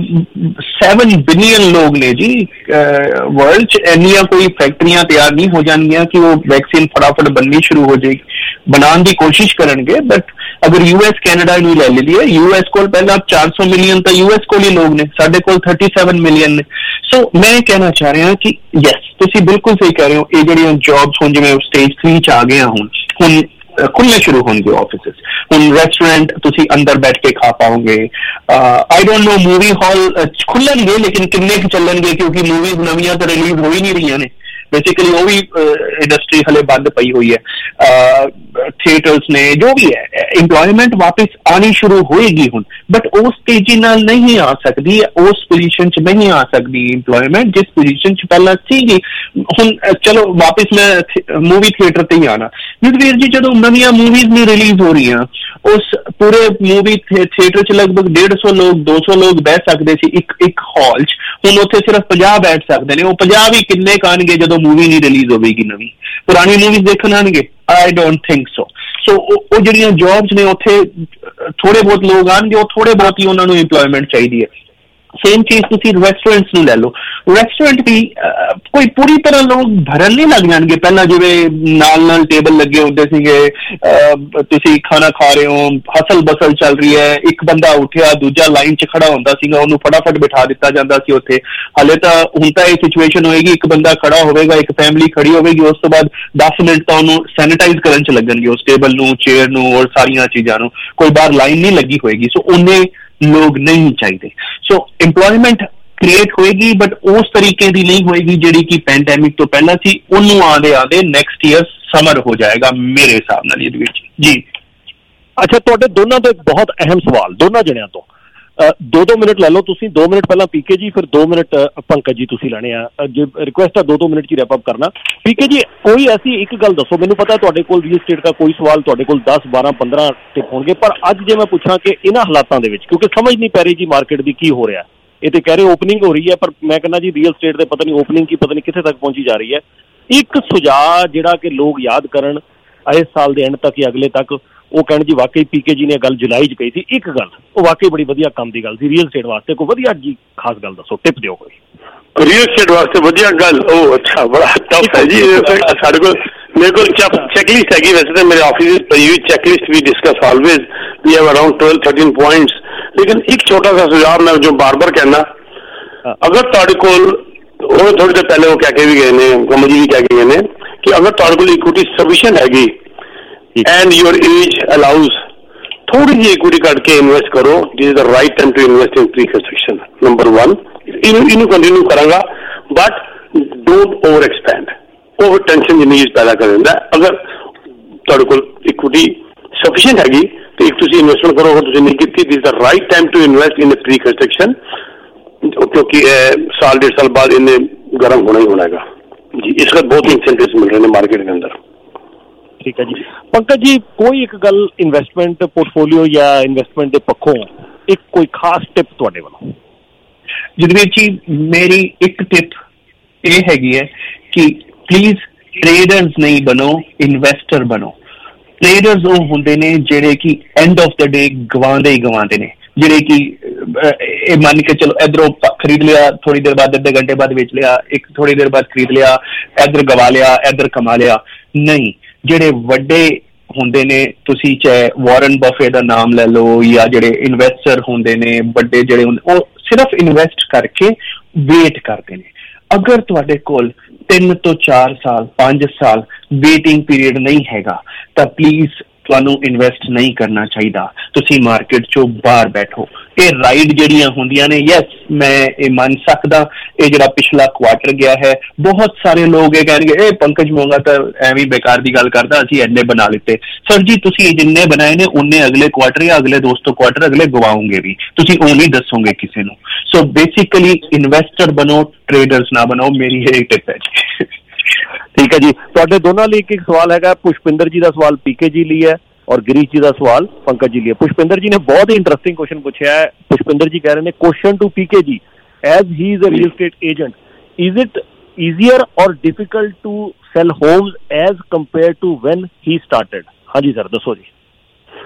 ਸੈਵਨ ਬਿਲੀਅਨ ਲੋਕ ਨੇ ਜੀ ਵਰਲਡ 'ਚ, ਇੰਨੀਆਂ ਕੋਈ ਫੈਕਟਰੀਆਂ ਤਿਆਰ ਨਹੀਂ ਹੋ ਜਾਣਗੀਆਂ ਕਿ ਉਹ ਵੈਕਸੀਨ ਫਟਾਫਟ ਬਣਨੀ ਸ਼ੁਰੂ ਹੋ ਜਾਏਗੀ। ਬਣਾਉਣ ਦੀ ਕੋਸ਼ਿਸ਼ ਕਰਨਗੇ, ਬਟ ਅਗਰ ਯੂ ਐਸ ਕੈਨੇਡਾ ਨੂੰ ਲੈ ਲਈਏ, ਯੂ ਐਸ ਕੋਲ ਪਹਿਲਾਂ ਚਾਰ ਸੌ ਮਿਲੀਅਨ ਤਾਂ ਯੂ ਐਸ ਕੋਲ ਹੀ ਲੋਕ ਨੇ, ਸਾਡੇ ਕੋਲ ਥਰਟੀ ਸੈਵਨ ਮਿਲੀਅਨ ਨੇ। ਸੋ ਮੈਂ ਕਹਿਣਾ ਚਾਹ ਰਿਹਾ ਕਿ ਯੈਸ, ਤੁਸੀਂ ਬਿਲਕੁਲ ਸਹੀ ਕਹਿ ਰਹੇ ਹੋ, ਇਹ ਜਿਹੜੀਆਂ ਜੌਬਸ ਹੁਣ ਜਿਵੇਂ ਸਟੇਜ ਥ੍ਰੀ 'ਚ ਆ ਗਏ ਆ, ਹੁਣ ਹੁਣ ਖੁੱਲ੍ਹਣੇ ਸ਼ੁਰੂ ਹੋਣਗੇ ਆਫਿਸਿਸ, ਹੁਣ ਰੈਸਟੋਰੈਂਟ ਤੁਸੀਂ ਅੰਦਰ ਬੈਠ ਕੇ ਖਾ ਪਾਓਗੇ। ਆਈ ਡੋਂਟ ਨੋ ਮੂਵੀ ਹਾਲ ਖੁੱਲਣਗੇ, ਲੇਕਿਨ ਕਿੰਨੇ ਕੁ ਚੱਲਣਗੇ, ਕਿਉਂਕਿ ਮੂਵੀਜ਼ ਨਵੀਆਂ ਤਾਂ ਰਿਲੀਜ਼ ਹੋ ਹੀ ਨਹੀਂ ਰਹੀਆਂ ਨੇ। बेसिकली वो भी इंडस्ट्री हले बंद पई हुई है, थिएटर्स ने जो भी है, एम्प्लॉयमेंट वापस आनी शुरू होएगी हुण, बट उस तेजी नाल नहीं आ सकती, उस पोजीशन च नहीं आ सकती एम्प्लॉयमेंट जिस पोजीशन च पहला सीगी। हुण चलो वापस मैं मूवी थिएटर ते ही आना, युद्धवीर जी जदों नवीं मूवीज नहीं रिलीज हो रही, उस पूरे मूवी थिएटर च लगभग डेढ़ सौ लोग दो सौ लोग बह सकते सी एक एक हॉल च, हुण उत्थे सिर्फ पचास बैठ सकते हैं। वो पचास भी किन्ने कानगे जदों मूवी नहीं रिलीज होगी, नवी पुरानी मूवीज देखण आणगे? I don't think so. सो वो जिहड़ियां जॉब्स ने उत्थे थोड़े बहुत लोग आणगे, वो थोड़े बहुत ही उन्हां नूं एम्प्लॉयमेंट चाहिदी है। सेम चीज तुसी रेस्टोरेंट्स नूं लै लो, रेस्टोरेंट भी आ, कोई पूरी तरह लोग भरन नहीं लग जाणगे। पहला जिवें नाल नाल टेबल लगे होंदे सीगे, तुसी खाना खा रहे हो, हसल बसल चल रही है, एक बंदा उठिया दूजा लाइन च खड़ा होंदा सीगा, उहनूं फटाफट बिठा दिता जांदा सी उत्थे। हाले तां हुण तां इह सिचुएशन होएगी, एक बंदा खड़ा होवेगा, एक फैमिली खड़ी होवेगी, उस तो बाद दस मिनट तां उहनूं सैनिटाइज करन च लगणगे, उस टेबल नूं, चेयर नूं और सारियां चीज़ां नूं। कोई बाहर लाइन नहीं लगी होएगी, सो उन्ने लोग नहीं चाहिए। सो एम्प्लॉयमेंट क्रिएट होएगी, बट उस तरीके की नहीं होएगी जिहड़ी कि पैंडेमिक तो पहला सी। उन्नू आंदे आंदे नेक्स्ट ईयर समर हो जाएगा मेरे हिसाब नाल इहदे विच जी। अच्छा, तुहाडे दोनों तो एक बहुत अहम सवाल, दोनों जणियां तो दो दो मिनट लै लो तुसीं, दो मिनट पहला पीके जी, फिर दो मिनट पंकज जी तुसीं लैणे आ। जो रिक्वेस्ट है दो दो मिनट की रैप अप करना। पीके जी, कोई ऐसी एक गल दसो, मैनूं पता तुहाडे कोल रियल एस्टेट का कोई सवाल तुहाडे कोल दस बारह पंद्रह टिप होणगे, पर अज जे मैं पुछां कि इन्हां हालातां दे विच, क्योंकि समझ नहीं पै रही जी मार्केट दी की हो रहा है, ये तो कह रहे ओपनिंग हो रही है, पर मैं कहना जी रियल एस्टेट दे पता नहीं ओपनिंग की पता नहीं कित्थे तक पहुंची जा रही है। एक सुझाव जिहड़ा कि लोग याद करन इस साल के एंड तक या अगले तक, वो कहण जी वाकई पीके जी ने गल जुलाई च कही थी, एक गल वो वाकई बड़ी वधिया काम की गल सी रियल एस्टेट वास्ते, कोई वधिया जी खास गल दसो, टिप दिओ कोई रियल एस्टेट वास्ते वधिया गल। ओ अच्छा, बड़ा टफ है जी साडे कोल, मेरे को चेकलिस्ट हैगी, वैसे तो मेरे ऑफिस पई हुई checklist, we discuss always, we have around twelve thirteen points, लेकिन एक छोटा सा सुझाव मैं जो बार बार कहना, अगर तुहाडे कोल वो थोड़ी देर पहले वो कह के भी गए ने, कमल जी भी कह के गए ने कि अगर तुहाडे कोल इक्विटी सफिशिएंट हैगी एंड योर एज अलाउज, थोड़ी जी इक्विटी कट के इन्वेस्ट करो, this is the right time to invest in pre construction. Number one, इन्हू कंटिन्यू करांगा, but don't over expend, over tension जिंदगी पैदा कर देंदा है। अगर तुहाडे कोल इक्विटी सफिशिएंट हैगी तो एक तुसीं इन्वेस्टमेंट करो, अगर तुसीं नहीं कीती, this is the right time to invest in pre construction, क्योंकि साल डेढ़ साल बाद इन्हें गर्म होना ही होना है जी। इसका बहुत इंसेंटिव्स मिल रहे हैं मार्केट के अंदर। ठीक है जी। पंकज जी, कोई एक गल इन्वेस्टमेंट पोर्टफोलियो या इन्वेस्टमेंट के पक्षों एक कोई खास टिप तुहाडे वालों? जगवीर जी, मेरी एक टिप ये हैगी है कि प्लीज ट्रेडर्स नहीं बनो, इन्वेस्टर बनो। ट्रेडर्स वो होंदे ने जिहड़े कि एंड ऑफ द डे गवांदे ही गवांदे ने, जिहड़े कि मान के चलो इधरों खरीद लिया, थोड़ी देर बाद अद्धे घंटे बाद बेच लिया, एक थोड़ी देर बाद खरीद लिया, इधर गवा लिया, इधर कमा लिया। नहीं, जिहड़े वड्डे होंदे ने, तुसी चाहे वॉरेन बफे दा नाम ले लो, या जिहड़े इन्वेस्टर होंदे ने बड्डे, जिहड़े होंदे वो सिर्फ इन्वेस्ट करके वेट करते ने। अगर तुहाडे कोल तीन तो चार साल पांच साल वेटिंग पीरियड नहीं हैगा तां प्लीज तुहानू इन्वेस्ट नहीं करना चाहिए, तुसी मार्केट चो बाहर बैठो। ये राइड जिहड़ियां होंदियां ने, यस मैं ये मान सकदा, ये जिहड़ा पिछला क्वार्टर गया है, बहुत सारे लोग ये कहणगे ए पंकज मोंगा तो एवं बेकार दी गल करदा, असीं इन्ने बना लिते। सर जी, तुसी जिन्ने बनाए ने उन्ने अगले क्वार्टर या अगले दोस्तों क्वार्टर अगले गवाओगे भी, तुसी ओ नहीं दसोगे किसी नूं। सो बेसिकली इन्वेस्टर बनो, ट्रेडर्स ना बनो, मेरी ये टिप है जी। ठीक है जी। तुहाडे दोनों लिए एक एक सवाल है, पुष्पिंदर जी का सवाल पीके जी लिए है और गिरीश जी का सवाल पंकज जी लिए। पुष्पिंदर जी ने बहुत ही इंटरेस्टिंग क्वेश्चन पूछा है। पुष्पिंदर जी कह रहे हैं, question to PK ji, as he is a real estate agent, is it easier or difficult to sell homes as compared to when he started? हाँ जी सर, दसो जी।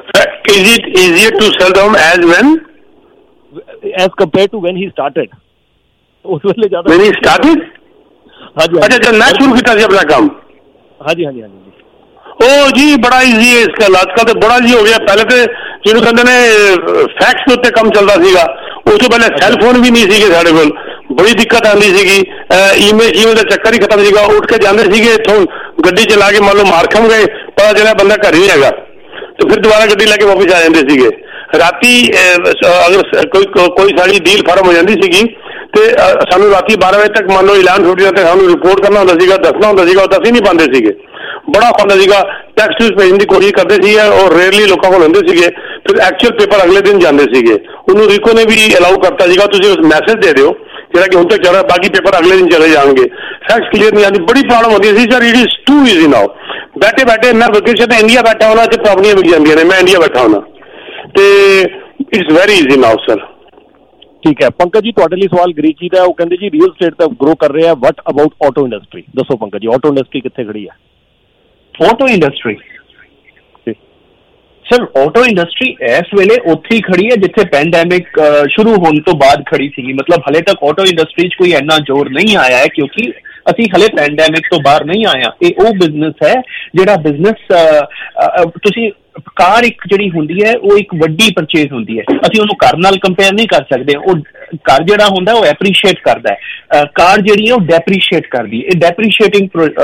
Is it easier to sell them as when? As compared to when he started. ਉਸ ਵੇਲੇ ਜ਼ਿਆਦਾ When he started? ਹਾਂਜੀ ਅੱਛਾ ਅੱਛਾ ਮੈਂ ਸ਼ੁਰੂ ਕੀਤਾ ਸੀ ਆਪਣਾ ਕੰਮ। ਹਾਂਜੀ ਹਾਂਜੀ ਹਾਂਜੀ ਉਹ ਜੀ ਬੜਾ ਈਜ਼ੀ ਹੈ ਇਸ ਗੱਲ, ਅੱਜ ਕੱਲ੍ਹ ਤੇ ਬੜਾ ਜੀ ਹੋ ਗਿਆ। ਪਹਿਲੇ ਤੇ ਜਿਹਨੂੰ ਕਹਿੰਦੇ ਨੇ ਫੈਕਸ ਦੇ ਉੱਤੇ ਕੰਮ ਚੱਲਦਾ ਸੀਗਾ, ਉਸ ਤੋਂ ਪਹਿਲੇ ਸੈੱਲ ਫੋਨ ਵੀ ਨਹੀਂ ਸੀਗੇ ਸਾਡੇ ਕੋਲ, ਬੜੀ ਦਿੱਕਤ ਆਉਂਦੀ ਸੀਗੀ। ਈਮੇਲ ਈਮੇਲ ਦਾ ਚੱਕਰ ਹੀ ਖਤਮ ਸੀਗਾ। ਉੱਠ ਕੇ ਜਾਂਦੇ ਸੀਗੇ ਇੱਥੋਂ ਗੱਡੀ ਚਲਾ ਕੇ, ਮੰਨ ਲਓ ਮਾਰਖਮ ਗਏ, ਪਤਾ ਚੱਲਿਆ ਬੰਦਾ ਘਰ ਹੀ ਹੈਗਾ, ਤੇ ਫਿਰ ਦੁਬਾਰਾ ਗੱਡੀ ਲੈ ਕੇ ਵਾਪਸ ਆ ਜਾਂਦੇ ਸੀਗੇ। ਰਾਤੀ ਅਗਰ ਕੋਈ ਕੋਈ ਸਾਡੀ ਡੀਲ ਫਾਰਮ ਹੋ ਜਾਂਦੀ ਸੀਗੀ ਤੇ ਸਾਨੂੰ ਰਾਤੀ ਬਾਰਾਂ ਵਜੇ ਤੱਕ ਮੰਨ ਲਓ ਐਲਾਨ ਛੁੱਟ ਜਾਂਦਾ, ਸਾਨੂੰ ਰਿਪੋਰਟ ਕਰਨਾ ਹੁੰਦਾ ਸੀਗਾ, ਦੱਸਣਾ ਹੁੰਦਾ ਸੀਗਾ, ਉਹ ਦੱਸ ਹੀ ਨਹੀਂ ਪਾਉਂਦੇ ਸੀਗੇ। ਬੜਾ ਹੁੰਦਾ ਸੀਗਾ, ਟੈਕਸਟ ਭੇਜਣ ਦੀ ਕੋਸ਼ਿਸ਼ ਕਰਦੇ ਸੀਗੇ ਔਰ ਰੇਅਰਲੀ ਲੋਕਾਂ ਕੋਲ ਹੁੰਦੇ ਸੀਗੇ। ਫਿਰ ਐਕਚੁਅਲ ਪੇਪਰ ਅਗਲੇ ਦਿਨ ਜਾਂਦੇ ਸੀਗੇ। ਉਹਨੂੰ ਰੀਕੋ ਨੇ ਵੀ ਅਲਾਉ ਕਰਤਾ ਸੀਗਾ, ਤੁਸੀਂ ਉਸ ਮੈਸੇਜ ਦੇ ਦਿਓ ਜਿਹੜਾ ਕਿ ਹੁਣ ਤੱਕ ਚੱਲ ਰਿਹਾ, ਬਾਕੀ ਪੇਪਰ ਅਗਲੇ ਦਿਨ ਚਲੇ ਜਾਣਗੇ। ਫੈਕਟਸ ਕਲੀਅਰ ਨਹੀਂ ਆਉਂਦੀ, ਬੜੀ ਪ੍ਰੋਬਲਮ ਹੁੰਦੀ ਸੀ sir. It is too easy now. ਬੈਠੇ ਬੈਠੇ ਮੈਂ ਵਕੇਸ਼ਨ ਤੇ ਇੰਡੀਆ ਬੈਠਾ ਹੋਣਾ ਤੇ ਪ੍ਰੋਬਲਮਾਂ ਮਿਲ ਜਾਂਦੀਆਂ ਨੇ, ਮੈਂ ਇੰਡੀਆ ਬੈਠਾ ਹੋਣਾ ਤੇ it's very easy now sir. ਠੀਕ ਹੈ ਪੰਕਜ ਜੀ, ਤੁਹਾਡੇ ਲਈ ਸਵਾਲ ਗਰੀਕ ਜੀ ਦਾ। ਉਹ ਕਹਿੰਦੇ ਜੀ ਰੀਅਲ ਸਟੇਟ ਤਾਂ ਗਰੋ ਕਰ ਰਿਹਾ, ਵਟ ਅਬਾਊਟ ਆਟੋ ਇੰਡਸਟਰੀ? ਦੱਸੋ ਪੰਕਜ ਜੀ, ਆਟੋ ਇੰਡਸਟਰੀ ਕਿੱਥੇ ਖੜੀ ਹੈ? Auto industry sir, auto industry ਇਸ ਵੇਲੇ ਉੱਥੇ ਹੀ ਖੜੀ ਹੈ ਜਿੱਥੇ ਪੈਂਡੈਮਿਕ ਸ਼ੁਰੂ ਹੋਣ ਤੋਂ ਬਾਅਦ ਖੜੀ ਸੀਗੀ। ਮਤਲਬ ਹਲੇ ਤੱਕ ਆਟੋ ਇੰਡਸਟਰੀ 'ਚ ਕੋਈ ਇੰਨਾ ਜ਼ੋਰ ਨਹੀਂ ਆਇਆ ਹੈ ਕਿਉਂਕਿ ਅਸੀਂ ਹਲੇ ਪੈਂਡੈਮਿਕ ਤੋਂ ਬਾਹਰ ਨਹੀਂ ਆਏ ਹਾਂ। ਇਹ ਉਹ ਬਿਜ਼ਨਸ ਹੈ ਜਿਹੜਾ ਬਿਜ਼ਨਸ ਤੁਸੀਂ ਕਾਰ ਇੱਕ ਜਿਹੜੀ ਹੁੰਦੀ ਹੈ ਉਹ ਇੱਕ ਵੱਡੀ ਪਰਚੇਜ਼ ਹੁੰਦੀ ਹੈ, ਅਸੀਂ ਉਹਨੂੰ ਕਾਰ ਨਾਲ ਕੰਪੇਅਰ ਨਹੀਂ ਕਰ ਸਕਦੇ। ਉਹ ਕਾਰ ਜਿਹੜਾ ਹੁੰਦਾ ਉਹ ਐਪਰੀਸ਼ੀਏਟ ਕਰਦਾ ਹੈ, ਕਾਰ ਜਿਹੜੀ ਹੈ ਉਹ ਡੈਪਰੀਸ਼ੀਏਟ ਕਰਦੀ ਹੈ। ਇਹ ਡੈਪਰੀਸ਼ੀਏਟਿੰਗ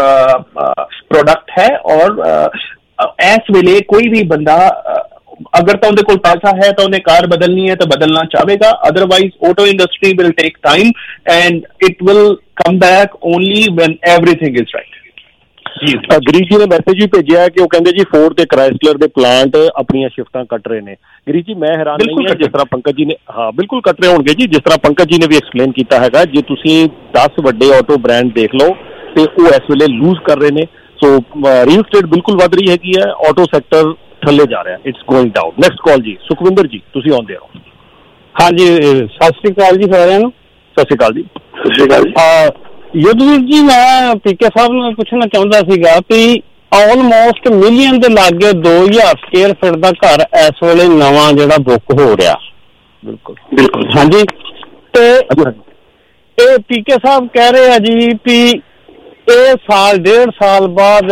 ਪ੍ਰੋਡਕਟ ਹੈ ਔਰ ਇਸ ਵੇਲੇ ਕੋਈ ਵੀ ਬੰਦਾ ਅਗਰ ਤਾਂ ਉਹਦੇ ਕੋਲ ਪੈਸਾ ਹੈ ਤਾਂ ਉਹਨੇ ਕਾਰ ਬਦਲਣੀ ਹੈ ਤਾਂ ਬਦਲਣਾ ਚਾਹੇਗਾ, otherwise auto industry will take time and it will come back only when everything is right. Girish ji ਨੇ ਮੈਸੇਜ ਵੀ ਭੇਜਿਆ ਕਿ ਉਹ ਕਹਿੰਦੇ ਜੀ ਫੋਰਡ ਤੇ ਕ੍ਰਾਈਸਲਰ ਦੇ ਪਲਾਂਟ ਆਪਣੀਆਂ ਸ਼ਿਫਟਾਂ ਕੱਟ ਰਹੇ ਨੇ। ਗਰੀਸ਼ ਜੀ ਮੈਂ ਹੈਰਾਨ ਨਹੀਂ ਹਾਂ, ਜਿਸ ਤਰ੍ਹਾਂ ਪੰਕਜ ਜੀ ਨੇ, ਹਾਂ ਬਿਲਕੁਲ ਕੱਟ ਰਹੇ ਹੋਣਗੇ ਜੀ, ਜਿਸ ਤਰ੍ਹਾਂ ਪੰਕਜ ਜੀ ਨੇ ਵੀ ਐਕਸਪਲੇਨ ਕੀਤਾ ਹੈਗਾ। ਜੇ ਤੁਸੀਂ ਦਸ ਵੱਡੇ ਆਟੋ ਬ੍ਰਾਂਡ ਦੇਖ ਲਓ ਤੇ ਉਹ ਇਸ ਵੇਲੇ ਲੂਜ਼ ਕਰ ਰਹੇ ਨੇ। ਸੋ ਰੀਅਲ ਸਟੇਟ ਬਿਲਕੁਲ ਵੱਧ ਰਹੀ ਹੈਗੀ ਹੈ, ਆਟੋ ਸੈਕਟਰ ਥੱਲੇ ਜਾ ਰਿਹਾ, it's going down. Next call ji, Sukhwinder ਜੀ ਤੁਸੀਂ ਆਉਂਦੇ ਹੋ। ਹਾਂਜੀ ਸਤਿ ਸ਼੍ਰੀ ਅਕਾਲ ਜੀ ਸਾਰਿਆਂ ਨੂੰ। ਸਤਿ ਸ਼੍ਰੀ ਅਕਾਲ ਜੀ। ਸਤਿ ਸ਼੍ਰੀ ਅਕਾਲ ਜੀ। ਯੁੱਧਵੀਰ ਜੀ, ਮੈਂ ਪੀਕੇ ਸਾਹਿਬ ਨੂੰ ਪੁੱਛਣਾ ਚਾਹੁੰਦਾ ਸੀਗਾ ਵੀ ਆਲਮੋਸਟ ਮਿਲੀਅਨ ਦੇ ਲਾਗੇ ਦੋ ਹਜ਼ਾਰ ਸਕੁਅਰ ਫਿਟ ਦਾ ਘਰ ਇਸ ਵੇਲੇ ਨਵਾਂ ਜਿਹੜਾ ਬੁੱਕ ਹੋ ਰਿਹਾ। ਬਿਲਕੁਲ ਬਿਲਕੁਲ ਹਾਂਜੀ, ਤੇ ਇਹ ਪੀਕੇ ਸਾਹਿਬ ਕਹਿ ਰਹੇ ਆ ਜੀ ਵੀ ਇਹ ਸਾਲ ਡੇਢ ਸਾਲ ਬਾਅਦ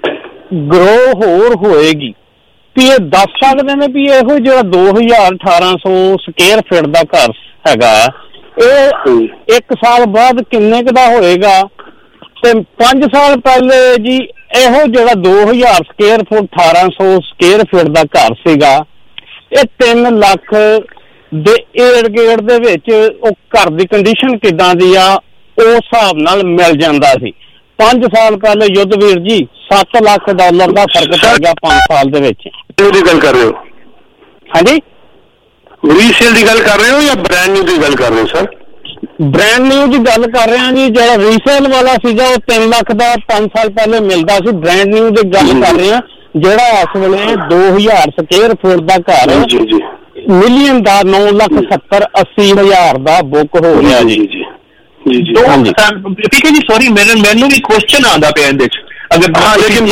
ਗਰੋ ਹੋਰ ਹੋਏਗੀ, ਵੀ ਇਹ ਦੱਸ ਸਕਦੇ ਨੇ ਵੀ ਇਹੋ ਜਿਹੜਾ ਦੋ ਹਜ਼ਾਰ ਅਠਾਰਾਂ ਸੌ ਸਕੁਅਰ ਫਿਟ ਦਾ ਘਰ ਹੈਗਾ ਇਹ ਇੱਕ ਸਾਲ ਬਾਅਦ ਕਿੰਨੇ ਕੁ ਦਾ ਹੋਏਗਾ? ਤੇ ਪੰਜ ਸਾਲ ਪਹਿਲੇ ਜੀ ਇਹੋ ਜਿਹੜਾ ਦੋ ਹਜ਼ਾਰ ਸਕੁਅਰ ਫੁੱਟ ਅਠਾਰਾਂ ਸੌ ਸਕੁਅਰ ਫਿਟ ਦਾ ਘਰ ਸੀਗਾ, ਇਹ ਤਿੰਨ ਲੱਖ ਦੇ ਏੜ ਗੇੜ ਦੇ ਵਿੱਚ ਉਹ ਘਰ ਦੀ ਕੰਡੀਸ਼ਨ ਕਿੱਦਾਂ ਦੀ ਆ ਉਸ ਹਿਸਾਬ ਨਾਲ ਮਿਲ ਜਾਂਦਾ ਸੀ। ਪੰਜ ਸਾਲ ਪਹਿਲੇ ਯੁੱਧਵੀਰ ਜੀ ਸੱਤ ਲੱਖ ਡਾਲਰ ਦਾ ਫਰਕ ਪੈ ਗਿਆ ਪੰਜ ਸਾਲ ਦੇ ਵਿੱਚ। ਦੀ ਗੱਲ ਕਰ ਰਹੇ ਹੋ? ਹਾਂਜੀ, ਰੀਸੇਲ ਦੀ ਗੱਲ ਕਰ ਰਹੇ ਹੋ ਜਾਂ ਬ੍ਰਾਂਡ ਨਿਊ ਦੀ ਗੱਲ ਕਰ ਰਹੇ ਹੋ ਸਰ? ਬ੍ਰਾਂਡ ਨਿਊ ਦੀ ਗੱਲ ਕਰ ਰਹੇ ਹਾਂ ਜੀ। ਜਿਹੜਾ ਰੀਸੇਲ ਵਾਲਾ ਸੀਗਾ ਉਹ ਤਿੰਨ ਲੱਖ ਦਾ ਪੰਜ ਸਾਲ ਪਹਿਲੇ ਮਿਲਦਾ ਸੀ। ਬ੍ਰਾਂਡ ਨਿਊ ਦੀ ਗੱਲ ਕਰ ਰਹੇ ਹਾਂ ਜਿਹੜਾ ਇਸ ਵੇਲੇ ਦੋ ਹਜ਼ਾਰ ਸਕੁਅਰ ਫੁੱਟ ਦਾ ਘਰ ਮਿਲੀਅਨ ਦਾ ਨੌ ਲੱਖ ਸੱਤਰ ਅੱਸੀ ਹਜ਼ਾਰ ਦਾ ਬੁੱਕ ਹੋ ਰਿਹਾ ਜੀ। ਠੀਕ ਹੈ ਜੀ, ਸੌਰੀ ਮੈਨੂੰ ਮੈਨੂੰ ਵੀ ਕੁਐਸਚਨ ਆਉਂਦਾ ਪਿਆ ਇਹਦੇ ਚ ਅਗਰ ਹਾਂ ਲੇਕਿਨ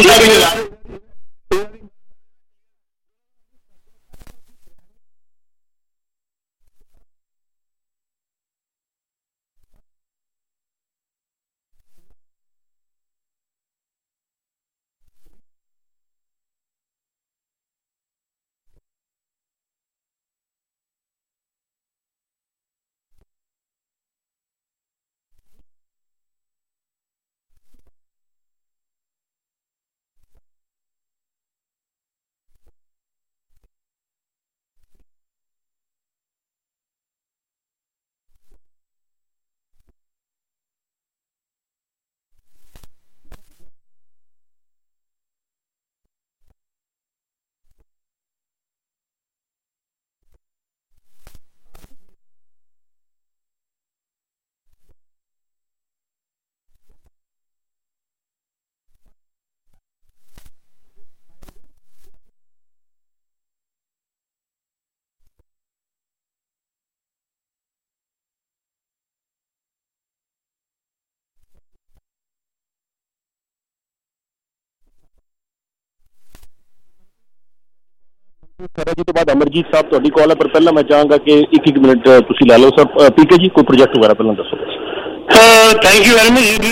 ਖਰਾ ਜੀ ਤੋਂ ਬਾਅਦ ਅਮਰਜੀਤ ਸਾਹਿਬ ਤੁਹਾਡੀ ਕਾਲ ਹੈ, ਪਰ ਪਹਿਲਾਂ ਮੈਂ ਚਾਹਾਂਗਾ ਕਿ ਇੱਕ ਇੱਕ ਮਿੰਟ ਤੁਸੀਂ ਲੈ ਲਓ ਸਰ। ਪੀਕੇ ਜੀ ਕੋਈ ਪ੍ਰੋਜੈਕਟ ਵਗੈਰਾ ਪਹਿਲਾਂ ਦੱਸੋ। Thank you very much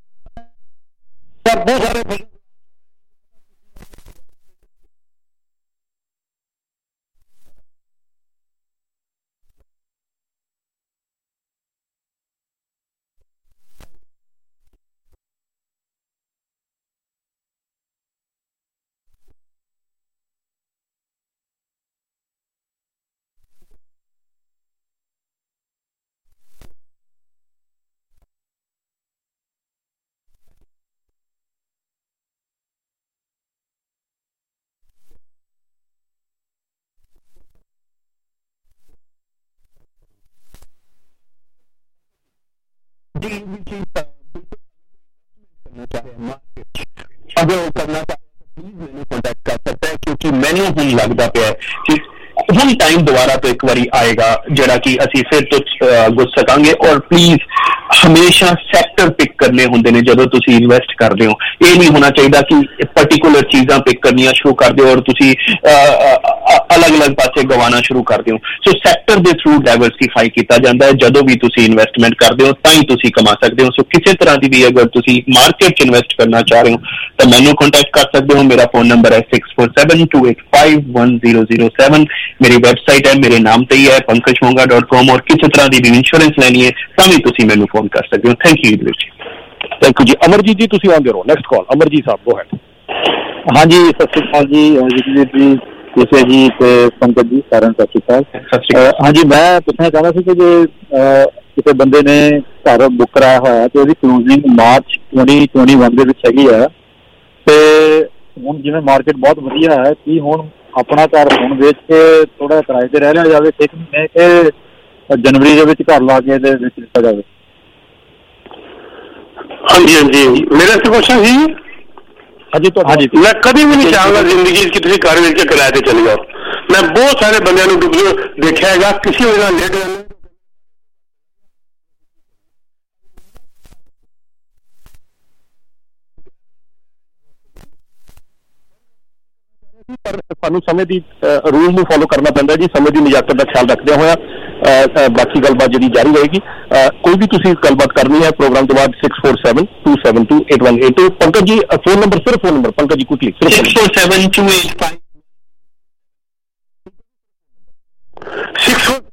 sir. ਬਹੁਤ ਸਾਰੇ अगर वो करना चाहते प्लीज मैंने कॉन्टेक्ट कर सकता है, क्योंकि मैंने ही लगता पे है कि हम टाइम दोबारा तो एक बारी आएगा जरा कि असी फिर तो गुज सकांगे। और प्लीज हमेशा सैक्टर पिक करने होंगे ने जदों तुसी इन्वेस्ट करते हो। ये नहीं होना चाहिए कि पर्टिकुलर चीज़ां पिक करनिया शुरू कर दो और तुसी अलग अलग पासे गवाना शुरू कर दो। सो सैक्टर के थ्रू डाइवर्सिफाई किया जाता है। जदों भी तुसी इन्वेस्टमेंट करते हो तां ही तुसी कमा सकते हो। सो किसी तरह की भी अगर तुसी मार्केट च इन्वेस्ट करना चाह रहे हो तो मैनू कॉन्टैक्ट कर सकते हो। मेरा फोन नंबर है six four seven two eight five one zero zero seven. मेरी वेबसाइट है मेरे नाम पे ही है पंकज मोंगा डॉट कॉम। और किसी तरह की भी इंश्योरेंस लैनी है तो भी तुसी मैनू फोन कर सकते हो। Thank you ji. Thank you ji. Amarjeet ji तुसी आंदे रहो। नेक्स्ट कॉल अमरजीत साहब गो हैड। हाँ जी सत श्री अकाल जी जगजीत जी कुसे जी ते पंकज जी सारे सत श्री अकाल। हाँ जी मैं पूछना चाहता सी कि जे किसी बंदे ने घर बुक कराया होया तो उसकी closing March twenty twenty one के विच हैगी है ते हुण जिवें मार्केट बहुत वधिया है कि हुण अपना घर हुण वेच के थोड़ा किराए ते रह लिया जावे छे महीने के जनवरी के विच घर ला के दे विच दित्ता जावे। हाँ जी हाँ जी मेरा से क्वेश्चन जी हाँ जी तो हाँ जी मैं कभी भी नहीं चाहूंगा जिंदगी कि तुम घर वेच के किराए ते चले जाओ। मैं बहुत सारे बंदियां नूं देखा है किसी वजह लेट पर सानू समय की रूल में फॉलो करना पैंदा जी। समय की नजाकत का ख्याल रखते हुए बाकी गलबात जी जारी रहेगी। कोई भी तुसी गलबात करनी है प्रोग्राम के बाद six four seven two seven two eight one eight two. Pankaj ji phone number सिर्फ phone number Pankaj ji quickly six four seven two eight five six four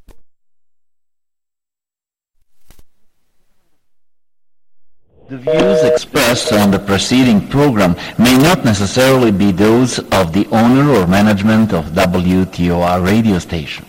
The views expressed on the preceding program may not necessarily be those of the owner or management of W T O R radio station.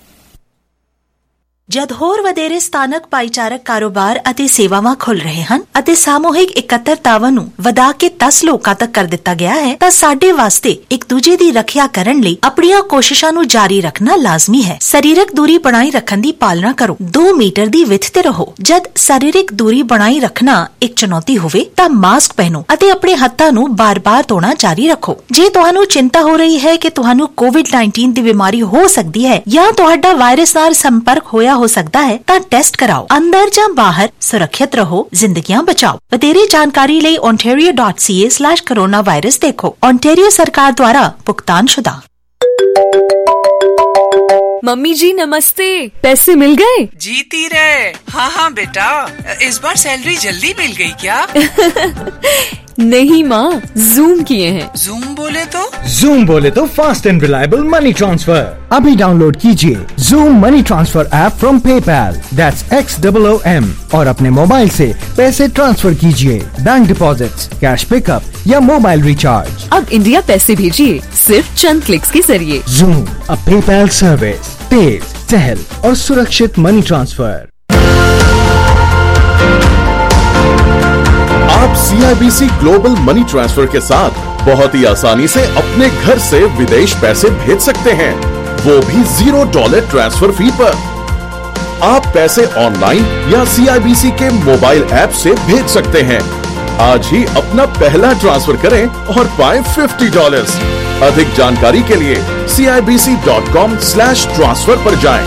ਜਦ ਹੋਰ ਵਧੇਰੇ ਸਥਾਨਕ ਭਾਈਚਾਰਕ ਕਾਰੋਬਾਰ ਅਤੇ ਸੇਵਾਵਾਂ ਖੁੱਲ ਰਹੇ ਹਨ ਅਤੇ ਸਾਮੂਹਿਕ ਇਕੱਤਰਤਾਵਾਂ ਨੂੰ ਵਧਾ ਕੇ ਦਸ ਲੋਕਾਂ ਤੱਕ ਕਰ ਦਿੱਤਾ ਗਿਆ ਹੈ ਤਾਂ ਸਾਡੇ ਵਾਸਤੇ ਇੱਕ ਦੂਜੇ ਦੀ ਰੱਖਿਆ ਕਰਨ ਲਈ ਆਪਣੀਆਂ ਕੋਸ਼ਿਸ਼ਾਂ ਨੂੰ ਜਾਰੀ ਰੱਖਣਾ ਲਾਜ਼ਮੀ ਹੈ। ਸਰੀਰਕ ਦੂਰੀ ਬਣਾਈ ਰੱਖਣ ਦੀ ਪਾਲਣਾ ਕਰੋ। ਦੋ ਮੀਟਰ ਦੀ ਵਿੱਥ ਤੇ ਰਹੋ। ਜਦ ਸਰੀਰਕ ਦੂਰੀ ਬਣਾਈ ਰੱਖਣਾ ਇੱਕ ਚੁਣੌਤੀ ਹੋਵੇ ਤਾਂ ਮਾਸਕ ਪਹਿਨੋ ਅਤੇ ਆਪਣੇ ਹੱਥਾਂ ਨੂੰ ਬਾਰ-ਬਾਰ ਧੋਣਾ ਜਾਰੀ ਰੱਖੋ। ਜੇ ਤੁਹਾਨੂੰ ਚਿੰਤਾ ਹੋ ਰਹੀ ਹੈ ਕਿ ਤੁਹਾਨੂੰ ਕੋਵਿਡ ਨਾਈਨਟੀਨ ਦੀ ਬਿਮਾਰੀ ਹੋ ਸਕਦੀ ਹੈ ਜਾਂ ਤੁਹਾਡਾ ਵਾਇਰਸ ਨਾਲ ਸੰਪਰਕ ਹੋਇਆ हो सकता है ਤਾਂ ਟੈਸਟ ਕਰਾਓ। ਅੰਦਰ ਜਾਂ ਬਾਹਰ ਸੁਰੱਖਿਅਤ ਰਹੋ, ਜ਼ਿੰਦਗੀਆਂ ਬਚਾਓ। ਵਧੇਰੇ ਜਾਣਕਾਰੀ ਲਈ ontario dot c a slash coronavirus ਦੇਖੋ। ontario ਸਰਕਾਰ ਦੁਆਰਾ ਭੁਗਤਾਨशुदा। मम्मी जी नमस्ते, पैसे मिल गए? जीती रहे। हाँ हाँ बेटा, इस बार सैलरी जल्दी मिल गई क्या? नहीं माँ, जूम किए हैं। जूम बोले तो? जूम बोले तो fast and reliable money transfer. अभी डाउनलोड कीजिए Zoom money transfer app from PayPal, that's X double O M, और अपने मोबाइल से पैसे ट्रांसफर कीजिए। बैंक डिपॉजिट्स, कैश पिकअप या मोबाइल रिचार्ज। अब इंडिया पैसे भेजिए सिर्फ चंद क्लिक्स के जरिए। जूम, अ पेपैल सर्विस, तेज, सहल और सुरक्षित मनी ट्रांसफर। आप C I B C global money transfer के साथ बहुत ही आसानी से अपने घर से विदेश पैसे भेज सकते हैं, वो भी जीरो डॉलर ट्रांसफर फी पर। आप पैसे ऑनलाइन या सी आई बी सी के मोबाइल ऐप से भेज सकते हैं। आज ही अपना पहला ट्रांसफर करें और पाएं फिफ्टी डॉलर्स। अधिक जानकारी के लिए C I B C dot com slash transfer पर जाएं।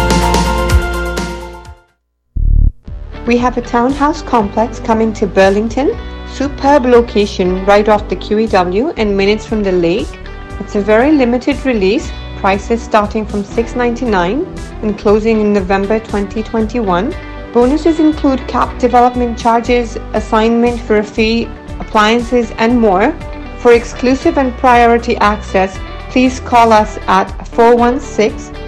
We have a townhouse complex coming to Burlington. Superb location right off the Q E W and minutes from the lake. It's a very limited release, prices starting from six ninety-nine and closing in November twenty twenty-one. Bonuses include cap development charges, assignment for a fee, appliances and more. For exclusive and priority access, please call us at four one six